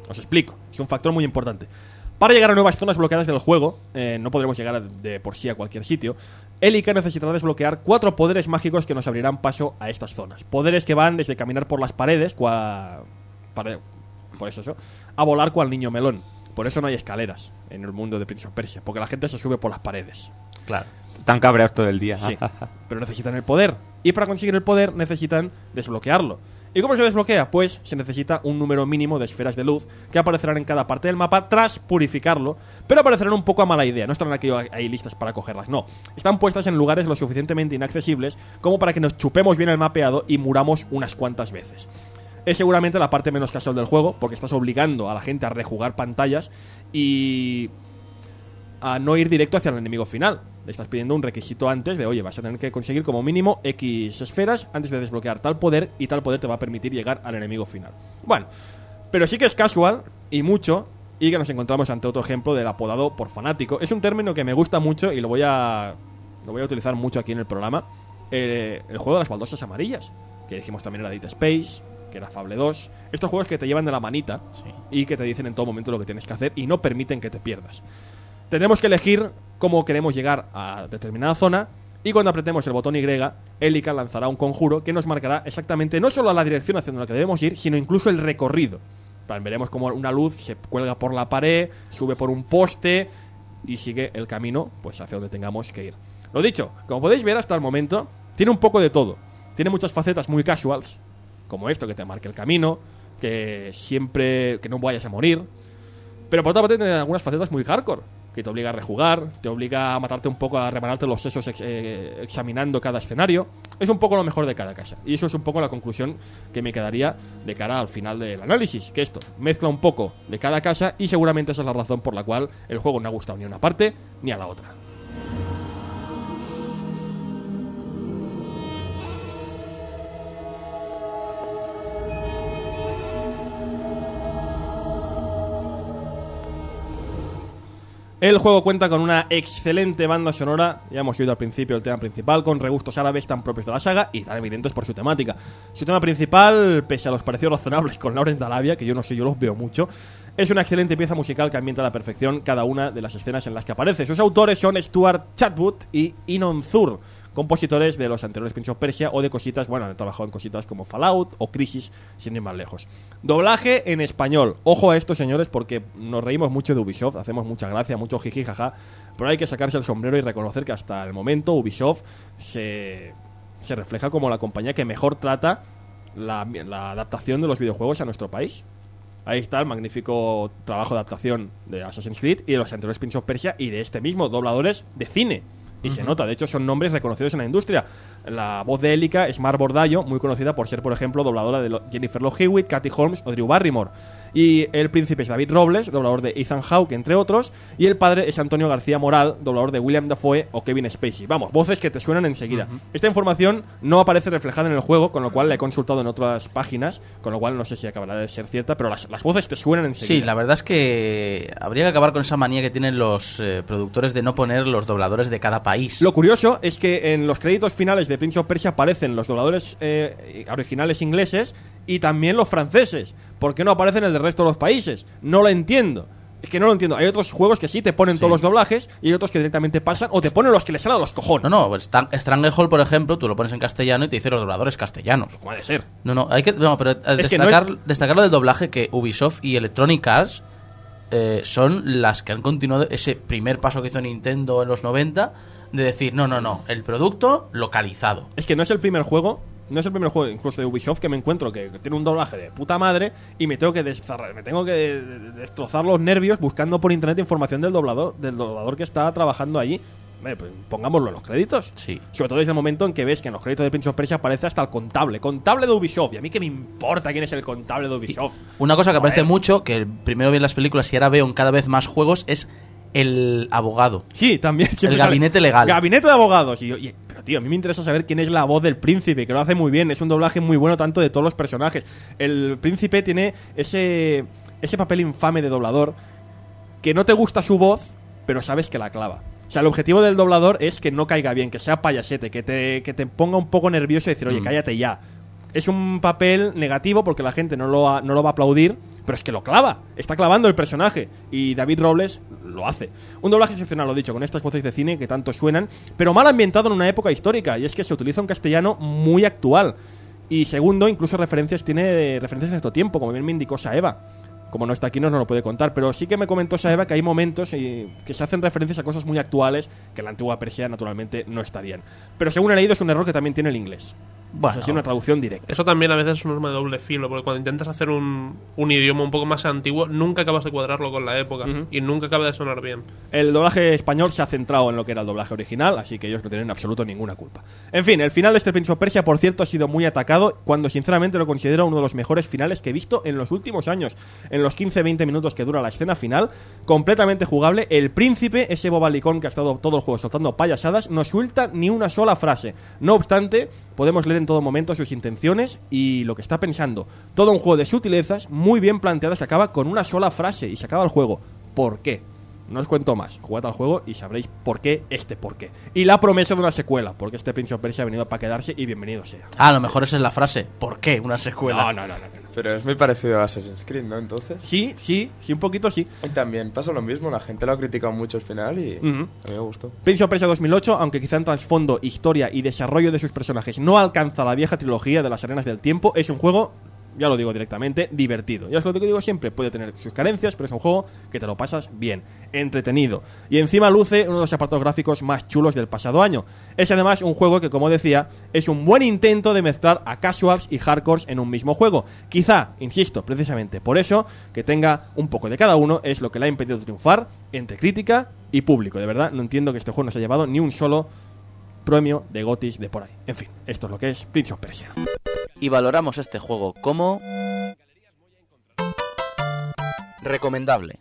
Os explico, es un factor muy importante. Para llegar a nuevas zonas bloqueadas del juego, eh, no podremos llegar de por sí a cualquier sitio. Elika necesitará desbloquear cuatro poderes mágicos que nos abrirán paso a estas zonas. Poderes que van desde caminar por las paredes, cua... Pare... por eso, eso, a volar cual niño melón. Por eso no hay escaleras en el mundo de Prince of Persia, porque la gente se sube por las paredes. Claro. Están cabreados todo el día. Sí, pero necesitan el poder. Y para conseguir el poder necesitan desbloquearlo. ¿Y cómo se desbloquea? Pues se necesita un número mínimo de esferas de luz que aparecerán en cada parte del mapa tras purificarlo, pero aparecerán un poco a mala idea. No estarán aquí ahí listas para cogerlas, no. Están puestas en lugares lo suficientemente inaccesibles como para que nos chupemos bien el mapeado y muramos unas cuantas veces. Es seguramente la parte menos casual del juego, porque estás obligando a la gente a rejugar pantallas y a no ir directo hacia el enemigo final. Le estás pidiendo un requisito antes de, oye, vas a tener que conseguir como mínimo X esferas antes de desbloquear tal poder, y tal poder te va a permitir llegar al enemigo final. Bueno, pero sí que es casual, y mucho, y que nos encontramos ante otro ejemplo del apodado por fanático. Es un término que me gusta mucho y lo voy a lo voy a utilizar mucho aquí en el programa. Eh, el juego de las baldosas amarillas, que dijimos también era Dead Space, que era Fable dos. Estos juegos que te llevan de la manita, sí, y que te dicen en todo momento lo que tienes que hacer y no permiten que te pierdas. Tendremos que elegir cómo queremos llegar a determinada zona, y cuando apretemos el botón Y, Elika lanzará un conjuro que nos marcará exactamente no solo la dirección hacia la que debemos ir, sino incluso el recorrido. Veremos como una luz se cuelga por la pared, sube por un poste y sigue el camino pues hacia donde tengamos que ir. Lo dicho, como podéis ver hasta el momento, tiene un poco de todo. Tiene muchas facetas muy casuals, como esto, que te marque el camino, que siempre que no vayas a morir. Pero por otra parte tiene algunas facetas muy hardcore, que te obliga a rejugar, te obliga a matarte un poco, a repararte los sesos ex eh, examinando cada escenario. Es un poco lo mejor de cada casa. Y eso es un poco la conclusión que me quedaría de cara al final del análisis, que esto mezcla un poco de cada casa, y seguramente esa es la razón por la cual el juego no ha gustado ni a una parte ni a la otra. El juego cuenta con una excelente banda sonora, ya hemos oído al principio el tema principal, con regustos árabes tan propios de la saga y tan evidentes por su temática. Su tema principal, pese a los parecidos razonables con Lawrence de Arabia, que yo no sé, yo los veo mucho, es una excelente pieza musical que ambienta a la perfección cada una de las escenas en las que aparece. Sus autores son Stuart Chatwood y Inon Zur, compositores de los anteriores Prince of Persia o de cositas, bueno, han trabajado en cositas como Fallout o Crisis, sin ir más lejos. Doblaje en español. Ojo a esto, señores, porque nos reímos mucho de Ubisoft, hacemos mucha gracia, mucho jiji, jaja, pero hay que sacarse el sombrero y reconocer que hasta el momento Ubisoft se, se refleja como la compañía que mejor trata la, la adaptación de los videojuegos a nuestro país. Ahí está el magnífico trabajo de adaptación de Assassin's Creed y de los anteriores Prince of Persia y de este mismo, dobladores de cine. Y uh-huh. se nota, de hecho son nombres reconocidos en la industria. La voz de Elika es Mar Bordallo, muy conocida por ser, por ejemplo, dobladora de Jennifer Love Hewitt, Katie Holmes o Drew Barrymore. Y el príncipe es David Robles, doblador de Ethan Hawke, entre otros. Y el padre es Antonio García Moral, doblador de William Dafoe o Kevin Spacey. Vamos, voces que te suenan enseguida. Uh-huh. Esta información no aparece reflejada en el juego, con lo cual la he consultado en otras páginas, con lo cual no sé si acabará de ser cierta, pero las, las voces te suenan enseguida. Sí, la verdad es que habría que acabar con esa manía que tienen los eh, productores de no poner los dobladores de cada país. Lo curioso es que en los créditos finales de Prince of Persia aparecen los dobladores eh, originales ingleses y también los franceses. ¿Por qué no aparecen el del resto de los países? No lo entiendo. Es que no lo entiendo. Hay otros juegos que sí te ponen sí. todos los doblajes y hay otros que directamente pasan o te ponen los que les salen a los cojones. No, no. Stranglehold, por ejemplo, tú lo pones en castellano y te dice los dobladores castellanos. ¿Cómo ha de ser? No, no. Hay que, no, pero destacar, no es... destacar lo del doblaje, que Ubisoft y Electronic Arts eh, son las que han continuado ese primer paso que hizo Nintendo en los noventa de decir, no, no, no, el producto localizado. Es que no es el primer juego, no es el primer juego incluso de Ubisoft que me encuentro que tiene un doblaje de puta madre y me tengo que destazar, me tengo que destrozar los nervios buscando por internet información del doblador, del doblador que está trabajando allí. Eh, pues pongámoslo en los créditos. Sí. Sobre todo desde el momento en que ves que en los créditos de Prince of Persia aparece hasta el contable. Contable de Ubisoft. Y a mí que me importa quién es el contable de Ubisoft. Y una cosa que aparece mucho, que primero vi en las películas y ahora veo en cada vez más juegos, es el abogado. Sí, también. El gabinete sale. legal. Gabinete de abogados. Y yo, y, pero tío, a mí me interesa saber quién es la voz del príncipe, que lo hace muy bien. Es un doblaje muy bueno tanto de todos los personajes. El príncipe tiene ese, ese papel infame de doblador que no te gusta su voz, pero sabes que la clava. O sea, el objetivo del doblador es que no caiga bien, que sea payasete, que te, que te ponga un poco nervioso y decir, oye, mm. cállate ya. Es un papel negativo porque la gente no lo, ha, no lo va a aplaudir, pero es que lo clava, está clavando el personaje, y David Robles lo hace. Un doblaje excepcional, lo dicho, con estas voces de cine que tanto suenan, pero mal ambientado en una época histórica, y es que se utiliza un castellano muy actual. Y segundo, incluso referencias tiene referencias de estos tiempo, como bien me indicó Saeva. Como no está aquí, no nos lo puede contar, pero sí que me comentó Saeva que hay momentos y que se hacen referencias a cosas muy actuales que en la antigua Persia naturalmente no estarían. Pero según he leído es un error que también tiene el inglés. Bueno, es así una traducción directa. Eso también a veces es un arma de doble filo, porque cuando intentas hacer un, un idioma un poco más antiguo, nunca acabas de cuadrarlo con la época, uh-huh. y nunca acaba de sonar bien. El doblaje español se ha centrado en lo que era el doblaje original, así que ellos no tienen en absoluto ninguna culpa. En fin, el final de este Prince of Persia, por cierto, ha sido muy atacado, cuando sinceramente lo considero uno de los mejores finales que he visto en los últimos años. En los quince a veinte minutos que dura la escena final, completamente jugable, el príncipe, ese bobalicón que ha estado todo el juego soltando payasadas, no suelta ni una sola frase. No obstante, podemos leer en todo momento sus intenciones y lo que está pensando. Todo un juego de sutilezas muy bien planteadas que acaba con una sola frase y se acaba el juego. ¿Por qué? No os cuento más. Jugad al juego y sabréis por qué este por qué. Y la promesa de una secuela, porque este Prince of Persia ha venido para quedarse y bienvenido sea. Ah, a lo mejor esa es la frase. ¿Por qué una secuela? No, no, no, no, no. Pero es muy parecido a Assassin's Creed, ¿no? Entonces. Sí, sí, sí, un poquito sí. Y también pasa lo mismo, la gente lo ha criticado mucho al final y uh-huh. a mí me gustó. Prince of Persia dos mil ocho, aunque quizá en trasfondo, historia y desarrollo de sus personajes no alcanza la vieja trilogía de las Arenas del Tiempo, es un juego, ya lo digo directamente, divertido. Ya es lo que digo siempre, puede tener sus carencias, pero es un juego que te lo pasas bien, entretenido. Y encima luce uno de los apartados gráficos más chulos del pasado año. Es además un juego que, como decía, es un buen intento de mezclar a casuals y hardcores en un mismo juego. Quizá, insisto, precisamente por eso, que tenga un poco de cada uno es lo que le ha impedido triunfar entre crítica y público. De verdad, no entiendo que este juego no se haya llevado ni un solo premio de GOTYs de por ahí. En fin, esto es lo que es Prince of Persia. Y valoramos este juego como recomendable.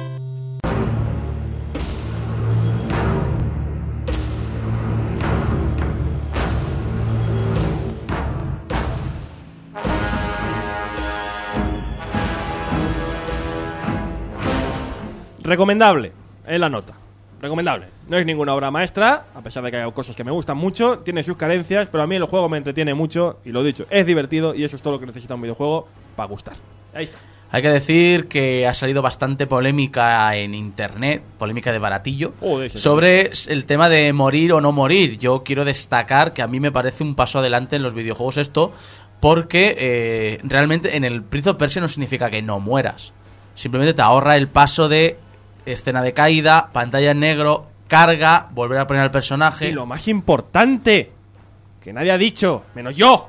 Recomendable, es la nota. Recomendable. No es ninguna obra maestra, a pesar de que hay cosas que me gustan mucho, tiene sus carencias, pero a mí el juego me entretiene mucho, y lo dicho, es divertido y eso es todo lo que necesita un videojuego para gustar. Ahí está. Hay que decir que ha salido bastante polémica en internet, polémica de baratillo, oh, de sobre el tema de morir o no morir. Yo quiero destacar que a mí me parece un paso adelante en los videojuegos esto, porque eh, realmente en el Prince of Persia no significa que no mueras. Simplemente te ahorra el paso de escena de caída, pantalla en negro, carga, volver a poner al personaje. Y lo más importante, que nadie ha dicho, menos yo,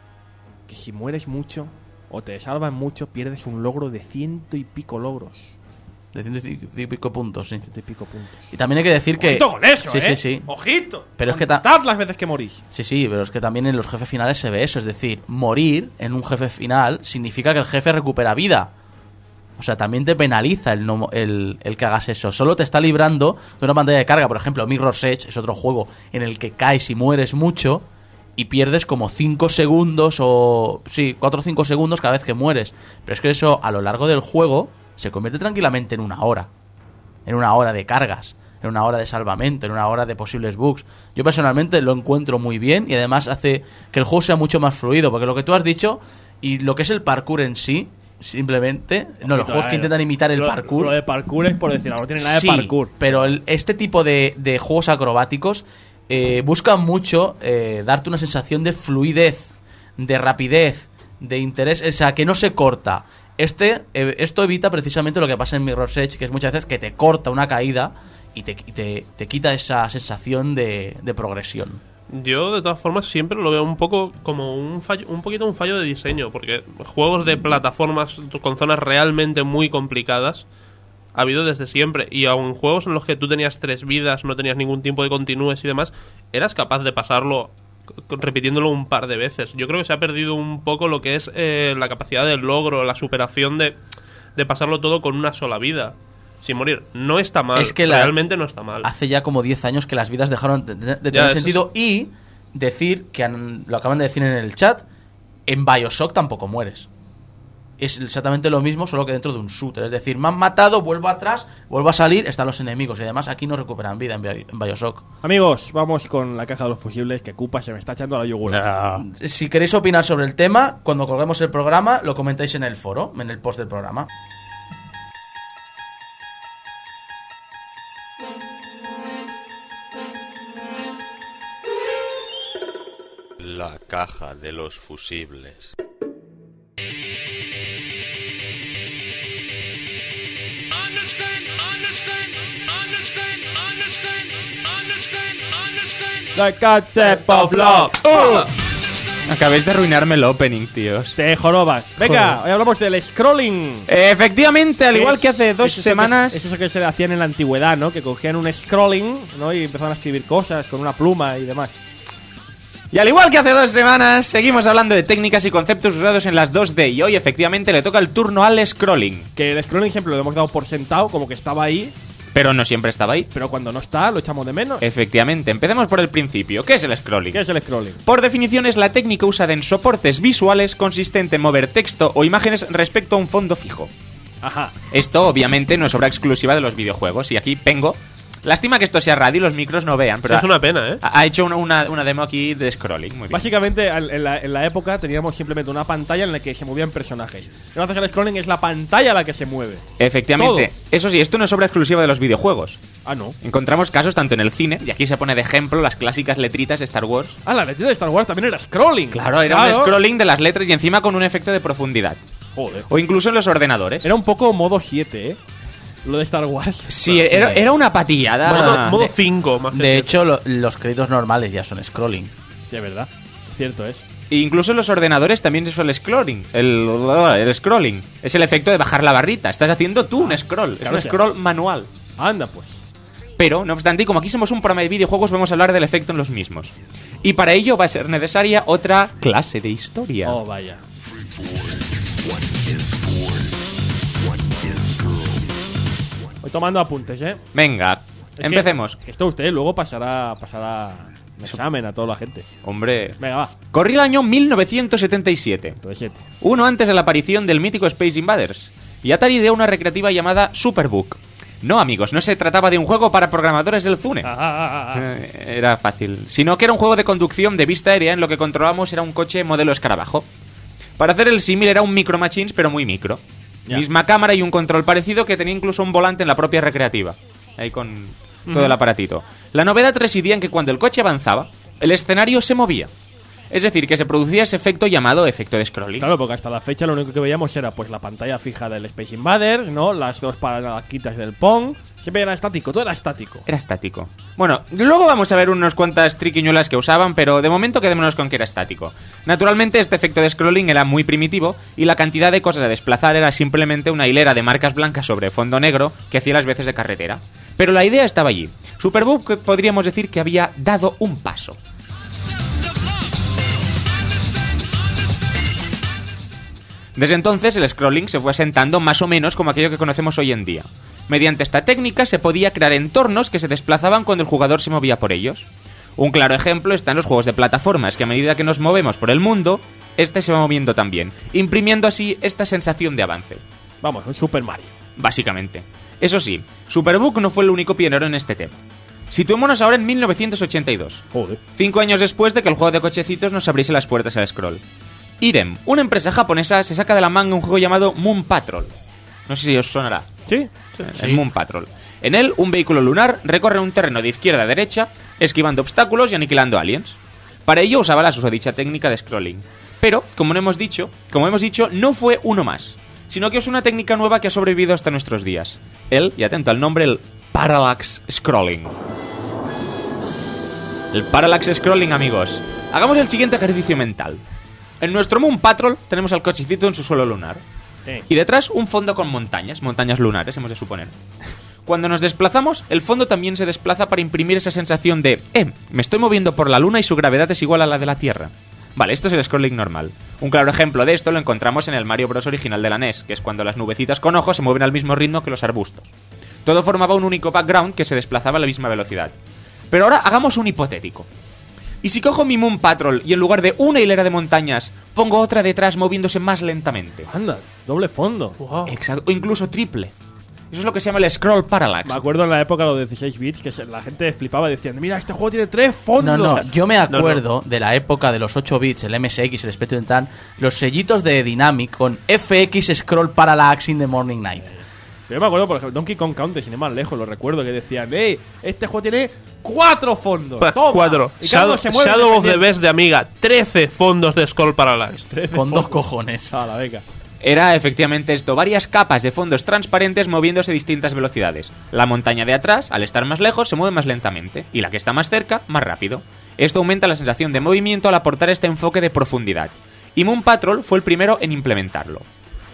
que si mueres mucho o te salvan mucho, pierdes un logro de ciento y pico logros. De ciento y pico puntos, sí. Ciento y pico puntos. Y también hay que decir que... ¡Ojito con eso, sí, eh! Sí, sí. ¡Ojito! Pero es que ta... las veces que morís. Sí, sí, pero es que también en los jefes finales se ve eso. Es decir, morir en un jefe final significa que el jefe recupera vida. O sea, también te penaliza el, no, el, el que hagas eso. Solo te está librando de una pantalla de carga. Por ejemplo, Mirror's Edge es otro juego en el que caes y mueres mucho y pierdes como cinco segundos o... Sí, cuatro o cinco segundos cada vez que mueres. Pero es que eso a lo largo del juego se convierte tranquilamente en una hora. En una hora de cargas, en una hora de salvamento, en una hora de posibles bugs. Yo personalmente lo encuentro muy bien y además hace que el juego sea mucho más fluido. Porque lo que tú has dicho y lo que es el parkour en sí... Simplemente, no, los juegos que intentan imitar el lo, parkour. Lo de parkour es por decirlo, no tiene nada de sí, parkour. Pero el, este tipo de, de juegos acrobáticos eh, buscan mucho eh, darte una sensación de fluidez, de rapidez, de interés, o sea, que no se corta. Este, eh, esto evita precisamente lo que pasa en Mirror's Edge, que es muchas veces que te corta una caída y te, y te, te quita esa sensación de, de progresión. Yo, de todas formas, siempre lo veo un poco como un fallo, un poquito un fallo de diseño, porque juegos de plataformas con zonas realmente muy complicadas ha habido desde siempre, y aun juegos en los que tú tenías tres vidas, no tenías ningún tiempo de continúes y demás, eras capaz de pasarlo repitiéndolo un par de veces. Yo creo que se ha perdido un poco lo que es eh, la capacidad del logro, la superación de, de pasarlo todo con una sola vida. Sin morir. No está mal. Es que la, realmente no está mal. Hace ya como diez años que las vidas dejaron de, de, de tener sentido. Es... Y decir, que han, lo acaban de decir en el chat, en BioShock tampoco mueres. es exactamente lo mismo, solo que dentro de un shooter. Es decir, me han matado, vuelvo atrás, vuelvo a salir, están los enemigos. Y además aquí no recuperan vida en, Bi- en Bioshock. Amigos, vamos con la caja de los fusibles, que Cupa se me está echando a la yugular. Si queréis opinar sobre el tema, cuando colguemos el programa, lo comentáis en el foro, en el post del programa. La caja de los fusibles. The concept of love. Uh. Acabéis de arruinarme el opening, tíos. Te jorobas. Venga, Joder. hoy hablamos del scrolling. Eh, efectivamente, al igual Es- que hace dos es eso semanas... Que, es eso que se hacían en la antigüedad, ¿no? Que cogían un scrolling, ¿no? Y empezaban a escribir cosas con una pluma y demás. Y al igual que hace dos semanas, seguimos hablando de técnicas y conceptos usados en las dos D. Y hoy, efectivamente, le toca el turno al scrolling. Que el scrolling siempre lo hemos dado por sentado, como que estaba ahí. Pero no siempre estaba ahí. Pero cuando no está, lo echamos de menos. Efectivamente, empecemos por el principio. ¿Qué es el scrolling? ¿Qué es el scrolling? Por definición, es la técnica usada en soportes visuales consistente en mover texto o imágenes respecto a un fondo fijo. Ajá. Esto, obviamente, no es obra exclusiva de los videojuegos. Y aquí Pengo... Lástima que esto sea radio y los micros no vean, pero Es una pena, ¿eh? ha ha hecho una, una, una demo aquí de scrolling. Muy bien. Básicamente, al- en la, en la época teníamos simplemente una pantalla en la que se movían personajes. Gracias al scrolling es la pantalla la que se mueve. Efectivamente. Todo. Eso sí, esto no es obra exclusiva de los videojuegos. Ah, no. Encontramos casos tanto en el cine, y aquí se pone de ejemplo las clásicas letritas de Star Wars. Ah, la letrita de Star Wars también era scrolling. Claro, era Claro. un scrolling de las letras y encima con un efecto de profundidad. Joder. O incluso en los ordenadores. Era un poco modo siete, ¿eh? Lo de Star Wars. Sí, era, era una patillada. Modo- modo de- cinco, más que De siete. hecho, lo- los créditos normales ya son scrolling. Sí, es verdad. Cierto es. E incluso en los ordenadores también es el scrolling. El, el scrolling. Es el efecto de bajar la barrita. Estás haciendo tú un scroll. Es claro, un sí. scroll manual. Anda, pues. Pero, no obstante, y como aquí somos un programa de videojuegos, vamos a hablar del efecto en los mismos. Y para ello va a ser necesaria otra clase de historia. Oh, vaya. Voy tomando apuntes, ¿eh? Venga, Es que- empecemos. que esto usted luego pasará, pasará un examen a toda la gente. Hombre. Venga, va. Corría el año mil novecientos setenta y siete. Uno antes de la aparición del mítico Space Invaders. Y Atari ideó una recreativa llamada Superbook. No, amigos, no se trataba de un juego para programadores del Zune. Eh, Era fácil. Sino que era un juego de conducción de vista aérea en lo que controlamos era un coche modelo escarabajo. Para hacer el símil era un Micro Machines, pero muy micro. Ya. Misma cámara y un control parecido que tenía incluso un volante en la propia recreativa. Ahí con todo Ujú. el aparatito. La novedad residía en que cuando el coche avanzaba, el escenario se movía. Es decir, que se producía ese efecto llamado efecto de scrolling. Claro, porque hasta la fecha lo único que veíamos era pues la pantalla fija del Space Invaders, ¿no? Las dos palanquitas del Pong. Siempre era estático, todo era estático. Era estático. Bueno, luego vamos a ver unas cuantas triquiñuelas que usaban, pero de momento quedémonos con que era estático. Naturalmente, este efecto de scrolling era muy primitivo y la cantidad de cosas a desplazar era simplemente una hilera de marcas blancas sobre fondo negro que hacía las veces de carretera. Pero la idea estaba allí. Superbook podríamos decir que había dado un paso. Desde entonces el scrolling se fue asentando más o menos como aquello que conocemos hoy en día. Mediante esta técnica se podía crear entornos que se desplazaban cuando el jugador se movía por ellos. Un claro ejemplo está en los juegos de plataformas, que a medida que nos movemos por el mundo, este se va moviendo también, imprimiendo así esta sensación de avance. Vamos, un Super Mario. Básicamente. Eso sí, Superbook no fue el único pionero en este tema. Situémonos ahora en mil novecientos ochenta y dos. Joder. Cinco años después de que el juego de cochecitos nos abriese las puertas al scroll. Irem, una empresa japonesa, se saca de la manga un juego llamado Moon Patrol. No sé si os sonará. ¿Sí? El Moon Patrol. En él, un vehículo lunar recorre un terreno de izquierda a derecha, esquivando obstáculos y aniquilando aliens. Para ello usaba la susodicha técnica de scrolling. Pero, como no hemos dicho, como hemos dicho, no fue uno más, sino que es una técnica nueva que ha sobrevivido hasta nuestros días. El, y atento al nombre, el Parallax Scrolling. El Parallax Scrolling, amigos. Hagamos el siguiente ejercicio mental. En nuestro Moon Patrol tenemos al cochecito en su suelo lunar. Eh. Y detrás un fondo con montañas, montañas lunares, hemos de suponer. Cuando nos desplazamos, el fondo también se desplaza para imprimir esa sensación de eh, me estoy moviendo por la luna y su gravedad es igual a la de la Tierra. Vale, esto es el scrolling normal. Un claro ejemplo de esto lo encontramos en el Mario Bros. Original de la N E S, que es cuando las nubecitas con ojos se mueven al mismo ritmo que los arbustos. Todo formaba un único background que se desplazaba a la misma velocidad. Pero ahora hagamos un hipotético. ¿Y si cojo mi Moon Patrol y en lugar de una hilera de montañas pongo otra detrás moviéndose más lentamente? Anda, doble fondo. Exacto, o incluso triple. Eso es lo que se llama el Scroll Parallax. Me acuerdo en la época de los dieciséis bits que se- la gente flipaba diciendo, mira, este juego tiene tres fondos. No, no, yo me acuerdo de la época de los ocho bits, el M S X, el Spectrum Tan, los sellitos de Dynamic con F X Scroll Parallax in the Morning Night. Yo me acuerdo, por ejemplo, Donkey Kong Country, sin ir más lejos, lo recuerdo, que decían, hey, este juego tiene cuatro fondos. Pues, Toma. cuatro. Y cada uno Shadow, se mueve Shadow of the independiente. Best de Amiga. trece fondos de Scroll Parallax. Con dos cojones. A la beca. Era efectivamente esto, varias capas de fondos transparentes moviéndose a distintas velocidades. La montaña de atrás, al estar más lejos, se mueve más lentamente, y la que está más cerca, más rápido. Esto aumenta la sensación de movimiento al aportar este enfoque de profundidad. Y Moon Patrol fue el primero en implementarlo.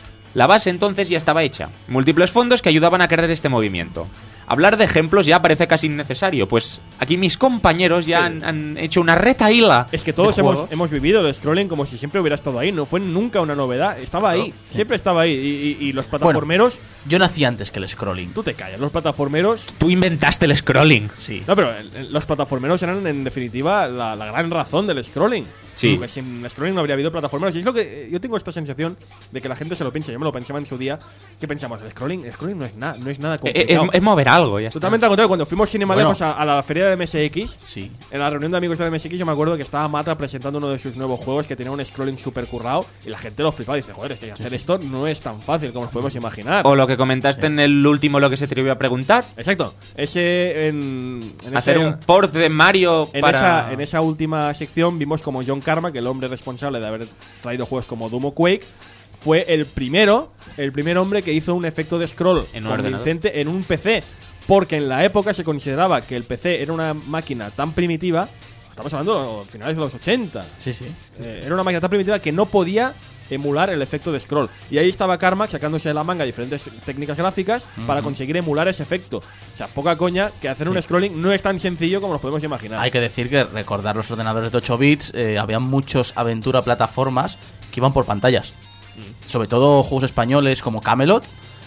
La base entonces ya estaba hecha, múltiples fondos que ayudaban a crear este movimiento. Hablar de ejemplos ya parece casi innecesario, pues aquí mis compañeros ya han, han hecho una retahíla. Es que todos de hemos, juegos. hemos vivido el scrolling como si siempre hubiera estado ahí. No fue nunca una novedad. Estaba ahí. Sí. Siempre estaba ahí. Y, y- y los plataformeros... Yo nací antes que el scrolling. Tú te callas. Los plataformeros... Tú inventaste el scrolling. Sí. No, pero el- el- los plataformeros eran, en definitiva, la, la gran razón del scrolling. Sí. Porque sin scrolling no habría habido plataformeros. Y es lo que... eh, Yo tengo esta sensación de que la gente se lo piensa. Yo me lo pensaba en su día. ¿Qué pensamos? El scrolling, el scrolling no es nada. No es nada Es, complicado. es- es mover algo, ya está. Totalmente al contrario, cuando fuimos sin ir más Bueno. lejos a, a la feria de M S X, Sí. en la reunión de amigos de M S X, yo me acuerdo que estaba Matra presentando uno de sus nuevos juegos que tenía un scrolling super currado y la gente lo flipaba y dice, joder, es que hacer esto no es tan fácil como nos podemos imaginar. O lo que comentaste en el último, lo que se te iba a preguntar. Exacto. Ese en, en Hacer ese- un port de Mario en para... esa, en esa última sección vimos como John Carmack, el hombre responsable de haber traído juegos como Doom o Quake, fue el primero, el primer hombre que hizo un efecto de scroll En un ordenador. convincente en un P C, porque en la época se consideraba que el P C era una máquina tan primitiva, estamos hablando de los finales de los ochenta, Sí, sí. eh, era una máquina tan primitiva que no podía emular el efecto de scroll. Y ahí estaba Carmack sacándose de la manga diferentes técnicas gráficas para conseguir emular ese efecto. O sea, poca coña que hacer un scrolling no es tan sencillo como nos podemos imaginar. Hay que decir que recordar los ordenadores de ocho bits, eh, había muchos aventura plataformas que iban por pantallas. Sobre todo juegos españoles como Camelot,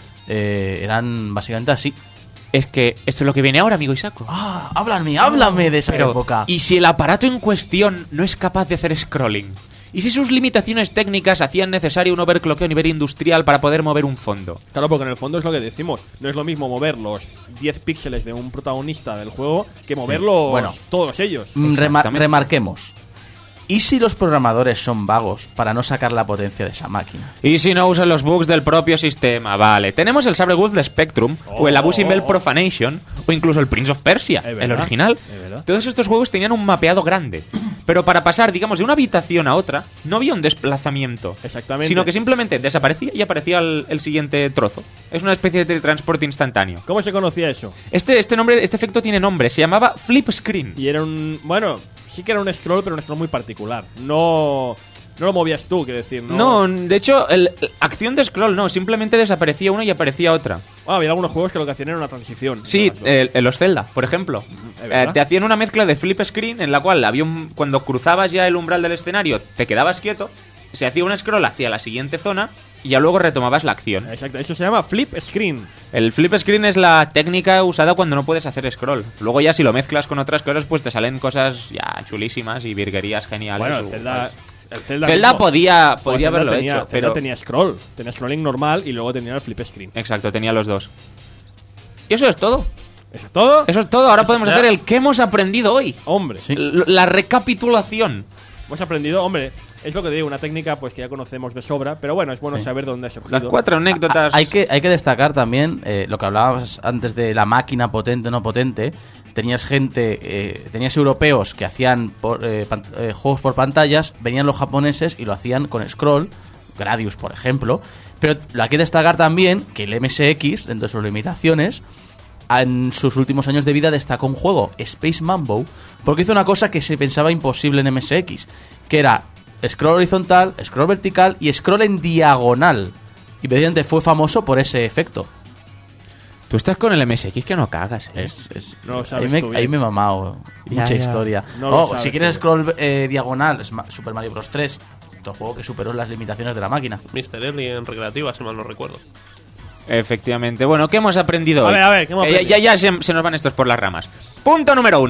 eh, eran básicamente así. Es que esto es lo que viene ahora, amigo Isaco. Ah, háblame, háblame de esa Pero, época. ¿y si el aparato en cuestión no es capaz de hacer scrolling? ¿Y si sus limitaciones técnicas hacían necesario un overclockeo a nivel industrial para poder mover un fondo? Claro, porque en el fondo es lo que decimos. No es lo mismo mover los diez píxeles de un protagonista del juego que moverlos Bueno. todos ellos. Mm, rema- Exactamente. remarquemos. ¿Y si los programadores son vagos para no sacar la potencia de esa máquina? ¿Y si no usan los bugs del propio sistema? Vale, tenemos el Sabre Wulf de Spectrum, o el Abusing Bell Profanation, o incluso el Prince of Persia, Es verdad, el original. es verdad. Todos estos juegos tenían un mapeado grande. Pero para pasar, digamos, de una habitación a otra, no había un desplazamiento. Exactamente. Sino que simplemente desaparecía y aparecía el, el siguiente trozo. Es una especie de teletransporte instantáneo. ¿Cómo se conocía eso? Este, este nombre, este efecto tiene nombre, se llamaba Flip Screen. Y era un... Bueno, sí que era un scroll, pero un scroll muy particular. No... No lo movías tú, quiero decir, ¿no? No, de hecho, el, el- acción de scroll no, simplemente desaparecía una y aparecía otra. Ah, había algunos juegos que lo que hacían era una transición. Sí, entre las dos. el- en los Zelda, por ejemplo. ¿Es verdad? Eh, te hacían una mezcla de flip screen en la cual había un, cuando cruzabas ya el umbral del escenario, te quedabas quieto, se hacía un scroll hacia la siguiente zona y ya luego retomabas la acción. Exacto, eso se llama flip screen. El flip screen es la técnica usada cuando no puedes hacer scroll. Luego ya si lo mezclas con otras cosas, pues te salen cosas ya chulísimas y virguerías geniales. Bueno, el Uh, Zelda... El Zelda, Zelda mismo. podía, Pues podía Zelda haberlo tenía, hecho, Zelda pero... tenía scroll. Tenía scrolling normal y luego tenía el flip screen. Exacto, tenía los dos. Y eso es todo. ¿Eso es todo? Eso es todo. Ahora Eso podemos ya- hacer el que hemos aprendido hoy. Hombre. L- La recapitulación. Hemos aprendido, hombre, es lo que digo, una técnica pues que ya conocemos de sobra, pero bueno, es bueno Sí. saber dónde ha surgido. Las cuatro anécdotas. Ah, Hay que, hay que destacar también eh, lo que hablabas antes de la máquina potente o no potente. Tenías gente, eh, tenías europeos que hacían por, eh, pan- eh, juegos por pantallas, venían los japoneses y lo hacían con scroll, Gradius por ejemplo. Pero hay que destacar también que el M S X, dentro de sus limitaciones, en sus últimos años de vida destacó un juego, Space Mambo, porque hizo una cosa que se pensaba imposible en M S X, que era scroll horizontal, scroll vertical y scroll en diagonal. Y precisamente fue famoso por ese efecto. Tú estás con el M S X que no cagas. ¿eh? Es, es- No lo ahí, sabes me, tú bien. ahí me he mamado. Ya, Mucha ya. historia. No lo Oh, sabes si quieres tú scroll eh, diagonal, es Ma- Super Mario Bros. tres. Otro juego que superó las limitaciones de la máquina. mister Ellie en recreativa, si mal no recuerdo. Efectivamente. Bueno, ¿qué hemos aprendido A hoy? ver, a ver, ¿qué hemos Eh, ya, aprendido? ya se, se nos van estos por las ramas. Punto número uno.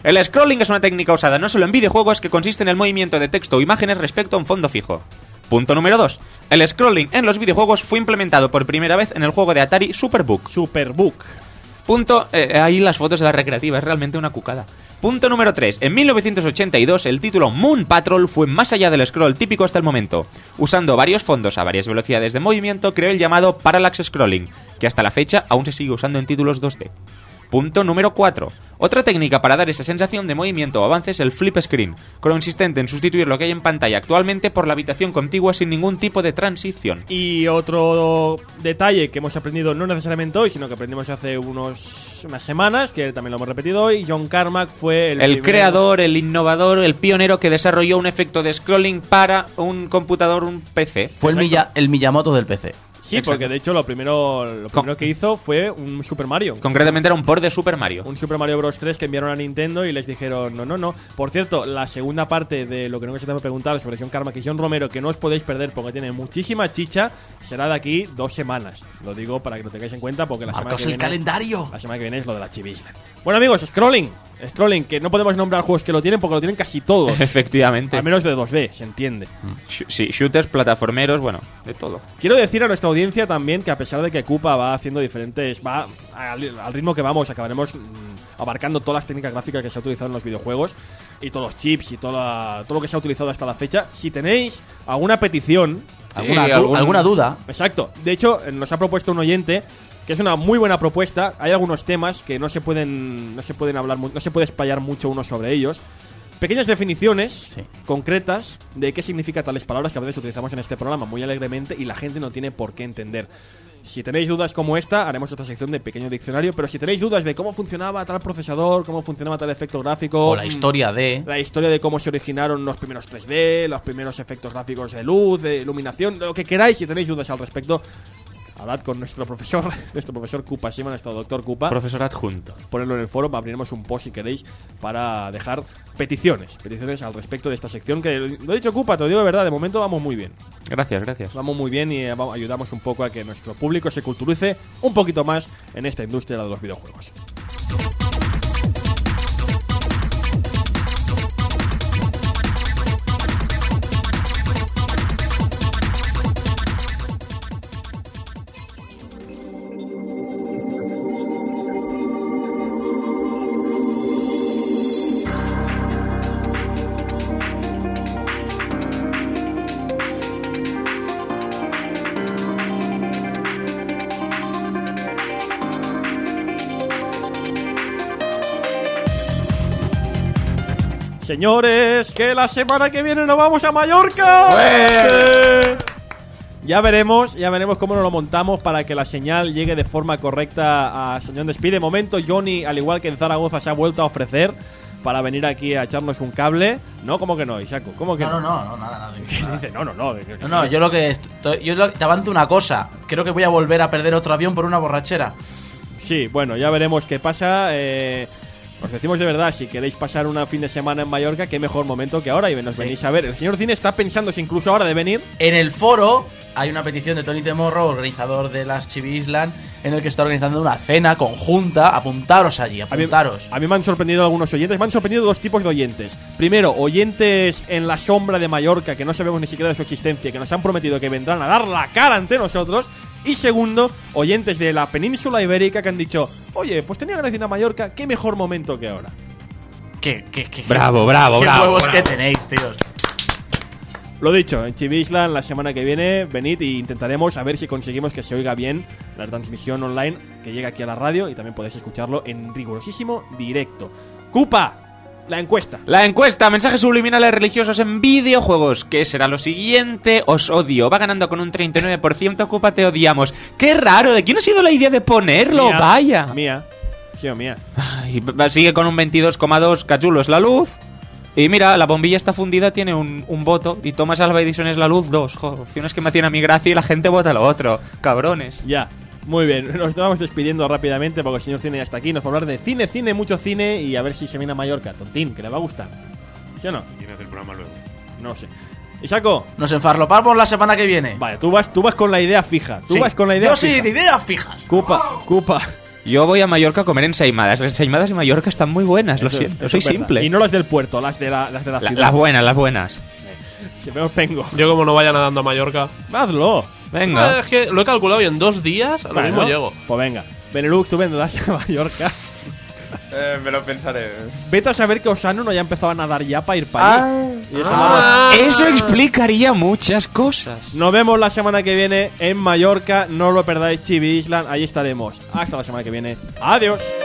El scrolling es una técnica usada no solo en videojuegos, que consiste en el movimiento de texto o imágenes respecto a un fondo fijo. Punto número dos. El scrolling en los videojuegos fue implementado por primera vez en el juego de Atari Superbook. Superbook. Punto, eh, ahí las fotos de la recreativa, es realmente una cucada. Punto número tres. En mil novecientos ochenta y dos el título Moon Patrol fue más allá del scroll típico hasta el momento. Usando varios fondos a varias velocidades de movimiento, creó el llamado Parallax Scrolling, que hasta la fecha aún se sigue usando en títulos dos D. Punto número cuatro. Otra técnica para dar esa sensación de movimiento o avance es el flip screen, consistente en sustituir lo que hay en pantalla actualmente por la habitación contigua sin ningún tipo de transición. Y otro detalle que hemos aprendido no necesariamente hoy, sino que aprendimos hace unos, unas semanas, que también lo hemos repetido hoy, John Carmack fue el, el primer... creador, el innovador, el pionero que desarrolló un efecto de scrolling para un computador, un P C. Fue el, Milla, el Miyamoto del P C. Sí, Exacto. Porque de hecho lo primero, lo primero que hizo fue un Super Mario. Concretamente era un port de Super Mario. Un Super Mario Bros. tres que enviaron a Nintendo y les dijeron no, no, no. Por cierto, la segunda parte de lo que no se te va a preguntar sobre John Carmack y John Romero, que no os podéis perder porque tiene muchísima chicha, será de aquí dos semanas. Lo digo para que lo tengáis en cuenta porque la Marcos semana que el viene... calendario. La semana que viene es lo de la Chivisla. Bueno amigos, scrolling. Scrolling, que no podemos nombrar juegos que lo tienen porque lo tienen casi todos. Efectivamente. Al menos de dos D, se entiende. Sh- sí, shooters, plataformeros, bueno, de todo. Quiero decir a nuestra audiencia también que a pesar de que Koopa va haciendo diferentes... Va al, al ritmo que vamos, acabaremos mmm, abarcando todas las técnicas gráficas que se ha utilizado en los videojuegos y todos los chips y toda, todo lo que se ha utilizado hasta la fecha. Si tenéis alguna petición... Sí, alguna, du- algún... alguna duda. Exacto. De hecho, nos ha propuesto un oyente... que es una muy buena propuesta. Hay algunos temas que no se pueden no se pueden hablar, no se puede explayar mucho uno sobre ellos. Pequeñas definiciones sí. concretas de qué significa tales palabras que a veces utilizamos en este programa muy alegremente y la gente no tiene por qué entender. Si tenéis dudas como esta, haremos otra sección de pequeño diccionario, pero si tenéis dudas de cómo funcionaba tal procesador, cómo funcionaba tal efecto gráfico... O la historia de... La historia de cómo se originaron los primeros tres D, los primeros efectos gráficos de luz, de iluminación, lo que queráis, si tenéis dudas al respecto... Hablad con nuestro profesor, nuestro profesor Koopa Shima, nuestro doctor Koopa. Profesor adjunto. Ponerlo en el foro, abriremos un post si queréis para dejar peticiones, peticiones al respecto de esta sección. Que lo he dicho Koopa, te lo digo de verdad, de momento vamos muy bien. Gracias, gracias. Vamos muy bien y eh, ayudamos un poco a que nuestro público se culturice un poquito más en esta industria de los videojuegos. Señores, que la semana que viene nos vamos a Mallorca. ¡Eh! Ya veremos, ya veremos cómo nos lo montamos para que la señal llegue de forma correcta a Señor Despí. De momento, Johnny, al igual que en Zaragoza, se ha vuelto a ofrecer para venir aquí a echarnos un cable. No, ¿cómo que no, Isaco? ¿Cómo que no? No, no, no, no, nada, nada. ¿Qué dice? No, no, no. No, no, yo lo que estoy, yo lo, te avanzo una cosa. Creo que voy a volver a perder otro avión por una borrachera. Sí, bueno, ya veremos qué pasa. Eh... Os decimos de verdad, si queréis pasar un fin de semana en Mallorca, qué mejor momento que ahora y nos sí. venís a ver. El señor Cine está pensándose incluso ahora de venir. En el foro hay una petición de Tony Temorro, organizador de las Chibi Island, en el que está organizando una cena conjunta. Apuntaros allí, apuntaros. A mí, a mí me han sorprendido algunos oyentes. Me han sorprendido dos tipos de oyentes. Primero, oyentes en la sombra de Mallorca, que no sabemos ni siquiera de su existencia, que nos han prometido que vendrán a dar la cara ante nosotros. Y segundo, oyentes de la península ibérica que han dicho: oye, pues tenía ganas de ir a Mallorca, qué mejor momento que ahora. ¿Qué, qué, qué, bravo, bravo, qué bravo. Qué huevos bravo. que tenéis, tíos. Lo dicho, en Chibi Island la semana que viene, venid e intentaremos a ver si conseguimos que se oiga bien la transmisión online que llega aquí a la radio y también podéis escucharlo en rigurosísimo directo. ¡Koopa! La encuesta. La encuesta, mensajes subliminales religiosos en videojuegos. ¿Qué será lo siguiente? Os odio. Va ganando con un treinta y nueve por ciento. Koopa, te odiamos. ¡Qué raro! ¿De quién ha sido la idea de ponerlo? Mía, Vaya. Mía. Sí, mía. Ay, sigue con un veintidós coma dos. Cachulo es la luz. Y mira, la bombilla está fundida, tiene un, un voto. Y Thomas Alva Edison es la luz, dos. Joder, opciones que me hacen a mi gracia y la gente vota lo otro. Cabrones. Ya. Muy bien, nos estamos despidiendo rápidamente porque el señor Cine ya está aquí. Nos va a hablar de cine, cine, mucho cine y a ver si se viene a Mallorca. Tontín, que le va a gustar. ¿Sí o no? ¿Quién hace el programa luego? No sé. Isaco. Nos enfarlopamos la semana que viene. Vale, tú vas, tú vas con la idea fija. Tú sí. vas con la idea Yo fija. sí, de ideas fijas. Koopa, Koopa. Yo voy a Mallorca a comer ensaimadas. Las ensaimadas de Mallorca están muy buenas, lo Eso- siento, eso soy es verdad. simple. Y no las del puerto, las de la, las de la La- ciudad. las buenas, las buenas. Si me os vengo. Yo como no vaya nadando a Mallorca. Hazlo. Ah, es que lo he calculado y en dos días a lo Bueno, mismo llego. Pues venga. Benelux, tú vendrás a Mallorca. Eh, me lo pensaré. Vete a saber que Osano no haya empezado a nadar ya para ir para allí. Y eso, Ah, no- eso explicaría muchas cosas. Nos vemos la semana que viene en Mallorca. No lo perdáis, Chibi Island. Ahí estaremos. Hasta la semana que viene. Adiós.